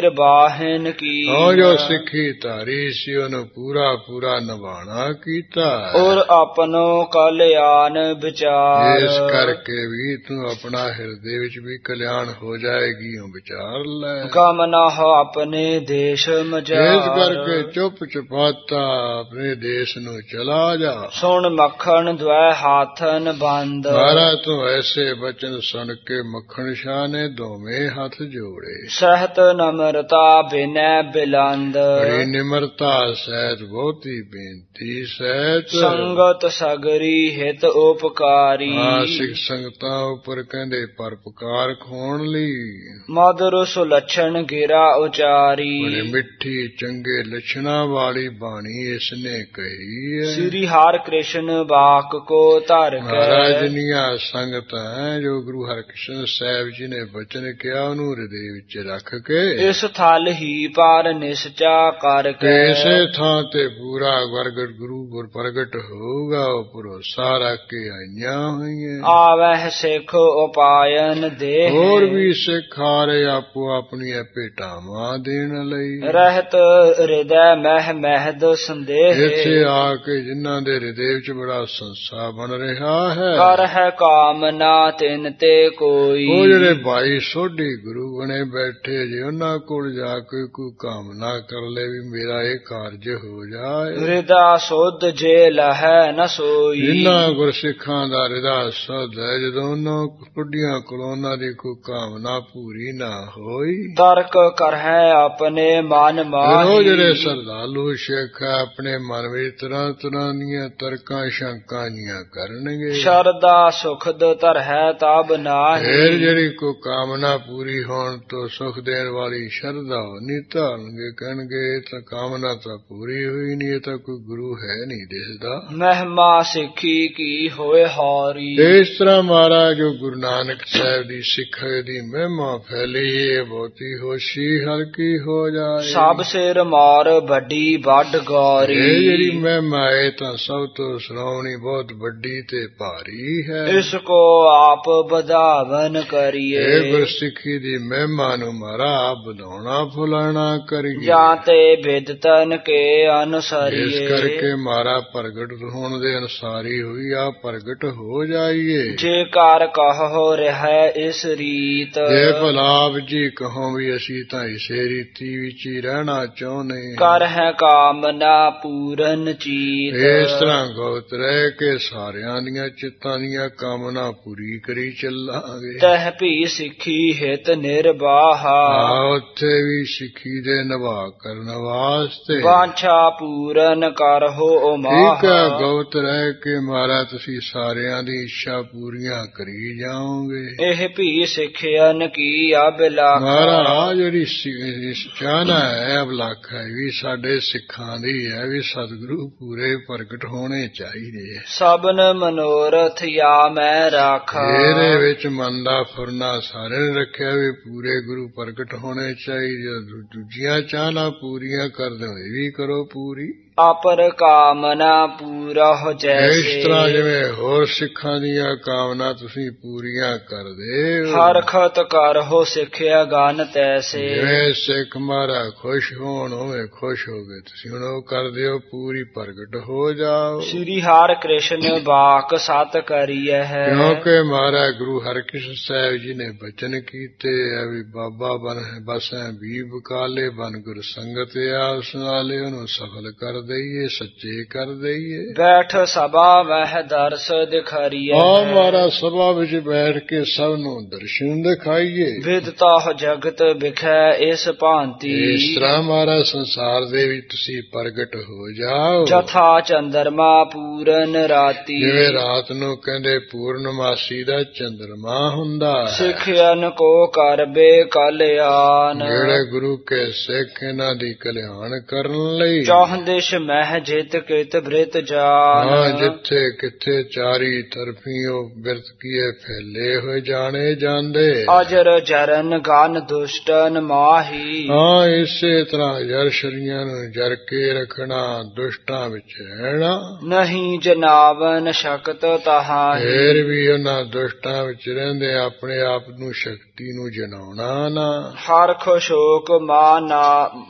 ਨਿਰਬਾਹਨ ਕੀ ਉਹ ਜੋ ਸਿੱਖੀ ਧਾਰੀ ਸੀ ਉਹਨੂੰ ਪੂਰਾ ਪੂਰਾ ਨਿਭਾਣਾ ਕੀਤਾ ਔਰ ਆਪਣੋ ਕਲਿਆਣ ਵਿਚਾਰ ਇਸ ਕਰਕੇ ਵੀ ਤੂੰ ਆਪਣਾ ਹਿਰਦੇ ਵਿੱਚ ਵੀ ਕਲਿਆਣ ਹੋ ਜਾਏਗੀ ਉਹ ਵਿਚਾਰ ਲੈ ਗਮ ਨਾ ਹੋ ਆਪਣੇ ਦੇਸ਼ ਮਜਾਰ ਇਸ ਕਰਕੇ ਚੁੱਪ ਚੁਪਾਤਾ ਆਪਣੇ ਦੇਸ਼ ਨੂੰ ਚਲਾ ਜਾ ਸੁਣ ਮੱਖਣ ਦ્વੈ ਹਾਥਨ ਬੰਦ ਮਾਰਾ ਤੂੰ ਐਸੇ ਬਚਨ ਸੁਣ ਕੇ ਮੱਖਣ ਸ਼ਾਹ ਨੇ ਦੋਵੇਂ ਹੱਥ ਜੋੜੇ ਸਹਿਤ ਨਮਰਤਾ ਬਿਨੈ ਬਿਲੰਦ ਬੜੀ ਨਿਮਰਤਾ ਸਹਿਤ ਬਹੁਤੀ ਬੇਨਤੀ ਸਹਿਤ ਸੰਗਤ ਸਗਰੀ ਹਿਤ ਉਪਕਾਰੀ ਹਾਂ ਸਿੱਖ ਸੰਗਤਾਂ ਉੱਪਰ ਕਹਿੰਦੇ ਪਰਪਕਾਰ ਖੋਣ ਲਈ ਮਧੁਰ ਸੁਲੱਛਣ ਗਿਰਾ ਉਚਾਰੀ ਬੜੇ ਮਿੱਠੀ ਚੰਗੇ ਲੱਛਣਾਂ ਵਾਲੀ ਬਾਣੀ ਇਸਨੇ ਕਹੀ ਹੈ ਸ੍ਰੀ ਹਰਿ ਕ੍ਰਿਸ਼ਨ ਵਾਕ ਕੋ ਧਰ ਮਹਾਰਾਜ ਕੇ ਦੀਆਂ ਸੰਗਤਾਂ ਜੋ ਗੁਰੂ ਹਰਿਕ੍ਰਿਸ਼ਨ ਸਾਹਿਬ ਜੀ ਨੇ ਬਚਨ ਕਿਹਾ ਉਹਨੂੰ ਹਿਰਦੇ ਵਿੱਚ ਰੱਖ ਕੇ ਇਸ ਥਲ ਹੀ ਪਾਰ ਨਿਸ਼ਚਾ ਕਰਕੇ ਇਸੇ ਥਾਂ ਤੇ ਪੂਰਾ ਵਰਗੜ ਗੁਰੂ ਗੁਰ ਪ੍ਰਗਟ ਹੋਊਗਾ ਉਹ ਭਰੋਸਾ ਰੱਖ ਕੇ ਆਈਆਂ ਹੋਈਆਂ ਆਵਹਿ ਸਿੱਖ ਉਪਾਇਨ ਦੇ ਹੋਰ ਵੀ ਸਿੱਖ ਆ ਰਹੇ ਆਪੋ ਆਪਣੀਆਂ ਭੇਟਾਵਾਂ ਦੇਣ ਲਈ ਰਹਿਤ ਹਿਰਦੈ ਮਹਿ ਮਹਿਦ ਸੰਦੇਹ ਇੱਥੇ ਆ ਕੇ ਜਿਨ੍ਹਾਂ ਦੇ ਹਿਰਦੇ ਵਿੱਚ ਬੜਾ ਸੰਸਾ ਬਣ ਰਿਹਾ ਹੈ ਕਰ ਹੈ ਕਾਮਨਾ ਤਿਨ ਤੇ ਕੋਈ ਉਹ ਜਿਹੜੇ ਭਾਈ ਸੋਢੀ ਗੁਰੂ ਬਣੇ ਬੈਠੇ ਜੇ ਉਹਨਾਂ ਕੋਲ ਜਾ ਕੇ ਕੋਈ ਕਾਮਨਾ ਕਰ ਲੈ ਵੀ ਮੇਰਾ ਇਹ ਕਾਰਜ ਹੋ ਜਾਏ ਹਿਰਦਾ ਸੁਧ ਜੇ ਲਹੈ ਨ ਸੋਈ ਜਿਨ੍ਹਾਂ ਗੁਰਸਿੱਖਾਂ ਦਾ ਹਿਰਦਾ ਸੁਧ ਹੈ ਜਦੋਂ ਉਹਨਾਂ ਕੁੱਡੀਆਂ ਕੋਲੋਂ ਉਹਨਾਂ ਦੀ ਕੋਈ ਕਾਮਨਾ ਪੂਰੀ ਨਾ ਹੋਈ ਤਰਕ ਕਰਹਿ ਆਪਣੇ ਮਨ ਮਾਹੀ ਉਹ ਜਿਹੜੇ ਸਰਦਾਲੂ ਸਿੱਖ ਆਪਣੇ ਮਨ ਵਿੱਚ ਤਰ੍ਹਾਂ ਤਰ੍ਹਾਂ ਦੀਆਂ ਤਰਕਾਂ ਸ਼ੰਕਾਂ ਜੀਆਂ ਕਰਨਗੇ ਸ਼ਰਦਾ ਸੁਖਦ ਧਰਹਿ ਤਬ ਨਾਹੀ ਫਿਰ ਜਿਹੜੀ ਕੋਈ ਕਾਮਨਾ ਪੂਰੀ ਹੋਣ ਤੋਂ ਸੁਖ ਦੇਣ ਵਾਲੀ ਸ਼ਰਧਾ ਨਹੀਂ ਧਾਰਨਗੇ ਕਹਿਣਗੇ ਇਹ ਤਾਂ ਕਾਮਨਾ ਤਾਂ ਪੂਰੀ ਹੋਈ ਨਹੀਂ, ਇਹ ਤਾਂ ਕੋਈ ਗੁਰੂ ਹੈ ਨਹੀਂ ਦਿਸਦਾ। ਮਹਿਮਾ ਸਿੱਖੀ ਕੀ ਹੋਏ ਹਾਰੀ। ਇਸ ਤਰ੍ਹਾਂ ਮਹਾਰਾਜ ਜੋ ਗੁਰੂ ਨਾਨਕ ਸਾਹਿਬ ਦੀ ਸਿੱਖੀ ਦੀ ਮਹਿਮਾ ਫੈਲੀ ਏ, ਬਹੁਤੀ ਹੋਸ਼ੀ ਹਲਕੀ ਹੋ ਜਾਏ। ਸਭ ਸਿਰ ਮਾਰ ਵੱਡੀ ਵੱਡ ਗੌਰੀ। ਇਹ ਜਿਹੜੀ ਮਹਿਮਾ ਹੈ ਤਾਂ ਸਭ ਤੋਂ ਸੁਣਾਉਣੀ ਬਹੁਤ ਵੱਡੀ ਤੇ ਭਾਰੀ ਹੈ। ਇਸ ਕੋ ਆਪ ਵਧਾਵਨ ਕਰੀਏ। ਇਹ ਗੁਰਸਿੱਖੀ ਦੀ ਮਹਿਮਾ ਨੂੰ ਮਹਾਰਾ ਵਧਾਉਣਾ ਫੁਲਾਣਾ ਕਰੀਏ। ਜਾਂ ਤੇ ਬਿਦਤਨ ਕੇ ਅਨੁਸਾਰੀਏ। ਇਸ ਕਰਕੇ ਮਹਾਰਾ ਪ੍ਰਗਟ ਹੋਣ ਦੇ ਅਨੁਸਾਰੀ ਹੋਈ ਆ ਪ੍ਰਗਟ ਹੋ ਜਾਈਏ। ਜੇ ਕਰ ਕਹੋ ਰਿਹਾ ਇਸ ਰੀਤ। ਜੇ ਭਲਾਵ ਜੀ ਕਹੋ ਵੀ ਅਸੀਂ ਤਾਂ ਇਸੇ ਰੀਤੀ ਵਿੱਚ ਹੀ ਰਹਿਣਾ ਚਾਹੁੰਦੇ। ਕਰ ਹੈ ਕਾਮਨਾ ਪੂਰਨ ਚੀਤ। ਇਸ ਤਰ੍ਹਾਂ ਗੋਤ ਰਹਿ ਕੇ ਸਾਰਿਆਂ ਦੀਆਂ ਚਿੱਤਾਂ ਦੀਆਂ ਕਾਮਨਾ ਪੂਰੀ ਕਰੀ ਚੱਲਾਂਗੇ। ਤਹ ਭੀ ਸਿੱਖੀ ਹਿਤ ਨਿਰਵਾਹਾ। ਉੱਥੇ ਵੀ ਸਿੱਖੀ ਦੇ ਨਿਭਾ ਕਰਨ ਵਾਸਤੇ ਵਾਂਛਾ ਪੂਰਨ ਕਰਹੁ ਉਮਾਹਾ। ਠੀਕ ਹੈ, ਗੋਤ ਰਹਿ ਕੇ ਮਹਾਰਾ ਤੁਸੀਂ ਸਾਰਿਆਂ ਦੀ ਇੱਛਾ ਪੂਰੀਆਂ ਕਰੀ ਜਾਓਗੇ। ਇਹ ਭੀ ਸਿੱਖਿਅਨ ਕੀ ਅਬਿਲਾਖਾ। ਮਹਾਰਾ ਜਿਹੜੀ ਚਾਹਨਾ ਹੈ ਅਬਲਾਖ ਹੈ ਵੀ ਸਾਡੇ ਸਿੱਖਾਂ ਦੀ ਹੈ ਵੀ ਸਤਿਗੁਰੂ ਪੂਰੇ ਪ੍ਰਗਟ ਹੋਣੇ ਚਾਹੀਦੇ। ਸਭਨ ਮਨੋਰਥ ਯਾ ਮੈਂ ਰਾਖਾ। ਇਹਦੇ ਵਿੱਚ ਮਨ ਦਾ ਫੁਰਨਾ ਸਾਰੇ ਨੇ ਰੱਖਿਆ ਵੀ ਪੂਰੇ ਗੁਰੂ ਪ੍ਰਗਟ ਹੋਣੇ ਚਾਹੀਦੇ। ਦੂਜੀਆਂ ਚਾਹਨਾ ਪੂਰੀਆਂ ਕਰਦੇ ਹੋਏ ਵੀ ਕਰੋ ਪੂਰੀ। ਆਪਰ ਕਾਮਨਾ ਪੂਰਾ ਹੋ ਜੈਸੇ। ਇਸ ਤਰ੍ਹਾਂ ਜਿਵੇਂ ਹੋਰ ਸਿੱਖਾਂ ਦੀਆਂ ਕਾਮਨਾ ਤੁਸੀਂ ਪੂਰੀਆਂ ਕਰਦੇ ਹਰਖਤ ਕਰਹੁ ਸਿੱਖਿਆ ਗਨ ਤੈਸੇ। ਜਿਵੇਂ ਸਿੱਖ ਮਹਾਰਾ ਖੁਸ਼ ਹੋਣ ਉਵੇਂ ਖੁਸ਼ ਹੋ ਗਏ ਤੁਸੀਂ ਹੁਣ ਉਹ ਕਰਦੇ ਹੋ ਪੂਰੀ ਪ੍ਰਗਟ ਹੋ ਜਾਓ। ਸ੍ਰੀ ਹਰਿ ਕ੍ਰਿਸ਼ਨ ਬਾਕ ਸਤ ਕਰੀਐ ਹੈ। ਕਿਉਂਕਿ ਮਹਾਰਾ ਗੁਰੂ ਹਰਿਕ੍ਰਿਸ਼ਨ ਸਾਹਿਬ ਜੀ ਨੇ ਬਚਨ ਕੀਤੇ ਆ ਵੀ ਬਾਬਾ ਬਨ ਬਸੈ ਵੀ ਬਕਾਲੇ ਬਨ ਗੁਰ ਸੰਗਤ ਆਸ ਨਾਲੇ ਉਹਨੂੰ ਸਫਲ ਕਰ ਦਈਏ, ਸੱਚੇ ਕਰ ਦਈਏ। ਬੈਠ ਸਭਾ ਮਹਿ ਦਰਸ ਦਿਖਾਰੀਏ। ਆ ਮਹਾਰਾ ਸਭਾ ਵਿੱਚ ਬੈਠ ਕੇ ਸਭ ਨੂੰ ਦਰਸ਼ਨ ਦਿਖਾਈਏ। ਵਿਦਤਾ ਜਗਤ ਵਿਖੈ ਇਸ ਭਾਂਤੀ। ਇਸ ਤਰ੍ਹਾਂ ਮਹਾਰਾ ਸੰਸਾਰ ਦੇ ਵਿੱਚ ਤੁਸੀਂ ਪ੍ਰਗਟ ਹੋ ਜਾਓ। ਜਥਾ ਚੰਦਰਮਾ ਪੂਰਨ ਰਾਤੀ। ਜਿਵੇਂ ਰਾਤ ਨੂੰ ਕਹਿੰਦੇ ਪੂਰਨਮਾਸੀ ਦਾ ਚੰਦਰਮਾ ਹੁੰਦਾ ਹੈ। ਸਿੱਖਿਅਨ ਕੋ ਕਰਬੇ ਕਲਿਆਣ। ਜਿਹੜੇ ਗੁਰੂ ਕੇ ਸਿੱਖ ਇਹਨਾਂ ਦੀ ਕਲਿਆਣ ਕਰਨ ਲਈ ਚਾਹੁੰਦੇ ਮਹਿ ਜਿਤ ਕਿਤ ਬ੍ਰਿਤ ਜਾਨ। ਹਾਂ ਜਿੱਥੇ ਕਿੱਥੇ ਚਾਰੀ ਤਰਫੀਓ ਬਿਰਤ ਕੀਏ ਫੈਲੇ ਹੋਏ ਜਾਣੇ ਜਾਂਦੇ। ਅਜਰ ਜਰਨ ਗਨ ਦੁਸ਼ਟਨ ਮਾਹੀ। ਹਾਂ ਇਸੇ ਤਰ੍ਹਾਂ ਜਰਸ਼ਰੀਆਂ ਨੂੰ ਜਰ ਕੇ ਰੱਖਣਾ, ਦੁਸ਼ਟਾਂ ਵਿੱਚ ਰਹਿਣਾ ਨਹੀਂ ਜਨਾਵਨ ਸ਼ਕਤ ਤਹਾਹੀ। ਫੇਰ ਵੀ ਉਹਨਾਂ ਦੁਸ਼ਟਾਂ ਵਿੱਚ ਰਹਿੰਦੇ ਆਪਣੇ ਆਪ ਨੂੰ ਸ਼ਕਤੀ ਨੂੰ ਜਨਾਉਣਾ ਨਾ। ਹਰਖ ਸ਼ੋਕ ਮਾਨਾ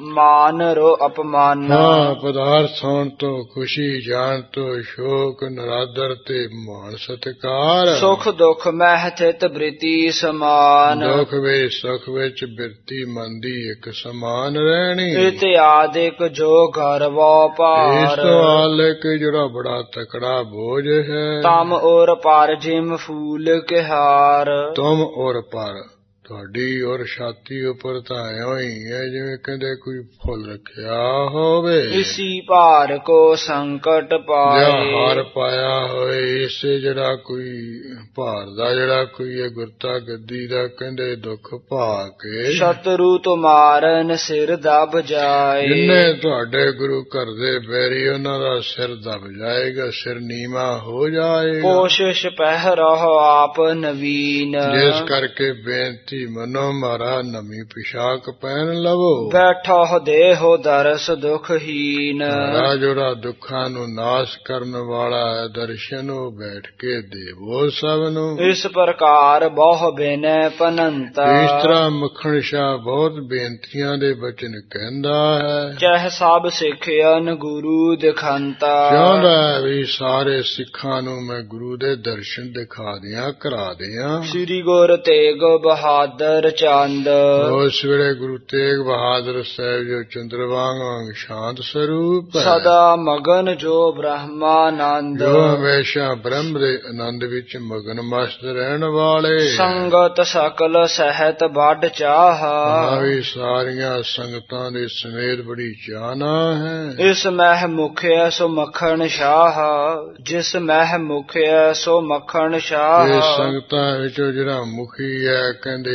ਮਾਨ ਰੋ ਅਪਮਾਨ। ਹਾਂ ਪਦਾਰਥ ਹੋਣ ਤੋਂ ਖੁਸ਼ੀ, ਜਾਣ ਤੋਂ ਸ਼ੋਕ, ਨਰਾਦਰ ਤੇ ਮਾਣ ਸਤਿਕਾਰ। ਸੁਖ ਦੁਖ ਮਹਿ ਥਿਤ ਬ੍ਰਿਤੀ ਸਮਾਨ। ਦੁਖ ਵਿੱਚ ਸੁਖ ਵਿੱਚ ਬਿਰਤੀ ਮਨ ਦੀ ਇੱਕ ਸਮਾਨ ਰਹਿਣੀ। ਇਤਿਆਦਿਕ ਜੋ ਗਰਵੋ ਭਾਰ। ਇਸ ਤੋਂ ਆਲਕ ਜਿਹੜਾ ਬੜਾ ਤਕੜਾ ਬੋਝ ਹੈ। ਤਮ ਔਰ ਪਰ ਜਿਮ ਫੂਲ ਕਿਹਾਰ। ਤੁਮ ਔਰ ਪਰ ਤੁਹਾਡੀ ਔਰ ਛਾਤੀ ਉੱਪਰ ਤਾਂ ਐਵੇਂ ਹੀ ਹੈ ਜਿਵੇਂ ਕਹਿੰਦੇ ਕੋਈ ਫੁੱਲ ਰੱਖਿਆ ਹੋਵੇ। ਇਸੀ ਭਾਰ ਕੋ ਸੰਕਟ ਪਾਏ। ਜਾਂ ਹਾਰ ਪਾਇਆ ਹੋਏ ਇਸੇ ਜਿਹੜਾ ਕੋਈ ਭਾਰ ਦਾ ਜਿਹੜਾ ਕੋਈ ਹੈ ਗੁਰਤਾ ਗੱਦੀ ਦਾ ਕਹਿੰਦੇ ਦੁੱਖ ਭਾ ਕੇ। ਸ਼ਤਰੂ ਤੁਮਾਰਨ ਸਿਰ ਦਬ ਜਾਏ। ਜਿੰਨੇ ਤੁਹਾਡੇ ਗੁਰੂ ਘਰ ਦੇ ਬੈਰੀ ਉਹਨਾਂ ਦਾ ਸਿਰ ਦਬ ਜਾਏਗਾ, ਸਿਰ ਨੀਵਾਂ ਹੋ ਜਾਏਗਾ। ਕੋਸ਼ਿਸ਼ ਪਹਿ ਰਹੋ ਆਪ ਨਵੀਨ। ਜਿਸ ਕਰਕੇ ਬੇਨਤੀ ਮਨੋ ਮਾਰਾ ਨਵੀਂ ਪਿਸ਼ਾਕ ਪਹਿਨ ਲਵੋ। ਬੈਠੋ ਦੇਹੋ ਦਰਸ ਦੁਖਹੀਨ। ਮਾਰਾ ਜਿਹੜਾ ਦੁੱਖਾਂ ਨੂੰ ਨਾਸ਼ ਕਰਨ ਵਾਲਾ ਹੈ ਦਰਸ਼ਨ ਉਹ ਬੈਠ ਕੇ ਦੇਵੋ ਸਭ ਨੂੰ। ਇਸ ਪ੍ਰਕਾਰ ਬਹੁ ਬੇਨੈ ਪਨੰਤਾ। ਇਸ ਤਰ੍ਹਾਂ ਮੱਖਣ ਸ਼ਾਹ ਬਹੁਤ ਬੇਨਤੀਆਂ ਦੇ ਬਚਨ ਕਹਿੰਦਾ ਹੈ। ਚਾਹ ਸਭ ਸਿੱਖਿਅਨ ਗੁਰੂ ਦਿਖੰਤਾ। ਚਾਹੁੰਦਾ ਹੈ ਵੀ ਸਾਰੇ ਸਿੱਖਾਂ ਨੂੰ ਮੈਂ ਗੁਰੂ ਦੇ ਦਰਸ਼ਨ ਦਿਖਾ ਦਿਆਂ ਕਰਾ ਦਿਆਂ। ਸ੍ਰੀ ਗੁਰ ਤੇਗ ਬਹਾਦਰ ਚੰਦ। ਉਸ ਵੇਲੇ ਗੁਰੂ ਤੇਗ ਬਹਾਦਰ ਸਾਹਿਬ ਜੋ ਚੰਦਰ ਵਾਂਗ ਵਾਂਗ ਸ਼ਾਂਤ ਸਰੂਪ ਹੈ। ਸਦਾ ਮਗਨ ਜੋ ਬ੍ਰਹਮਾਨੰਦ। ਜੋ ਹਮੇਸ਼ਾ ਬ੍ਰਹਮ ਦੇ ਆਨੰਦ ਵਿੱਚ ਮਗਨ ਮਸਤ ਰਹਿਣ ਵਾਲੇ। ਸੰਗਤ ਸਕਲ ਸਹਿਤ ਵੱਡ ਚਾਹ। ਵੀ ਸਾਰੀਆਂ ਸੰਗਤਾਂ ਦੇ ਸਮੇਤ ਬੜੀ ਚਾਹਨਾ ਹੈ। ਇਸ ਮਹਿ ਮੁਖਿਆ ਸੋ ਮੱਖਣ ਸ਼ਾਹ। ਜਿਸ ਮਹਿ ਮੁਖਿਆ ਸੋ ਮੱਖਣ ਸ਼ਾਹ। ਇਹ ਸੰਗਤਾਂ ਵਿੱਚੋਂ ਜਿਹੜਾ ਮੁਖੀ ਹੈ ਕਹਿੰਦੇ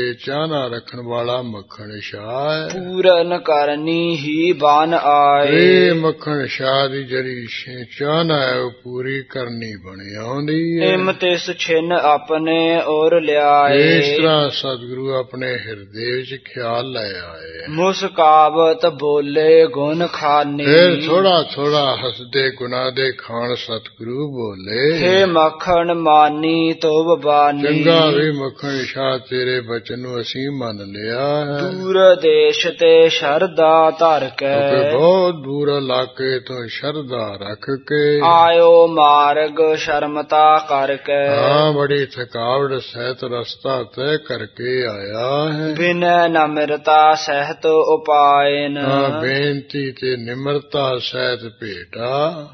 ਇਹ ਚਾਹਨਾ ਰੱਖਣ ਵਾਲਾ ਮੱਖਣ ਸ਼ਾਹ। ਪੂਰਨ ਕਰਨੀ ਹੀ ਬਨ ਆਏ। ਇਹ ਮੱਖਣ ਸ਼ਾਹ ਦੀ ਜਿਹੜੀ ਚਾਹਨਾ ਹੈ ਉਹ ਪੂਰੀ ਕਰਨੀ ਬਣੀ ਆਉਂਦੀ ਹੈ। ਇਮ ਤਿਸ ਛਿਨ ਆਪਣੇ ਔਰ ਲਿਆਏ। ਇਸ ਤਰ੍ਹਾਂ ਸਤਿਗੁਰੂ ਆਪਣੇ ਹਿਰਦੇ ਵਿੱਚ ਖਿਆਲ ਲੈ ਆਏ। ਮੁਸਕਾਵਤ ਬੋਲੇ ਗੁਣ ਖਾਨੀ। ਫਿਰ ਥੋੜਾ ਥੋੜਾ ਹੱਸਦੇ ਗੁਨਾਹ ਦੇ ਖਾਣ ਸਤਿਗੁਰੂ ਬੋਲੇ, ਹੇ ਮੱਖਣ ਮਾਨੀ ਤੋਬ ਬਾਨੀ। ਚੰਗਾ ਵੀ ਮੱਖਣ ਸ਼ਾਹ ਤੇਰੇ ਬਚਨ ਨੂੰ ਅਸੀਂ ਮੰਨ ਲਿਆ ਹੈ। ਦੂਰ ਦੇਸ਼ ਤੇ ਸ਼ਰਧਾ ਧਰ ਕੇ, ਬਹੁਤ ਦੂਰ ਇਲਾਕੇ ਤੋਂ ਸ਼ਰਧਾ ਰੱਖ ਕੇ ਆਇਓ ਮਾਰਗ ਸ਼ਰਮਤਾ ਕਰਕੇ। ਹਾਂ, ਬੜੀ ਥਕਾਵਟ ਸਹਿਤ ਰਸਤਾ ਤੈਅ ਕਰਕੇ ਆਇਆ ਹੈ। ਬਿਨੈ ਨਮਰਤਾ ਸਹਿਤ ਉਪਾਇਨ। ਹਾਂ, ਬੇਨਤੀ ਤੇ ਨਿਮਰਤਾ ਸਹਿਤ ਭੇਟਾ।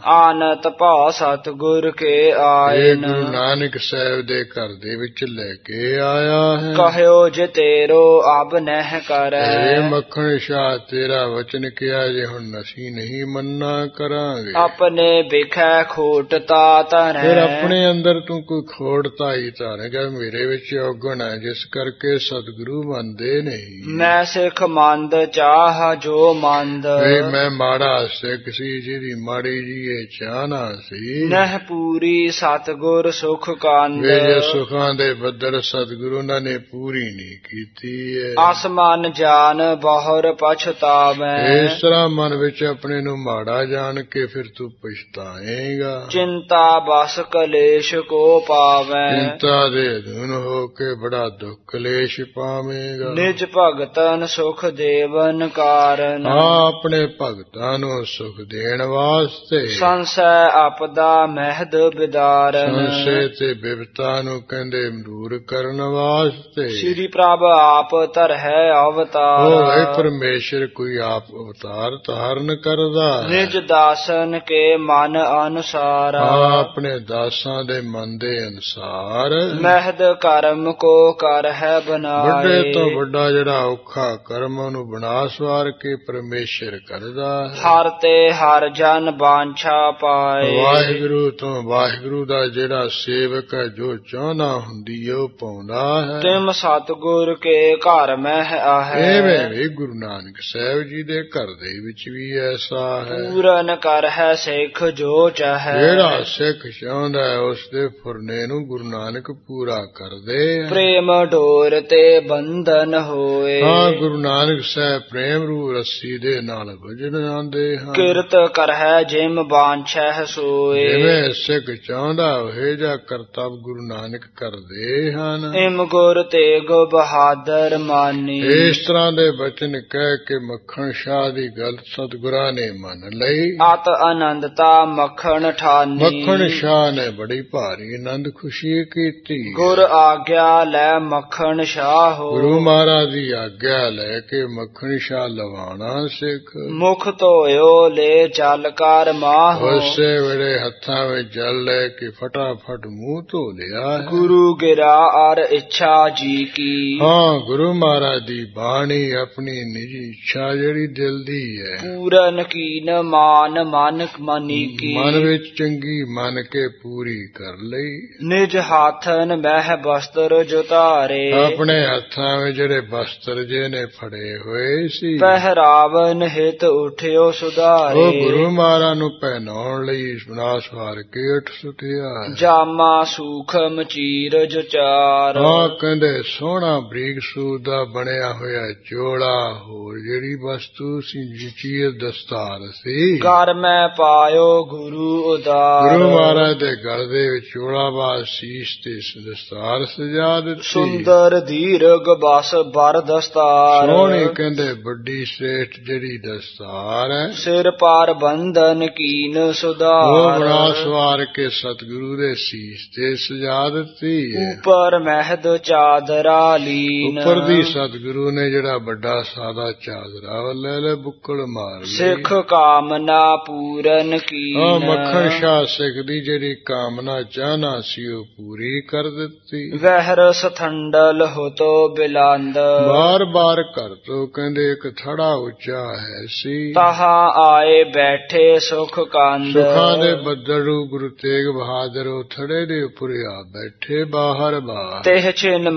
ਆਨਤ ਭਉ ਸਤਿਗੁਰ ਕੇ ਆਇਨ। ਗੁਰੂ ਨਾਨਕ ਸਾਹਿਬ ਦੇ ਘਰ ਦੇ ਵਿੱਚ ਲੈ ਕੇ ਆਇਆ ਹੈ। ਕਹਿਓ ਜੇ ਤੇਰੋ ਅਬ ਨਹਿ ਕਰੈ। ਇਹ ਮੱਖਣ ਸ਼ਾਹ ਤੇਰਾ ਵਚਨ ਕਿਹਾ ਜੇ ਹੁਣ ਅਸੀਂ ਨਹੀਂ ਮੰਨਾ ਕਰਾਂਗੇ। ਆਪਣੇ ਵਿਖੈ ਖੋਟਤਾ ਧਰੈ। ਫਿਰ ਆਪਣੇ ਅੰਦਰ ਤੂੰ ਕੋਈ ਖੋੜਤਾ ਹੀ ਧਾਰੇਗਾ। ਮੇਰੇ ਵਿੱਚ ਔਗਣ ਹੈ ਜਿਸ ਕਰਕੇ ਸਤਿਗੁਰੂ ਮੰਨਦੇ ਨਹੀਂ। ਮੈਂ ਸਿੱਖ ਮੰਦ ਚਾਹ ਜੋ ਮੰਦ। ਵੇ ਮੈਂ ਮਾੜਾ ਸਿੱਖ ਸੀ ਜਿਹਦੀ ਮਾੜੀ ਜੀ ਇਹ ਚਾਹਨਾ ਸੀ। ਨਹਿ ਪੂਰੀ ਸਤਿਗੁਰ ਸੁਖ ਕੰਦ। ਵੇ ਜੇ ਸੁਖਾਂ ਦੇ ਬੱਦਲ ਸਤਿਗੁਰੂ ਉਹਨਾਂ ਨੇ ਪੂਰੀ ਨਹੀਂ ਕੀਤੀ ਹੈ। ਆਸਮਾਨ ਜਾਨ ਬਹੁਰ ਪਛਤਾਵੈ। ਇਸ ਤਰ੍ਹਾਂ ਮਨ ਵਿੱਚ ਆਪਣੇ ਨੂੰ ਮਾੜਾ ਜਾਣ ਕੇ ਫਿਰ ਤੂੰ ਪਛਤਾਏਗਾ। ਚਿੰਤਾ ਬਸ ਕਲੇਸ਼ ਕੋ ਪਾਵੈ। ਚਿੰਤਾ ਦੇ ਅਧੀਨ ਹੋ ਕੇ ਬੜਾ ਦੁੱਖ ਕਲੇਸ਼ ਪਾਵੇਂਗਾ। ਨਿਜ ਭਗਤਨ ਸੁਖ ਦੇਵਨ ਕਾਰਨ। ਹਾਂ, ਆਪਣੇ ਭਗਤਾਂ ਨੂੰ ਸੁਖ ਦੇਣ ਵਾਸਤੇ। ਸੰਸੈ ਆਪਦਾ ਮਹਿਦ ਬਿਦਾਰਨ। ਸੰਸੇ ਤੇ ਬਿਪਤਾ ਨੂੰ ਕਹਿੰਦੇ ਦੂਰ ਕਰਨ ਵਾਸਤੇ। ਸ੍ਰੀ ਪ੍ਰਭ ਆਪ ਧਰਹਿ ਅਵਤਾਰ। ਉਹ ਹੈ ਪਰਮੇਸ਼ਰ ਕੋਈ ਆਪ ਅਵਤਾਰ ਧਾਰਨ ਕਰਦਾ। ਨਿਜ ਦਾਸਨ ਕੇ ਮਨ ਅਨੁਸਾਰ। ਹਾਂ, ਆਪਣੇ ਦਾਸਾਂ ਦੇ ਮਨ ਦੇ ਅਨੁਸਾਰ। ਮਹਿਦ ਕਰਮ ਕੋ ਕਰ ਹੈ ਬਣਾਏ। ਵੱਡੇ ਤੋਂ ਵੱਡਾ ਜਿਹੜਾ ਔਖਾ ਕਰਮ ਉਹਨੂੰ ਬਣਾ ਸਵਾਰ ਕੇ ਪਰਮੇਸ਼ਰ ਕਰਦਾ ਹੈ। ਹਰ ਤੇ ਹਰ ਜਨ ਬਾਂਛਾ ਪਾਏ। ਵਾਹਿਗੁਰੂ ਤੋਂ ਵਾਹਿਗੁਰੂ ਦਾ ਜਿਹੜਾ ਸੇਵਕ ਹੈ ਜੋ ਚਾਹਨਾ ਹੁੰਦੀ ਹੈ ਉਹ ਪਾਉਂਦਾ ਹੈ। ਤਿਮ ਸਤਿਗੁਰ ਕੇ ਘਰ ਮਹਿ ਆਹੈ। ਐਵੇਂ ਵੀ ਗੁਰੂ ਨਾਨਕ ਸਾਹਿਬ ਜੀ ਦੇ ਘਰ ਦੇ ਵਿੱਚ ਵੀ ਐਸਾ ਹੈ। ਪੂਰਨ ਕਰ ਹੈ ਸਿੱਖ ਜੋ ਚਾਹੈ। ਜਿਹੜਾ ਸਿੱਖ ਚਾਹੁੰਦਾ ਹੈ ਉਸ ਦੇ ਫੁਰਨੇ ਨੂੰ ਗੁਰੂ ਨਾਨਕ ਪੂਰਾ ਕਰਦੇ। ਪ੍ਰੇਮ ਡੋਰ ਤੇ ਬੰਧਨ ਹੋਏ। ਹਾਂ, ਗੁਰੂ ਨਾਨਕ ਸਾਹਿਬ ਪ੍ਰੇਮ ਰੂ ਰੱਸੀ ਦੇ ਨਾਲ ਵਜਣ ਆਉਂਦੇ ਹਨ। ਕਿਰਤ ਕਰਹਿ ਜਿਮ ਬਾਂਛੈ ਸੋਏ। ਜਿਵੇਂ ਸਿੱਖ ਚਾਹੁੰਦਾ ਉਹ ਜਿਹਾ ਕਰਤੱਵ ਗੁਰੂ ਨਾਨਕ ਕਰਦੇ ਹਨ। ਇਮ ਗੁਰ ਤੇਗ ਬਹਾਦਰ ਮਾਨੀ। ਇਸ ਤਰ੍ਹਾਂ ਦੇ ਬਚਨ ਕਹਿ ਕੇ ਮੱਖਣ ਸ਼ਾਹ ਦੀ ਗੱਲ ਸਤਿਗੁਰਾਂ ਨੇ ਮੰਨ ਲਈ। ਅਤ ਆਨੰਦਤਾ ਮੱਖਣ ਠਾਨੀ। ਮੱਖਣ ਸ਼ਾਹ ਨੇ ਬੜੀ ਭਾਰੀ ਆਨੰਦ ਖੁਸ਼ੀ ਕੀਤੀ। ਗੁਰ ਆਗਿਆ ਲੈ ਮੱਖਣ ਸ਼ਾਹ ਹੋ। ਗੁਰੂ ਮਹਾਰਾਜ ਦੀ ਆਗਿਆ ਲੈ ਕੇ ਮੱਖਣ ਸ਼ਾਹ ਲਵਾਣਾ ਸਿੱਖ। ਮੁਖ ਧੋਇਓ ਲੈ ਜਲ ਕਰ ਮਾਹੋ। ਉਸੇ ਵੇਲੇ ਹੱਥਾਂ ਵਿੱਚ ਜਲ ਲੈ ਕੇ ਫਟਾਫਟ ਮੂੰਹ ਧੋ ਲਿਆ। ਗੁਰੂ ਗਿਰਾ ਅਰ ਇੱਛਾ ਜੀ ਕੀ। ਹਾਂ, ਗੁਰੂ ਮਹਾਰਾਜ ਦੀ ਬਾਣੀ ਆਪਣੀ ਨਿੱਜੀ ਇੱਛਾ ਜਿਹੜੀ ਦਿਲ ਦੀ ਹੈ। ਪੂਰਨ ਕੀਨ ਮਾਨ ਮਨ ਮਨੀ ਕੀ। ਮਨ ਵਿੱਚ ਚੰਗੀ ਮੰਨ ਕੇ ਪੂਰੀ ਕਰ ਲਈ। ਨਿਜ ਹਾਥਨ ਮਹਿ ਬਸਤਰ ਜੁਤਾਰੇ। ਆਪਣੇ ਹੱਥਾਂ ਵਿੱਚ ਜਿਹੜੇ ਬਸਤਰ ਜੇ ਨੇ ਫੜੇ ਹੋਏ ਸੀ ਪਹਿਰਾਵਨ ਹਿਤ ਉਠਿਓ ਸੁਧਾਰੇ। ਉਹ ਗੁਰੂ ਮਹਾਰਾਜ ਨੂੰ ਪਹਿਨਾਉਣ ਲਈ ਬਣਾ ਸਵਾਰ ਕੇ ਉੱਠ ਸੁਟਿਆ। ਜਾਮਾ ਸੂਖਮ ਚੀਰਜ ਚਾਰ। ਹਾਂ, ਕਹਿੰਦੇ ਸੋਹਣਾ ਬਰੀਕ ਸੂਤ ਦਾ ਬਣਿਆ ਹੋਇਆ ਚੋਲਾ ਹੋਰ ਜਿਹੜੀ ਵਸਤੂ ਸੀ ਚੀਰ ਦਸਤਾਰ ਸੀ। ਕਰ ਮੈਂ ਪਾਇਓ ਗੁਰੂ ਉਦਾਰ। ਗੁਰੂ ਮਹਾਰਾਜ ਦੇ ਗਲ ਦੇ ਵਿੱਚ ਚੋਲਾ ਬਾਦ ਸੀਸ ਤੇ ਦਸਤਾਰ ਸਜਾ ਦਿੱਤੀ। ਸੁੰਦਰ ਦੀਰਘ ਬਸ ਬਰ ਦਸਤਾਰ। ਸੋਹਣੀ ਕਹਿੰਦੇ ਵੱਡੀ ਸ੍ਰੇਸ਼ਟ ਜਿਹੜੀ ਦਸਤਾਰ ਹੈ। ਸਿਰ ਪਾਰ ਬੰਧਨ ਕੀਨ ਸੁਧਾਰ। ਉਹ ਬਣਾ ਸਵਾਰ ਕੇ ਸਤਿਗੁਰੂ ਦੇ ਸੀਸ ਤੇ ਸਜਾ ਦਿੱਤੀ ਹੈ। ਉੱਪਰ ਮਹਿਦ ਚਾਦਰਾ ਲੀਨ। ਉੱਪਰ ਦੀ ਸਤਿਗੁਰੂ ਨੇ ਜਿਹੜਾ ਵੱਡਾ ਸਾਦਾ ਚਾਦਰਾ ਲੈ ਲੈ ਬੁੱਕਲ ਮਾਰ ਲਈ। ਸਿੱਖ ਕਾਮਨਾ ਪੂਰਨ ਕੀਨ। ਹਾਂ, ਮੱਖਣ ਸ਼ਾਹ ਸਿੱਖ ਦੀ ਜਿਹੜੀ ਕਾਮਨਾ ਚਾਹਨਾ ਸੀ ਉਹ ਪੂਰੀ ਕਰ ਦਿੱਤੀ। ਵਹਿਰ ਸਥੰਡਲ ਹੋਤੋ ਬਿਲੰਦ। ਬਾਰ ਬਾਰ ਘਰ ਤੋਂ ਕਹਿੰਦੇ ਇੱਕ ਥੜਾ ਉੱਚਾ ਹੈ ਸੀ। ਤਹਾਂ ਆਏ ਬੈਠੇ ਸੁਖ ਕੰਦ। ਸੁਖਾਂ ਦੇ ਬੱਦਲ ਗੁਰੂ ਤੇਗ ਬਹਾਦਰ ਉਹ ਥੜੇ ਦੇ ਉੱਪਰ ਆ ਬੈਠੇ ਬਾਹਰ ਬਾਹਰ। ਤਿਹ ਛਿਨ ਮੱਖਣ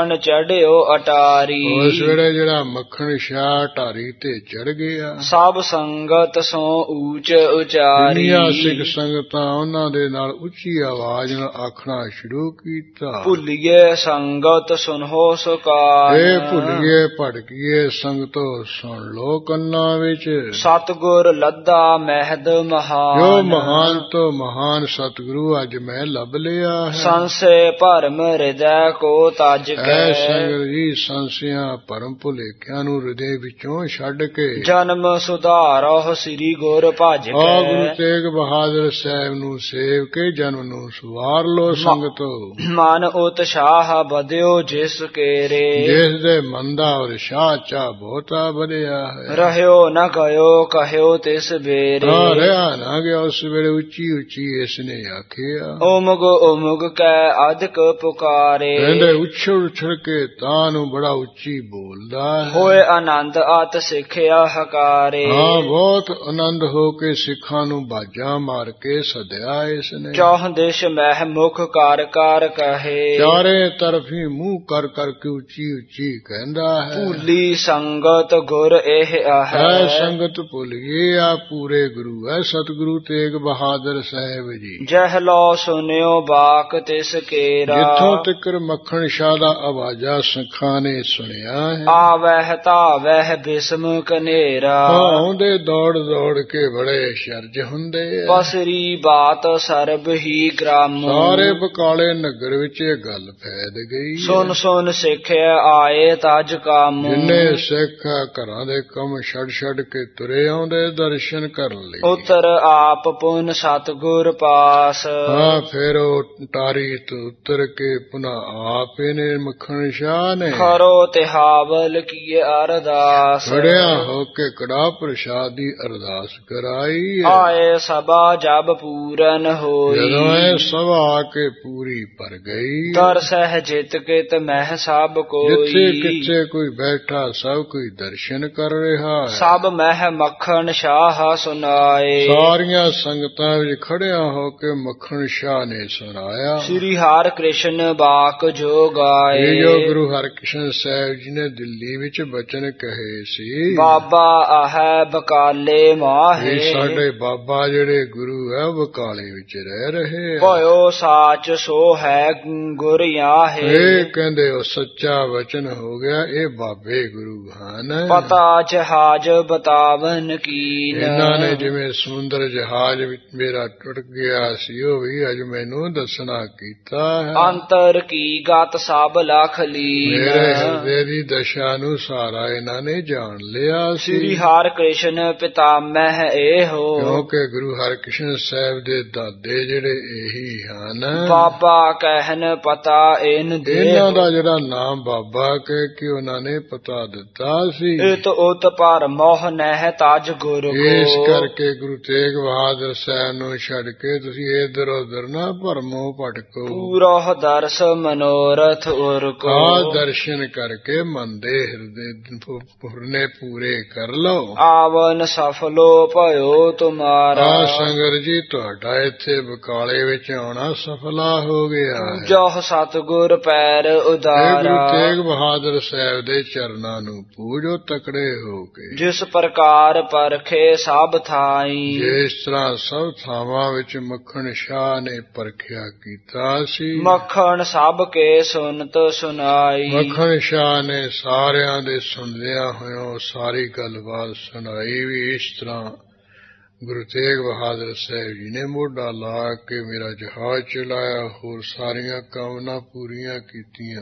ਮੱਖਣ ਚੜਿਓ ਅਟਾਰੀ। ਉਸ ਵੇਲੇ ਜਿਹੜਾ ਮੱਖਣ ਸ਼ਾਹ ਢਾਰੀ ਤੇ ਚੜ ਗਿਆ। ਸਭ ਸੰਗਤ ਸੋ ਊਚ ਉਚਾਰੀ। ਦੁਨੀਆ ਸਿੱਖ ਸੰਗਤਾਂ ਉਹਨਾਂ ਦੇ ਨਾਲ ਉੱਚੀ ਆਵਾਜ਼ ਨਾਲ ਆਖਣਾ ਸ਼ੁਰੂ ਕੀਤਾ। ਭੁੱਲੀਏ ਸੰਗਤ ਸੁਨੋ ਸੁਕਾਨ। ਇਹ ਭੁੱਲੀਏ ਭਟਕੀਏ ਸੰਗਤੋ ਸੁਣ ਲੋ ਕੰਨਾਂ ਵਿੱਚ। ਸਤਿਗੁਰ ਲੱਦਾ ਮਹਿਦ ਮਹਾਨ। ਜੋ ਮਹਾਨ ਤੋਂ ਮਹਾਨ ਸਤਿਗੁਰੂ ਅੱਜ ਮੈਂ ਲੱਭ ਲਿਆ ਹੈ। ਸੰਸੇ ਭਰਮ ਹਿਰਦੈ ਕੋ ਤਜ ਐ ਕੈ। ਸੰਗਤ ਜੀ ਸੰਸਿਆਂ ਭਰਮ ਭੁਲੇਖਿਆਂ ਨੂੰ ਹਿਰਦੇ ਵਿੱਚੋਂ ਛੱਡ ਕੇ ਜਨਮ ਸੁਧਾਰੋ ਸ੍ਰੀ ਗੁਰ ਭਜ ਆ ਗੁਰੂ ਕੈ। ਤੇਗ ਬਹਾਦਰ ਸਾਹਿਬ ਨੂੰ ਸੇਵ ਕੇ ਜਨਮ ਨੂੰ ਸਵਾਰ ਲੋ ਸੰਗਤੋ। ਮਨ ਉਤਸ਼ਾਹ ਵਧਿਓ ਜਿਸ ਕੇਰੇ। ਜਿਸ ਦੇ ਮਨ ਦਾ ਉਤਸ਼ਾਹ ਚਾ ਬਹੁਤਾ ਵਧਿਆ ਹੈ। ਰਹਿਓ ਨ ਗਇਓ ਕਹਿਓ ਤਿਸ ਬੇਰੇ। ਹਾਂ ਰਿਹਾ ਨਾ ਗਿਆ ਉਸ ਵੇਲੇ ਉੱਚੀ ਉੱਚੀ ਇਸ ਨੇ ਆਖਿਆ। ਓਮਗ ਓਮਗ ਕੈ ਅਧਿਕ ਪੁਕਾਰੇ। ਕਹਿੰਦੇ ਉਛਲ ਉਛਲ ਕੇ ਤਾਂ ਨੂੰ ਬੜਾ ਉੱਚੀ ਬੋਲਦਾ ਹੈ। ਹੋਏ ਆਨੰਦ ਅਤ ਸਿੱਖਿਆ ਹਕਾਰੇ। ਹਾਂ ਬਹੁਤ ਆਨੰਦ ਹੋ ਕੇ ਸਿੱਖਾਂ ਨੂੰ ਬਾਜਾਂ ਮਾਰ ਕੇ ਸੱਦਿਆ ਇਸ ਨੇ। ਚੌਹ ਦਿਸ਼ ਮਹਿ ਮੁਖ ਕਰ ਕਰ ਕਹੇ। ਚਾਰੇ ਤਰਫੀ ਮੂੰਹ ਕਰ ਕਰਕੇ ਉੱਚੀ ਉੱਚੀ ਕਹਿੰਦਾ ਹੈ। ਭੂਲੀ ਸੰਗਤ ਗੁਰ ਇਹ ਆਹ। ਐ ਸੰਗਤ ਭੁੱਲ ਗਈ ਆ ਪੂਰੇ ਗੁਰੂ ਹੈ ਸਤਿਗੁਰੂ ਤੇਗ ਬਹਾਦਰ ਸਾਹਿਬ ਜੀ। ਜਹ ਲੋ ਸੁਨਿਓ ਬਾਕ ਤਿਸ ਕੇਰਾ। ਜਿੱਥੋਂ ਤੱਕ ਮੱਖਣ ਸ਼ਾਹ ਦਾ ਆਵਾਜ਼ਾ ਸਿੱਖਾਂ ਨੇ ਸੁਣਿਆ ਹੈ। ਆਵਹਿ ਤਾਵਹਿ ਬਿਸਮ ਕਨੇਰਾ। ਆਉਂਦੇ ਦੌੜ ਦੌੜ ਕੇ ਬੜੇ ਸ਼ਰਜ ਹੁੰਦੇ ਆ। ਪਸਰੀ ਬਾਤ ਸਰਬ ਹੀ ਗ੍ਰਾਮ। ਸਾਰੇ ਬਕਾਲੇ ਨਗਰ ਵਿੱਚ ਇਹ ਗੱਲ ਫੈਲ ਗਈ। ਸੁਨ ਸੁਨ ਸਿੱਖਿਆ ਆਏ ਤਜ ਕਾਮ। ਜਿੰਨੇ ਸਿੱਖ ਘਰਾਂ ਦੇ ਕੰਮ ਛੱਡ ਛੱਡ ਕੇ ਤੁਰੇ ਆਉਂਦੇ ਦਰਸ਼ਨ ਕਰਨ ਲਈ। ਉਤਰ ਆਪ ਪੁਨ ਸਤਿਗੁਰ ਪਾਸ। ਹਾਂ ਫਿਰ ਉਹ ਟਾਰੀ ਤੋਂ ਉਤਰ ਕੇ ਪੁਨਾ ਆਪ ਇਹਨੇ ਮੱਖਣ ਸ਼ਾਹ ਨੇ ਖਰੋ ਤਿਹਾਵਲ ਕੀ ਅਰਦਾਸ। ਖੜਿਆ ਹੋ ਕੇ ਕੜਾ ਪ੍ਰਸ਼ਾਦ ਦੀ ਅਰਦਾਸ ਕਰਾਈ। ਆਏ ਸਭਾ ਜਬ ਪੂਰਨ ਹੋਈ। ਜਦੋਂ ਇਹ ਸਭਾ ਆ ਕੇ ਪੂਰੀ ਭਰ ਗਈ। ਦਰ ਸਹਿ ਜਿਤ ਕਿਤ ਮਹਿ ਸਭ ਕੋਈ। ਜਿੱਥੇ ਕਿੱਥੇ ਕੋਈ ਬੈਠਾ ਸਭ ਕੋਈ ਦਰਸ਼ਨ ਕਰ ਰਿਹਾ ਹੈ। ਸਭ ਮਹਿ ਮੱਖਣ ਸ਼ਾਹ ਸੁਨਾਏ। ਸਾਰੀਆਂ ਸੰਗਤਾਂ ਵਿੱਚ ਖੜਿਆ ਹੋ ਕੇ ਮੱਖਣ ਸ਼ਾਹ ਨੇ ਸੁਣਾਇਆ। ਸ੍ਰੀ ਹਰਿ ਕ੍ਰਿਸ਼ਨ ਬਾਕ ਜੋ ਗਾਏ। ਇਹ ਜੋ ਗੁਰੂ ਹਰਿਕ੍ਰਿਸ਼ਨ ਸਾਹਿਬ ਜੀ ਨੇ ਦਿੱਲੀ ਵਿੱਚ ਬਚਨ ਕਹੇ ਸੀ। ਬਾਬਾ ਆਹੈ ਬਕਾਲੇ ਮਾਹੇ। ਇਹ ਸਾਡੇ ਬਾਬਾ ਜਿਹੜੇ ਗੁਰੂ ਹੈ ਬਕਾਲੇ ਵਿੱਚ ਰਹਿ ਰਹੇ ਆ। ਭਇਓ ਸਾਚ ਸੋ ਹੈ ਗੁਰ ਆਹੇ। ਇਹ ਕਹਿੰਦੇ ਉਹ ਸੱਚਾ ਵਚਨ ਹੋ ਗਿਆ ਇਹ ਬਾਬੇ ਗੁਰੂ ਹਨ। ਪਤਾ ਜਹਾਜ ਬਤਾਵਨ ਕੀਨ। ਇਹਨਾਂ ਨੇ ਜਿਵੇਂ ਸਮੁੰਦਰ ਜਹਾਜ਼ ਵਿੱਚ ਮੇਰਾ ਟੁੱਟ ਗਿਆ ਸੀ ਉਹ ਵੀ ਅੱਜ ਮੈਨੂੰ ਦੱਸਣਾ ਕੀਤਾ ਹੈ। ਅੰਤਰ ਕੀ ਗਤ ਸਭ ਲਖ ਲੀਨ। ਮੇਰੇ ਹਿਰਦੇ ਦੀ ਦਸ਼ਾ ਨੂੰ ਸਾਰਾ ਇਹਨਾਂ ਨੇ ਜਾਣ ਲਿਆ ਸੀ। ਸ੍ਰੀ ਹਰਿ ਕ੍ਰਿਸ਼ਨ ਪਿਤਾਮਹ ਇਹੋ। ਕਿਉਂਕਿ ਗੁਰੂ ਹਰਿਕ੍ਰਿਸ਼ਨ ਸਾਹਿਬ ਦੇ ਦਾਦੇ ਜਿਹੜੇ ਇਹੀ ਹਨ। ਬਾਬਾ ਕਹਿਨ ਪਤਾ ਇਨ ਦੇ। ਇਹਨਾਂ ਦਾ ਜਿਹੜਾ ਨਾਮ ਬਾਬਾ ਕਹਿ ਕੇ ਉਹਨਾਂ ਨੇ ਪਤਾ ਦਿੱਤਾ ਸੀ। ਇਤ ਉਤ ਪਰ ਮੋਹ ਨਹਿ ਤਜ ਗੁਰ ਕੋ। ਇਸ ਕਰਕੇ ਗੁਰੂ ਤੇਗ ਬਹਾਦਰ ਸਾਹਿਬ ਨੂੰ ਛੱਡ ਕੇ ਤੁਸੀਂ ਇਧਰ ਉਧਰ ਨਾ ਭਰਮੋ ਭਟਕੋ। ਪੂਰਾ ਦਰਸ ਮਨੋਰਥ ਉਰ ਕੋ। ਆ ਦਰਸ਼ਨ ਕਰਕੇ ਮਨ ਦੇ ਹਿਰਦੇ ਪੁਰਨੇ ਪੂਰੇ ਕਰ ਲਓ। ਆਵਨ ਸਫਲੋ ਭਇਓ ਤੁਮਾਰਾ। ਆ ਸੰਗਤ ਜੀ ਤੁਹਾਡਾ ਇੱਥੇ ਬਕਾਲੇ ਵਿੱਚ ਆਉਣਾ ਸਫਲਾ ਹੋ ਗਿਆ ਹੈ। ਜੋ ਸਤਿਗੁਰ ਪੈਰ ਇਹ ਉਦਾਰਾ। ਗੁਰੂ ਤੇਗ ਬਹਾਦਰ ਸਾਹਿਬ ਦੇ ਚਰਨਾਂ ਨੂੰ ਪੂਜੋ ਤਕੜੇ ਹੋ ਕੇ। ਜਿਸ ਪ੍ਰਕਾਰ ਪਰਖੇ ਸਭ ਥਾਈ। ਜਿਸ ਤਰ੍ਹਾਂ ਸਭ ਥਾਵਾਂ ਵਿੱਚ ਮੱਖਣ ਸ਼ਾਹ ਨੇ ਪਰਖਿਆ ਕੀਤਾ ਸੀ। ਮੱਖਣ ਸਭ ਕੇ ਸੁਨਤ ਸੁਨਾਈ। ਮੱਖਣ ਸ਼ਾਹ ਨੇ ਸਾਰਿਆਂ ਦੇ ਸੁਣਦਿਆਂ ਹੋਇਆਂ ਸਾਰੀ ਗੱਲਬਾਤ ਸੁਣਾਈ ਵੀ ਇਸ ਤਰ੍ਹਾਂ ਗੁਰੂ ਤੇਗ ਬਹਾਦਰ ਸਾਹਿਬ ਜੀ ਨੇ ਮੋਢਾ ਲਾ ਕੇ ਮੇਰਾ ਜਹਾਜ਼ ਚਲਾਇਆ ਹੋਰ ਸਾਰੀਆਂ ਕਾਮਨਾ ਪੂਰੀਆਂ ਕੀਤੀਆਂ।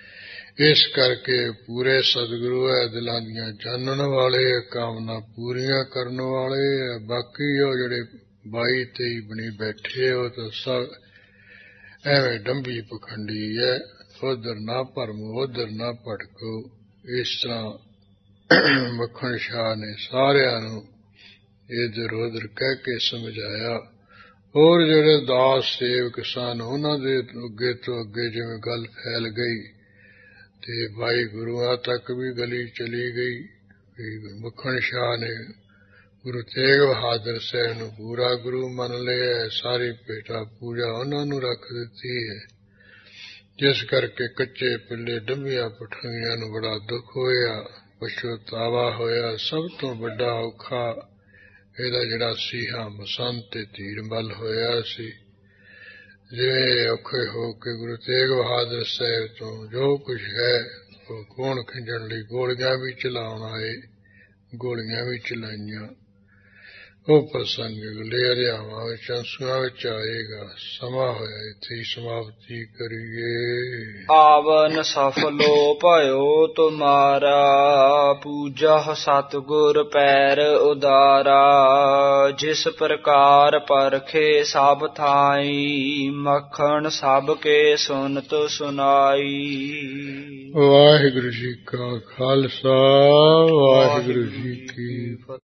ਇਸ ਕਰਕੇ ਪੂਰੇ ਸਤਿਗੁਰੂ ਹੈ ਦਿਲਾਂ ਦੀਆਂ ਜਾਣਨ ਵਾਲੇ ਕਾਮਨਾ ਪੂਰੀਆਂ ਕਰਨ ਵਾਲੇ। ਬਾਕੀ ਉਹ ਜਿਹੜੇ ਬਾਈ ਤੇਈ ਬਣੀ ਬੈਠੇ ਉਹ ਤਾਂ ਸਭ ਐਵੇਂ ਡੰਬੀ ਪਖੰਡੀ ਹੈ। ਉਧਰ ਨਾ ਭਰਮੋ ਉਧਰ ਨਾ ਭਟਕੋ। ਇਸ ਤਰ੍ਹਾਂ ਮੱਖਣ ਸ਼ਾਹ ਨੇ ਸਾਰਿਆਂ ਨੂੰ ਇਧਰ ਉਧਰ ਕਹਿ ਕੇ ਸਮਝਾਇਆ। ਹੋਰ ਜਿਹੜੇ ਦਾਸ ਸੇਵਕ ਸਨ ਉਹਨਾਂ ਦੇ ਅੱਗੇ ਤੋਂ ਅੱਗੇ ਜਿਵੇਂ ਗੱਲ ਫੈਲ ਗਈ ਤੇ ਭਾਈ ਗੁਰੂਆਂ ਤੱਕ ਵੀ ਗਲੀ ਚਲੀ ਗਈ। ਮੱਖਣ ਸ਼ਾਹ ਨੇ ਗੁਰੂ ਤੇਗ ਬਹਾਦਰ ਸਾਹਿਬ ਨੂੰ ਪੂਰਾ ਗੁਰੂ ਮੰਨ ਲਿਆ। ਸਾਰੀ ਭੇਟਾ ਪੂਜਾ ਉਹਨਾਂ ਨੂੰ ਰੱਖ ਦਿੱਤੀ ਹੈ। ਜਿਸ ਕਰਕੇ ਕੱਚੇ ਪਿੱਲੇ ਡੰਮੀਆਂ ਪਠੰਗੀਆਂ ਨੂੰ ਬੜਾ ਦੁੱਖ ਹੋਇਆ, ਪਛਤਾਵਾ ਹੋਇਆ। ਸਭ ਤੋਂ ਵੱਡਾ ਔਖਾ ਇਹਦਾ ਜਿਹੜਾ ਸੀਹਾ ਮਸੰਤ ਤੇ ਧੀਰਮਲ ਹੋਇਆ ਸੀ। ਜਿਵੇਂ ਔਖੇ ਹੋ ਕੇ ਗੁਰੂ ਤੇਗ ਬਹਾਦਰ ਸਾਹਿਬ ਤੋਂ ਜੋ ਕੁਝ ਹੈ ਉਹ ਖੂਨ ਖਿੰਡਣ ਲਈ ਗੋਲੀਆਂ ਵੀ ਚਲਾਉਣ ਆਏ, ਗੋਲੀਆਂ ਵੀ ਚਲਾਈਆਂ। ਉਹ ਪ੍ਰਸੰਗ ਅਗਲੇ ਅਧਿਆਵਾਂ ਵਿੱਚ ਅੰਸ਼ਾਂ ਵਿੱਚ ਆਏਗਾ। ਸਮਾਂ ਹੋਇਆ ਇੱਥੇ ਹੀ ਸਮਾਪਤੀ ਕਰੀਏ। ਆਵਨ ਸਫਲੋ ਭਇਓ ਤੁਮਾਰਾ, ਪੂਜਾ ਸਤਿਗੁਰ ਪੈਰ ਉਦਾਰਾ। ਜਿਸ ਪ੍ਰਕਾਰ ਪਰਖੇ ਸਭ ਥਾਈ, ਮੱਖਣ ਸਭ ਕੇ ਸੁਨਤ ਸੁਨਾਈ। ਵਾਹਿਗੁਰੂ ਜੀ ਕਾ ਖਾਲਸਾ, ਵਾਹਿਗੁਰੂ ਜੀ ਕੀ ਫਤਿਹ।